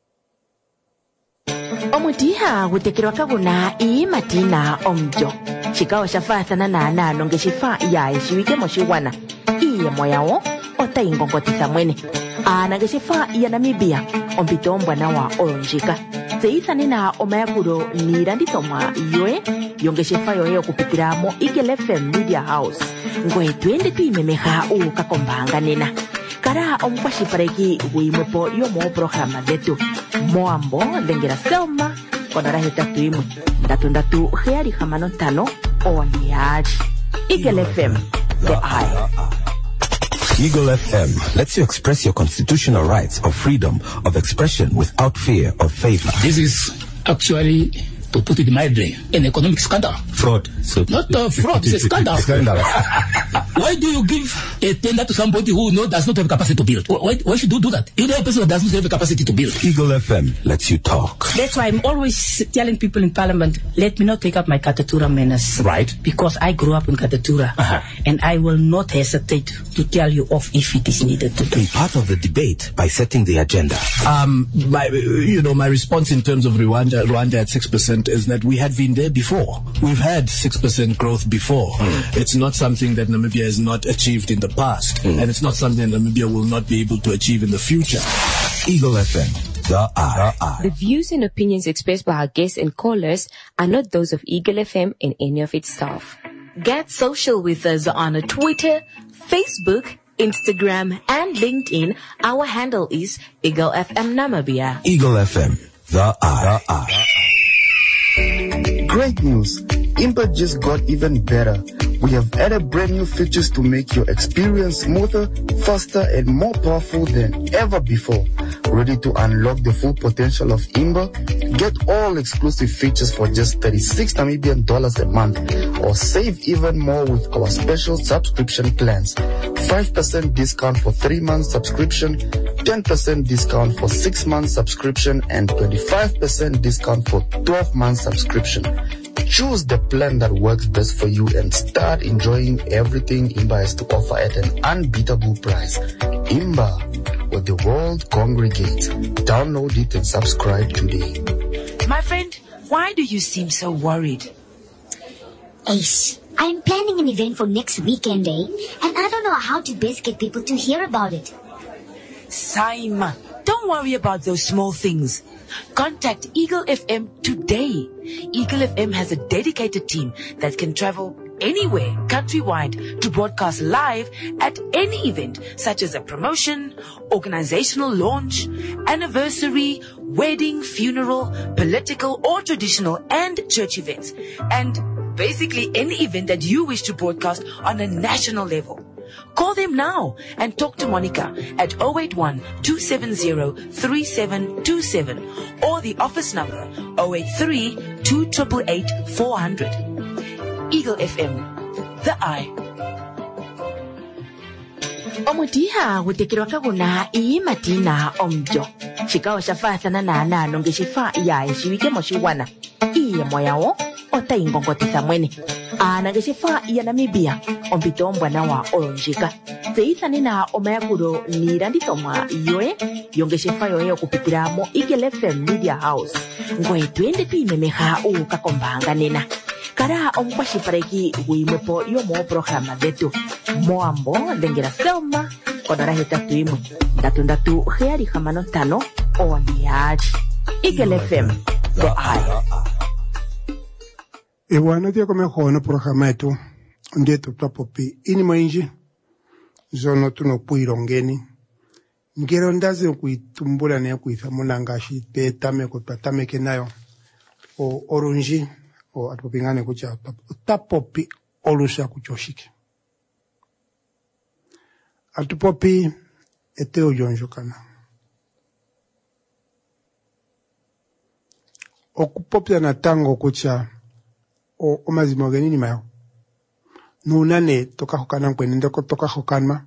omutiha gutekerwa kaguna ii matina omjo xikawo xa faathana na analo ngexifa yaye xiwike moxiwana iye moya wo otayingongotisa mwene ana ngexifa ya namibia ompito ombwana wa olonjika tseithane na omayakulo niilandithomwa yoye yongeshefa yoye okupitila mo Eagle F M Media House ngoye twende twiimemeha uuka kombaanga nena kala omukwashilipaleki gwiimwepo yomooprograma dhetu moambo dhengela selma konola hetatu imwe ndatu ndatu heyali hamano ntano one yaali Eagle F M, the eye. Eagle F M lets you express your constitutional rights of freedom of expression without fear of favor. This is actually, to put it mildly, an economic scandal. Fraud. So not a fraud, it's a scandal. Scandal. Why do you give a tender to somebody who no, does not have capacity to build? Why, why should you do that? If the person does not have the capacity to build. Eagle F M lets you talk. That's why I'm always telling people in Parliament, let me not take up my Katatura menace. Right. Because I grew up in Katatura. Uh-huh. And I will not hesitate to tell you off if it is needed to do. Be part of the debate by setting the agenda. Um, my, you know, my response in terms of Rwanda, Rwanda at six percent is that we had been there before. We've had six percent growth before. Mm. It's not something that Namibia has not achieved in the past. Mm. And it's not something that Namibia will not be able to achieve in the future. Eagle F M, the eye. The eye. The views and opinions expressed by our guests and callers are not those of Eagle F M and any of its staff. Get social with us on Twitter, Facebook, Instagram, and LinkedIn. Our handle is Eagle F M Namibia. Eagle F M, the eye. The eye. Great news! Impa just got even better. We have added brand new features to make your experience smoother, faster, and more powerful than ever before. Ready to unlock the full potential of Imba? Get all exclusive features for just thirty-six Namibian dollars a month, or save even more with our special subscription plans. five percent discount for three months subscription, ten percent discount for six months subscription, and twenty-five percent discount for twelve months subscription. Choose the plan that works best for you and start enjoying everything Imba has to offer at an unbeatable price. Imba, where the world congregates. Download it and subscribe today. My friend, why do you seem so worried? Ace, I'm planning an event for next weekend, eh? And I don't know how to best get people to hear about it. Saima, don't worry about those small things. Contact Eagle F M today. Eagle F M has a dedicated team that can travel anywhere countrywide to broadcast live at any event, such as a promotion, organizational launch, anniversary, wedding, funeral, political or traditional, and church events. And basically any event that you wish to broadcast on a national level. Call them now and talk to Monica at zero eight one, two seven zero, three seven two seven or the office number zero eight three, two eight eight, eight, four zero zero. Eagle F M, the eye. Omutiha gutekerwa kaguna ii matina omjo. Xikawo xa faathana na analo ngexifa yaye xiwike moxiwana iye moya wo otayingongotisa mwene ana ngexifa ya namibia ompito ombwana wa olonjika tseithane na omayakulo niilandithomwa yoye yongeshefa yoye okupitila mo Eagle F M Media House ngoye twende twiimemeha uuka kombaanga nena kala omukwashilipaleki gwiimwepo yomooprograma dhetu moambo dhengela selma konola hetatu imwe ndatu ndatu heyali hamano ntano one yaali Eagle F M, the eye. Ewana tia kome hono programa yetu ndeto twapopi ini mainji zono tuno puirongeni ngero ndaze kuitumbula ne kuithamuna ngashi tetame ko tatame kenayo o oronji o atopingane kucha tapopi olusha kuchoshike atupopi eteo jonjo kana okupopya na tango kucha o omazimo genini mayo nunane toka hokana nkwene ndoko toka hokanma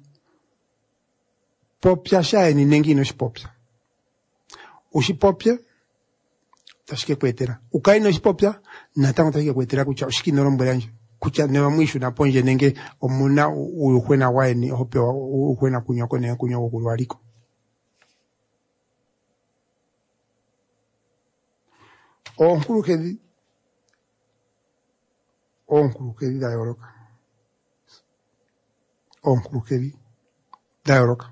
popya shae ni nengi no shipopya ushipopya tashike kwetera ukai no shipopya natango tashike kwetera kucha ushiki nolombelanje kucha newa mwisho na ponje nenge omuna uhuena wae ni hope uhuena kunyoko ne kunyoko kulwaliko o nkuru kedi onkulukeri da yoroka. Onkulukeri da yoroka.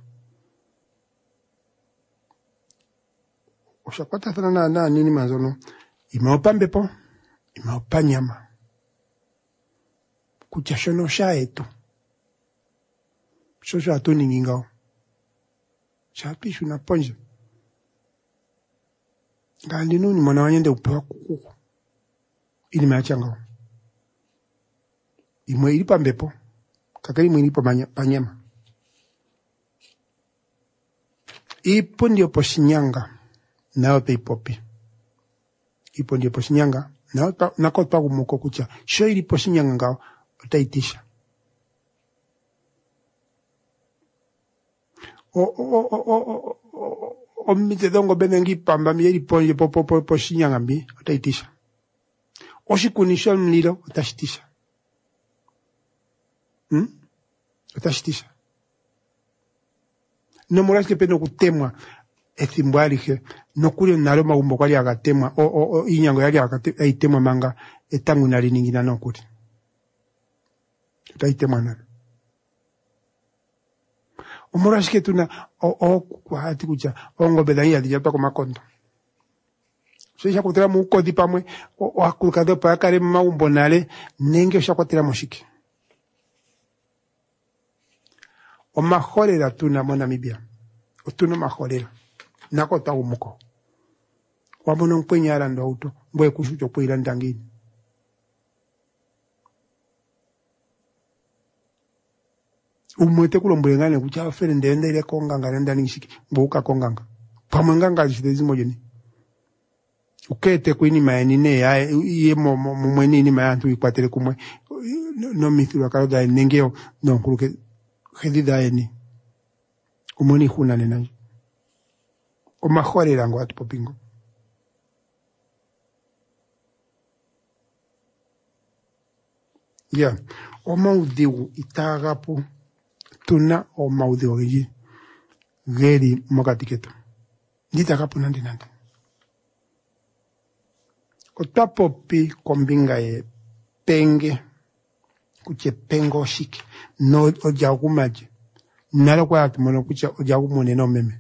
Oshakwata sana na na nini mazono. Imaopa mbepo, imaopa nyama. Kuchashono sha etu. Shosho atu ningingao. Chapishu na ponje. Ngandi nuni mwana wanyende upewa kukuku. Ini meachangao. Imwe ilipa mbepo. Kakari mwe ilipa panyama. Ipo ndio po Shinyanga. Nao pe ipopi. Ipo ndio po Shinyanga. Nao nako pa kumuko kucha. Sho ilipo Shinyanga ngao. Utaitisha. O o o o o o o mite dongo benengi pamba mi ilipo ndio po po po po Shinyanga mbi. Utaitisha. Oshikunisha mlilo. Utashitisha. Hmm? Utashitisha. No muraske peno kutemwa. Ethimbualike no kuli nalo magumbo kwali agatemwa o o, o inyango yali agatemwa aitemwa manga etangu nali ningina no kuli taitemwa nalo omorashike tuna o o kwati kucha ongo bedanya dijapa ko makondo so ya kutera mu kodi pamwe o akulukado pa kare magumbo nale nenge ushakotera mushiki o mahorera tuna mo Namibia o tuna mahorera nako ta umuko wabono mpenyara ndo auto mbwe kushucho kwira ndangini umwete kulombulengane kucha afere ndende ile konganga ndani shiki mbuka konganga pamwenganga zitezi mojeni ukete kwini mayenine ya iye mo mweni ni mayantu ikwatele kumwe no mithulu akaroda nengeo no kuluke hedida eni umoni huna nena o mahorera ngo atu popingo ya yeah. O maudiu itagapu tuna o maudiu giji geri mokatiketa nitagapu nandi nandi o tapopi kombinga e penge kuche pengo shiki no o jagumaje nalo kwa atumono kuche o jagumone no meme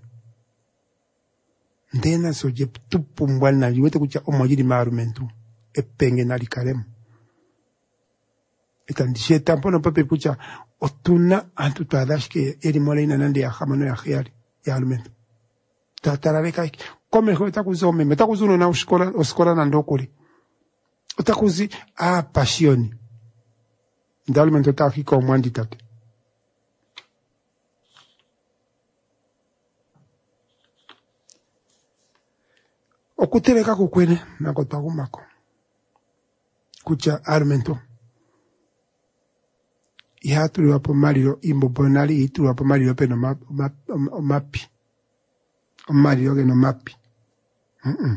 ndena soje tupumbwa na liwete kucha omojiri marumentu epenge na likaremu etandishe tampono pepe kucha otuna antu tadashke eri molina nande ya hamano ya khiari ya alumentu tatarabeka kome ho takuzome metakuzuno na uskola uskola na ndokuri utakuzi a pasioni ndalumentu takiko mwandi tate okutereka kukwene nako tagumako kucha armento ihatu wapo maliro imbobonali itu wapo maliro peno map, map, mapi maliro ke no mapi mm -mm.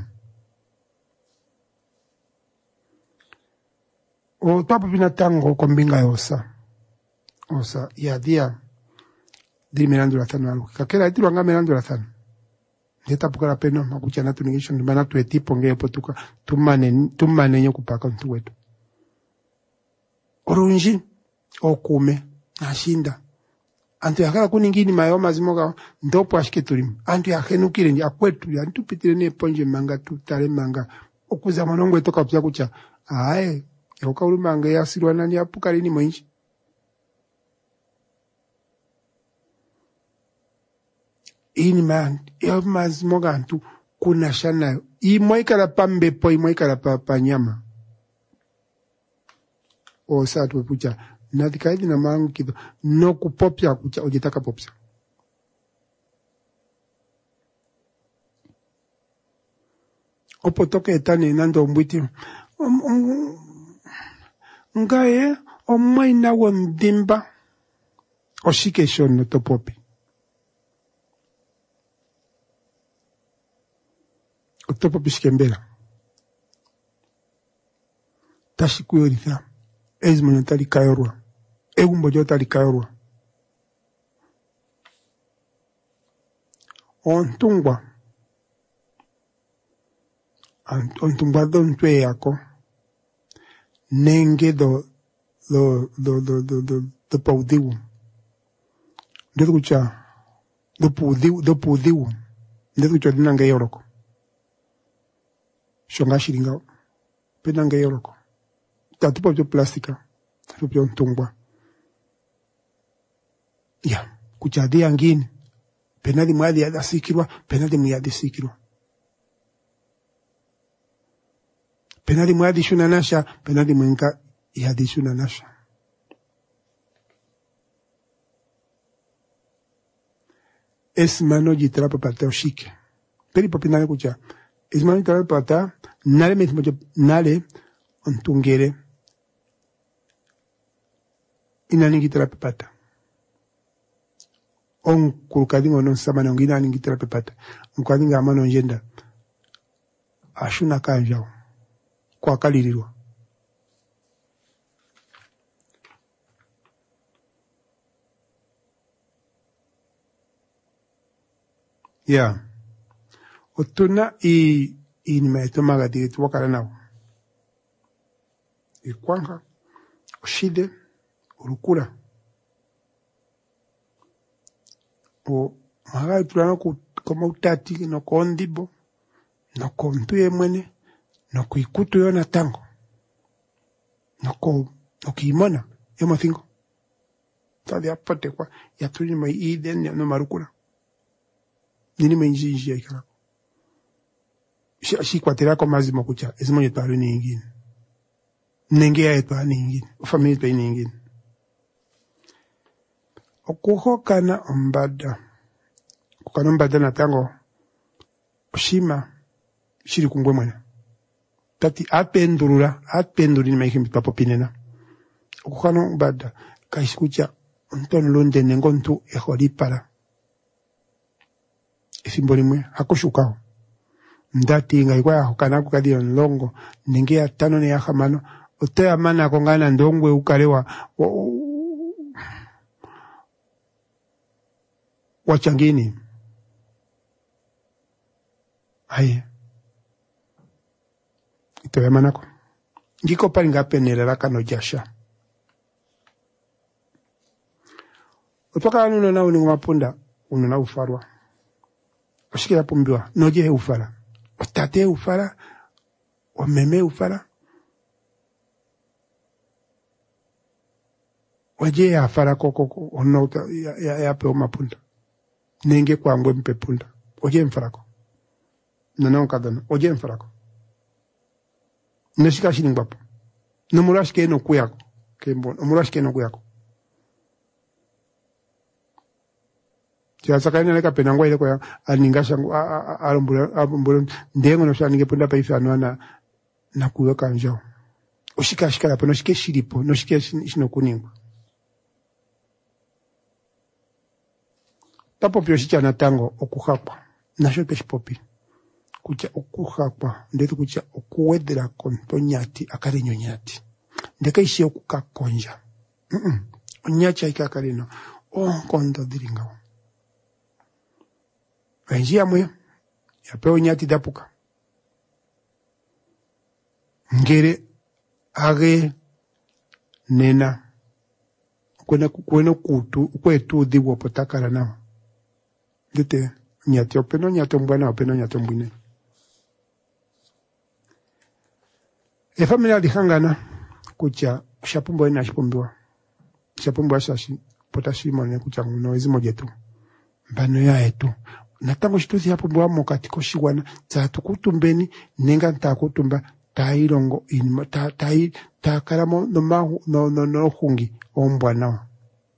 O tapo pina tango kombinga osa osa ya dia di mirando la tano alu kakera itu anga mirando la tano Neta pukara peno makucha natu ningishon dimana tu etipo ngeye potuka tumane tumane nyo kupaka mtu wetu orunji okume nashinda antu yakala kuningini mayo mazimoga ndopo ashike tulimu antu yakenukire nje akwetu ya ntupitire ne ponje manga tutale manga okuza manongo etoka pya kucha ae yoka uli manga yasirwa nani apukari ni mwinji ini man yo mazimoga antu kuna shana imoikala pambe po imoikala pa, pa nyama o satu pucha na dikaidi na mangu kido no kupopya kucha ojitaka popsa opo toke etani nando mbwiti um, um, ngaye o maina wondimba o shike shon no topopi o topopi shikembera tashikuyoritha ezmo tali kayorwa egumbo jota li kayorwa ontungwa ontungwa don twe yako nenge do lo lo lo lo lo lo paudiu ndeto kucha do paudiu do paudiu ndeto kucha dinanga yoroko shonga shiringa penanga yoroko tatu po plastika po ntungwa ya kucha dia ngine penadi mwadi ya sikirwa penadi mwadi sikirwa penadi mwadi shuna nasha penadi mwenka ya di shuna nasha es mano jitra papata oshike peri papinale kucha es mano jitra papata nale mesmo nale ontungere inani jitra papata on kulkadingo non samana ngina ni jitra papata nkwadinga amano njenda ashuna kanjao kwa kalirirwa ya otuna i inimaito magadi tuwakala nao ikwanga oshide urukura o magadi tulana ku kama utati no kondibo no kontuye mwene no kuikutu yona tango no ko no kimona ema cinco tadi apate kwa ya tuni mai iden no marukura nini menji nji ya ikara shi shi kwa terako mazimo kucha ezimo yetwaru ni ingine nenge ya yetwaru ni ingine family pe ni ingine okuho kana mbada kukana mbada na tango shima shiri kungwe mwana tati apendurura apenduri ni maikimbi papo pinena okukana mbada kaisikucha nton lunde nengontu ehori para isimboli mwe hakushukao ndati nga ikwa hokana kukadio nlongo ningia tano ni yahamano otea mana kongana ndongwe ukalewa wachangini aye ito ya manako ngiko pali nga penelera kano jasha otoka anuno na uningu mapunda ununa ufarwa oshikira pumbiwa noje ufara otate ufara omeme ufara waje ya fara koko ono ya ya, ya pe mapunda nenge kwa ngwe mpe punda oje mfarako nana kadana oje mfarako neshika shingbapo nomurashike no kuyako kembo nomurashike no kuyako ya sakani naleka penangwa ile kwa aningasha alumbura alumbura ndengo no shaninge punda pa ifano na na kuweka njao ushika shikala po no shike shiripo no shike shino kuningwa tapo pyo shichana tango okuhakwa nasho peshipopi kucha okuhakwa ndetu kucha okuwedera kontonyati akarenyo nyati ndeka ishi okukakonja mm -mm. onyacha ikakareno o kondo diringawo Wenjia mwe, ya peo nyati dapuka. Ngere, age, nena, kwena kwena kutu, kwe tu diwo potakara nao. Dite, nyati openo nyati mbwana, openo nyati mbwine. E familia dihangana, kucha, shapumbo ina shapumbiwa. Shapumbiwa shashi, potashi mwane kucha mnoezi mojetu. Mbano ya etu. Natango shituzi hapo mbwa katiko shiwana za tukutumbeni nenga ntakutumba tairongo inima ta tai takaramo no mahu no no no hungi ombwa nao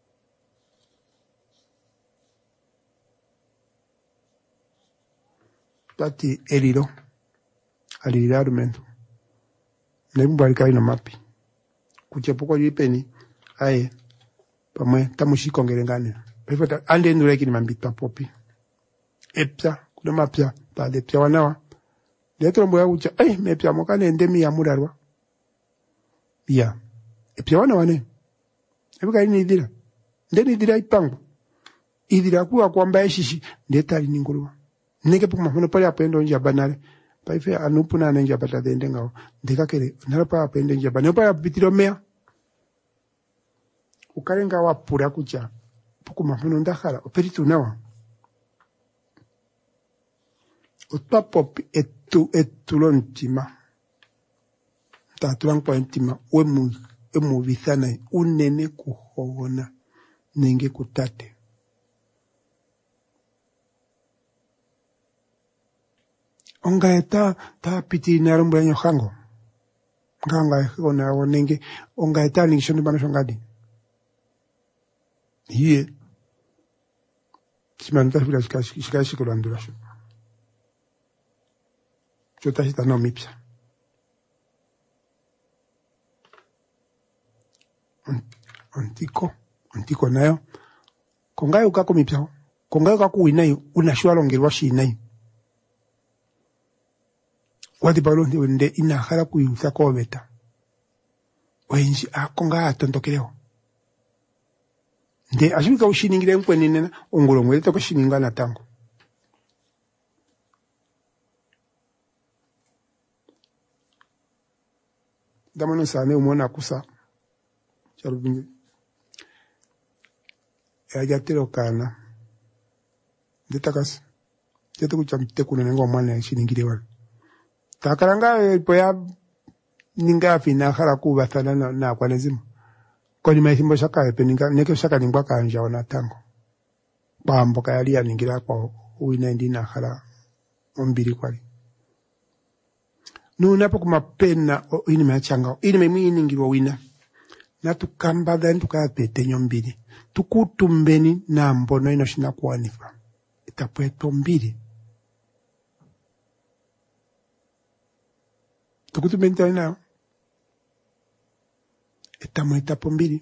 tati eliro alira argumento nembo alikai no mapi kuchepuko yipeni aye pamwe tamushiko ngerengane befota ande ndureki ni mambita popi epya kuna mapya pale pya wanawa letro mboya ucha ai mepya mokane ndemi ya murarwa ya epya wana wane ebuka ini idira ndeni idira ipango idira kuwa kwamba eshishi ndeta liningurwa neke puma hono pale apendo nja banale paife anupuna nja batade ndengao ndekakere nalapa apende nja banale pa bitiro mea ukalenga wapura kucha pukuma mfuno ndakhala operitu nawa utpapopi etu etulontima tatulang pointima wemu emu vithana unene kuhona nenge kutate onga eta ta piti narumbu yanyo hango nganga ona onenge onga eta ni shondo bana shongadi hiye simanta bila shikashi shikashi kulandura sho chota hita no mipsa antiko antiko nayo kongayo kako mipsa kongayo kako winayo unashwa longerwa shinayo wadi balonde wende inahara kuyusa kobeta wenji akonga atondokeleo nde ashibika ushiningire nkwenene ongolo mweleta ko shininga na tango damano sane umona kusa charubingi yajatero kana ndetakas teto kuchamte kunene ngomwana shiningire wale takaranga poya ninga fina khara kuba thana na, na kwa lazima koni maithimbo shaka peninga neke shaka ningwa kanja ona tango bambo kayali yaningira kwa uina ndina khara ombiri kwali nunapo kumapena ini machanga ini mimi ningirwa wina na tukamba then tukapete nyombiri tukutumbeni na mbono ino shina kuanifa itapweto mbiri tukutumbeni ina itamo itapo mbiri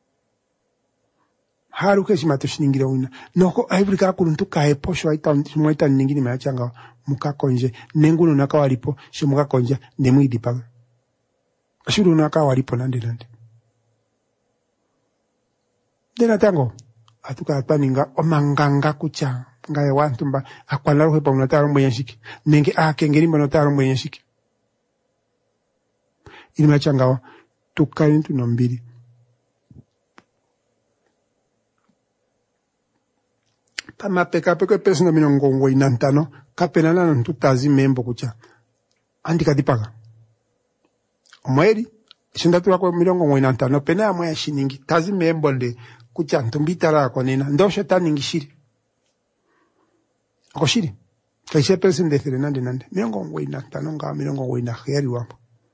haru keshima toshiningira wina noko aibrika kuluntu kae posho aita mwaita ningini machanga muka konje nenguno nakawalipo shimuka konja ndemwidi paga ashuru nakawalipo nande nande dena tango atuka ataninga omanganga kucha ngaye wantumba akwalaro hepa unataro mwenshiki nenge akengeri mbonotaro mwenshiki ili machanga tukani tunombili Tama peka peka pesa na minongo inantano kapena na ntutazi membo kucha andika dipaga omweri shindatu wako milongo inantano pena ya mwaya shiningi tazi membo de kucha ntumbitara kwa nena ndo shetani ngishiri ako shiri kaise pesa ndethere nande nande milongo inantano nga milongo inaheri wapo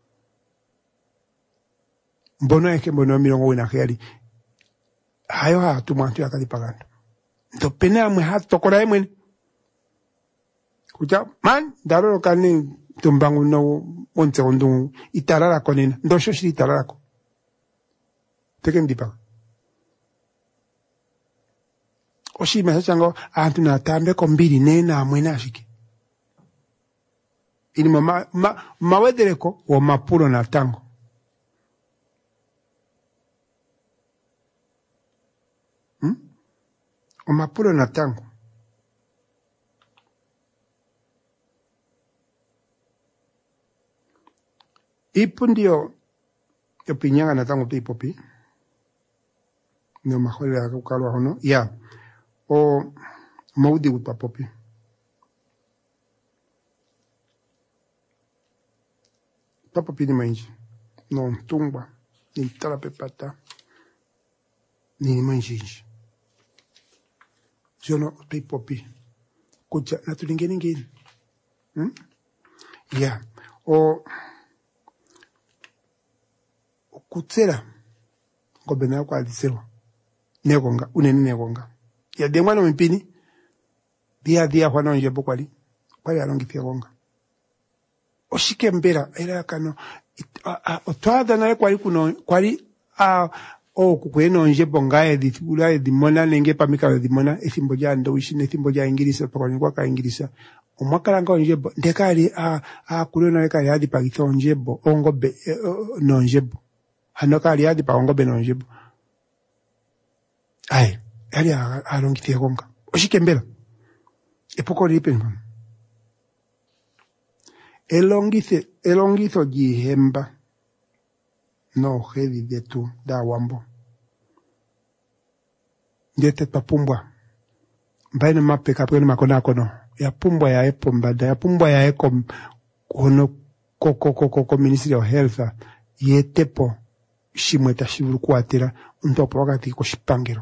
mbono yake mbono milongo inaheri hayo hatu mwantu ya kadipagando ndo pena ya mwe hatu tokora ya mwene kucha man daro kani tumbangu no once ondu itarara konena ndo shoshiri itarara ko teke ndipa oshi mesa chango antu na tambe kombiri nena amwena ashiki ini mama ma mawedereko wa mapuro na tango hmm? O mapuro na tango ipo ndio yopinyanga na tango pipopi ndio maholi ya kukalwa hono ya o maudi upapopi papopi ni manji no tumba ni tala pepata ni manji jono pipopi kucha na tulingeni ngini hmm? ya o kutsera ngobena kwa alisewa negonga uneni negonga ya demwana mpini dia dia kwa nonje bokwali kwali alongi pia gonga oshike mbera era kano otwada naye kwali kuno kwali a o kukweno nje bongaye ditula edimona nenge pamika edimona ethimbo ja ndo wishine ethimbo ja ingirisa pakoni kwa ka ingirisa omwakala ngo nje ndekali a a kulona weka yadi pagito nje bo ongobe no nje bo hanoka ali yadi pa ongobe no nje bo ai ali alongitie gonga oshike mbera epoko lipenga elongithe elongitho jihemba no heavy de tu da wambo Ndete papumbwa. Mbaine mapeka pwene makona kono. Ya pumbwa ya epo mbada. Ya pumbwa ya eko kono koko koko koko Ministry of Health. Ye tepo shimweta shivuru kuatira. Untopo wakati ko shipangiro.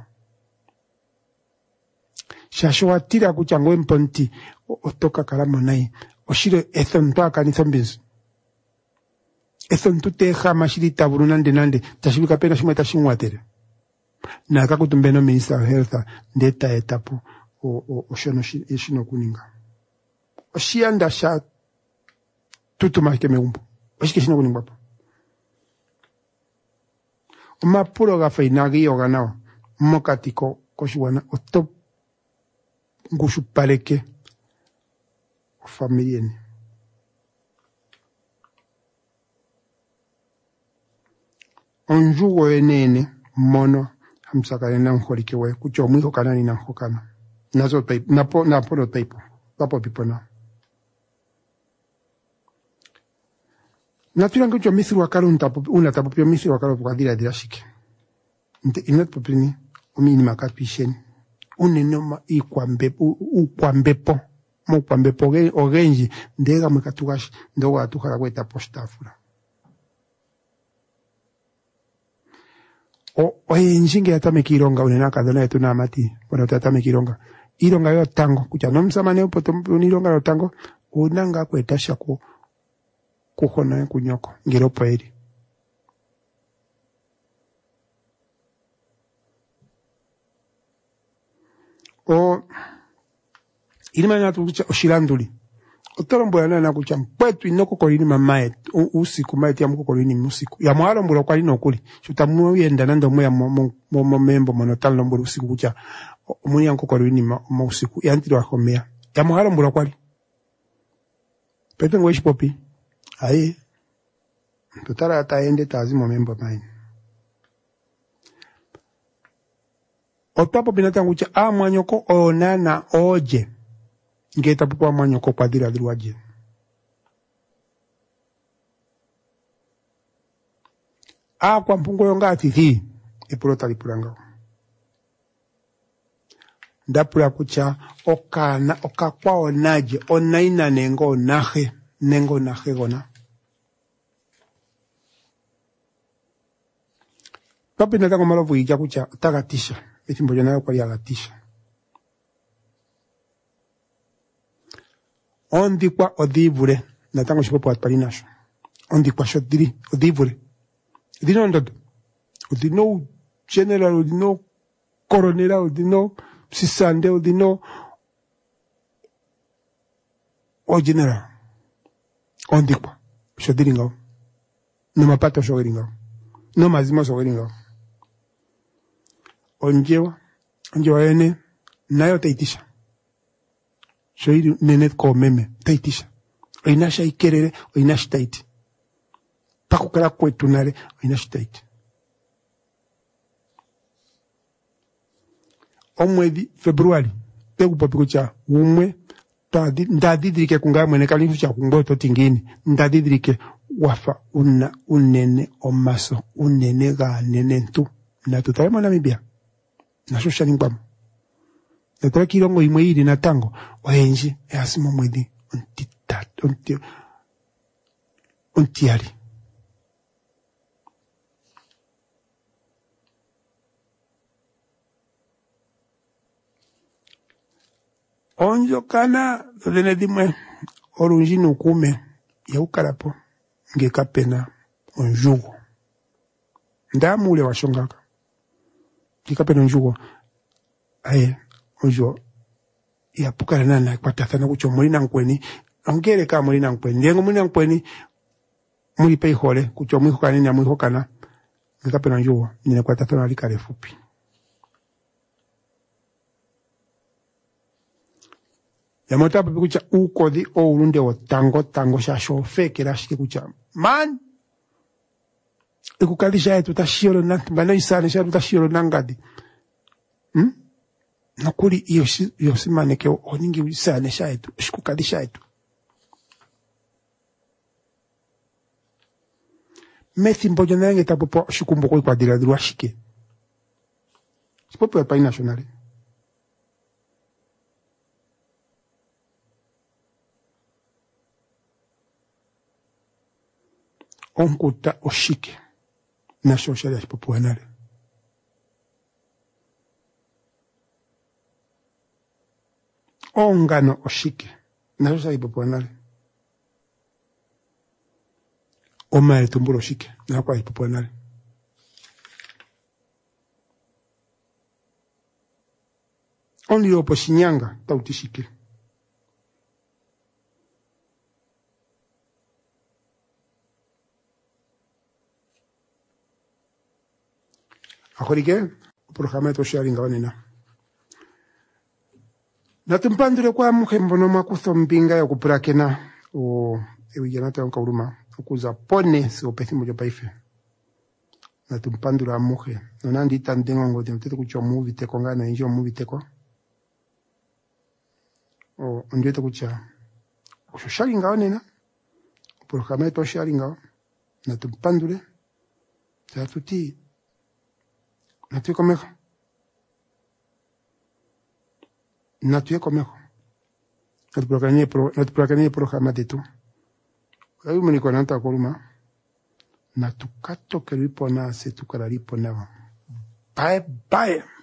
Shasho watira kuchango mponti. Otoka kalamo nai. Oshire ethon toa kanithon binzu. Ethon tute hama shiri taburu nande nande. Tashibuka pena shimweta shimwatere. Na kakutumbeno Minister of Health. Ndeta etapo. O, o, o shono shino kuninga. O shianda sha tutuma keme umbu. O shike shino kuninga papo. O mapuro gafa inagi yoga nao. Mokatiko koshuwana. O top ngushu paleke. O familieni. Onjugo enene mono. Hamsakane na mholike we. Kucho mwiko kanani na mhokana. Nazo taipo, napo, napo no taipo. Napo pipo na. Natula nkucho misi wakalo untapo, una tapo pio misi wakalo pukadira dira shike. Nte inat popini, umini makapisheni. Unenoma ikwambepo, ukwambepo. Mo kwambepo ogenji, ndega mwekatugashi, ndogo atukara kweta postafura. O, oye njinge yatame kironga, unenaka dona yetu na amati, wana tatame kironga. Ironga yo tango, kucha nomsamane upoto unironga yo tango, unanga kwetasha ku, kuhona ya kunyoko, ngiropo eri. O, ilima na tukucha oshilanduli. Otolombo na na kucha mpwetu inoko kolini mamae, usiku maeti ya mko kolini musiku. Ya mwalo mbula kwa lino kuli. Chuta mwe yenda nando mwe ya momembo monotalo lombo usiku kucha. Muni yanko kolini ma usiku. Ya antiro akomea. Ya mwalo mbula kwa li. Pete ngweshi popi. Aye. Tutara ataende tazi momembo maini. Otapo binata ngucha a mwanyoko onana oje. Ngeta pupua mwanyoko kwa dira diruaje. A kwa mpungo yonga atithi. Ipurota lipuranga. Ndapura kucha okana okakwa onaje. Onaina nengo nahe. Nengo nahe gona. Papi natango malovu ija kucha tagatisha. Etimbo jonayo kwa yagatisha. Ondi kwa odivure. Natango shipopo atparinasho. Ondi kwa shodiri. Odivure. Odino ndodo. Odino general. Odino coronel. Odino sisande. Odino o general. Ondi kwa. Shodiri ngao. No mapato shogeri ngao. No mazimo shogeri ngao. Onjewa. Onjewa ene. Nayo teitisha. Shoiri nenet ko meme, taitisha. Oinasha ikerere, oinashi taiti. Pakukala kwetu nare, oinashi taiti. Omwedi, Februari, pegu popiko cha umwe, ndadidirike kunga mwene kalinfu cha kungoto tingini, ndadidirike wafa una, unene omaso, unene ga nene ntu. Na tutaremo na mibia. Nashosha ningwamu. Nataka kirongo imwe hili na tango. Oenji, easimo mwedi. Ontitat, onti, ontiari. Onjo kana, dene dimwe, orunji nukume, ya ukarapo, ngeka pena, onjugo. Ndamu ule washongaka. Ngeka pena onjugo. Aye. Ojo, ya pukara nana kwa tathana kucho mulina nkweni, angere ka mulina nkweni, ndiengo mulina nkweni, muli pei hole, kucho mwiho kanini ya mwiho kana, ngekape na njuwa, nina kwa tathana alikare fupi. Ya motapo kucha uko di o urunde o tango, tango shasho, feke rashike kucha, man! Ikukadisha yetu tashiro nanti, bana isane shatu tashiro nangadi. Hmm? Nakuri yosi yosi maneke oningi wisane shaitu shikukadi shaitu methi mbojo nange tapopo shikumbo kwa dira dira shike Sipopo ya país nacional. Onkuta oshike. Nation sharia sipopo yanale. Ongano oshike. Nation sharia sipopo yanale. Oma el tumburo oshike. Nakwa sipopo yanale. Only opo Shinyanga tautishike. Akorike, programa to sharing wanena. Natumpandure kwa muhe mbono makuso mbinga ya kuprakena o ewijanata ya nkauruma. Okuza pone si opesi mojo paife. Natumpandure muhe. Nonandi tandengo ngote mteto kucho muvi teko ngana injo muvi teko. O ndete kucha. Kusho sharing wanena. Programa to sharing wanena. Natumpandure. Tatuti. Natuye comejo. Natuye comejo. Natu prakanye pro, natu prakanye programa de tu. Ayu meni konanta koruma. Natu kato keripo na se tu kararipo na. Bye bye.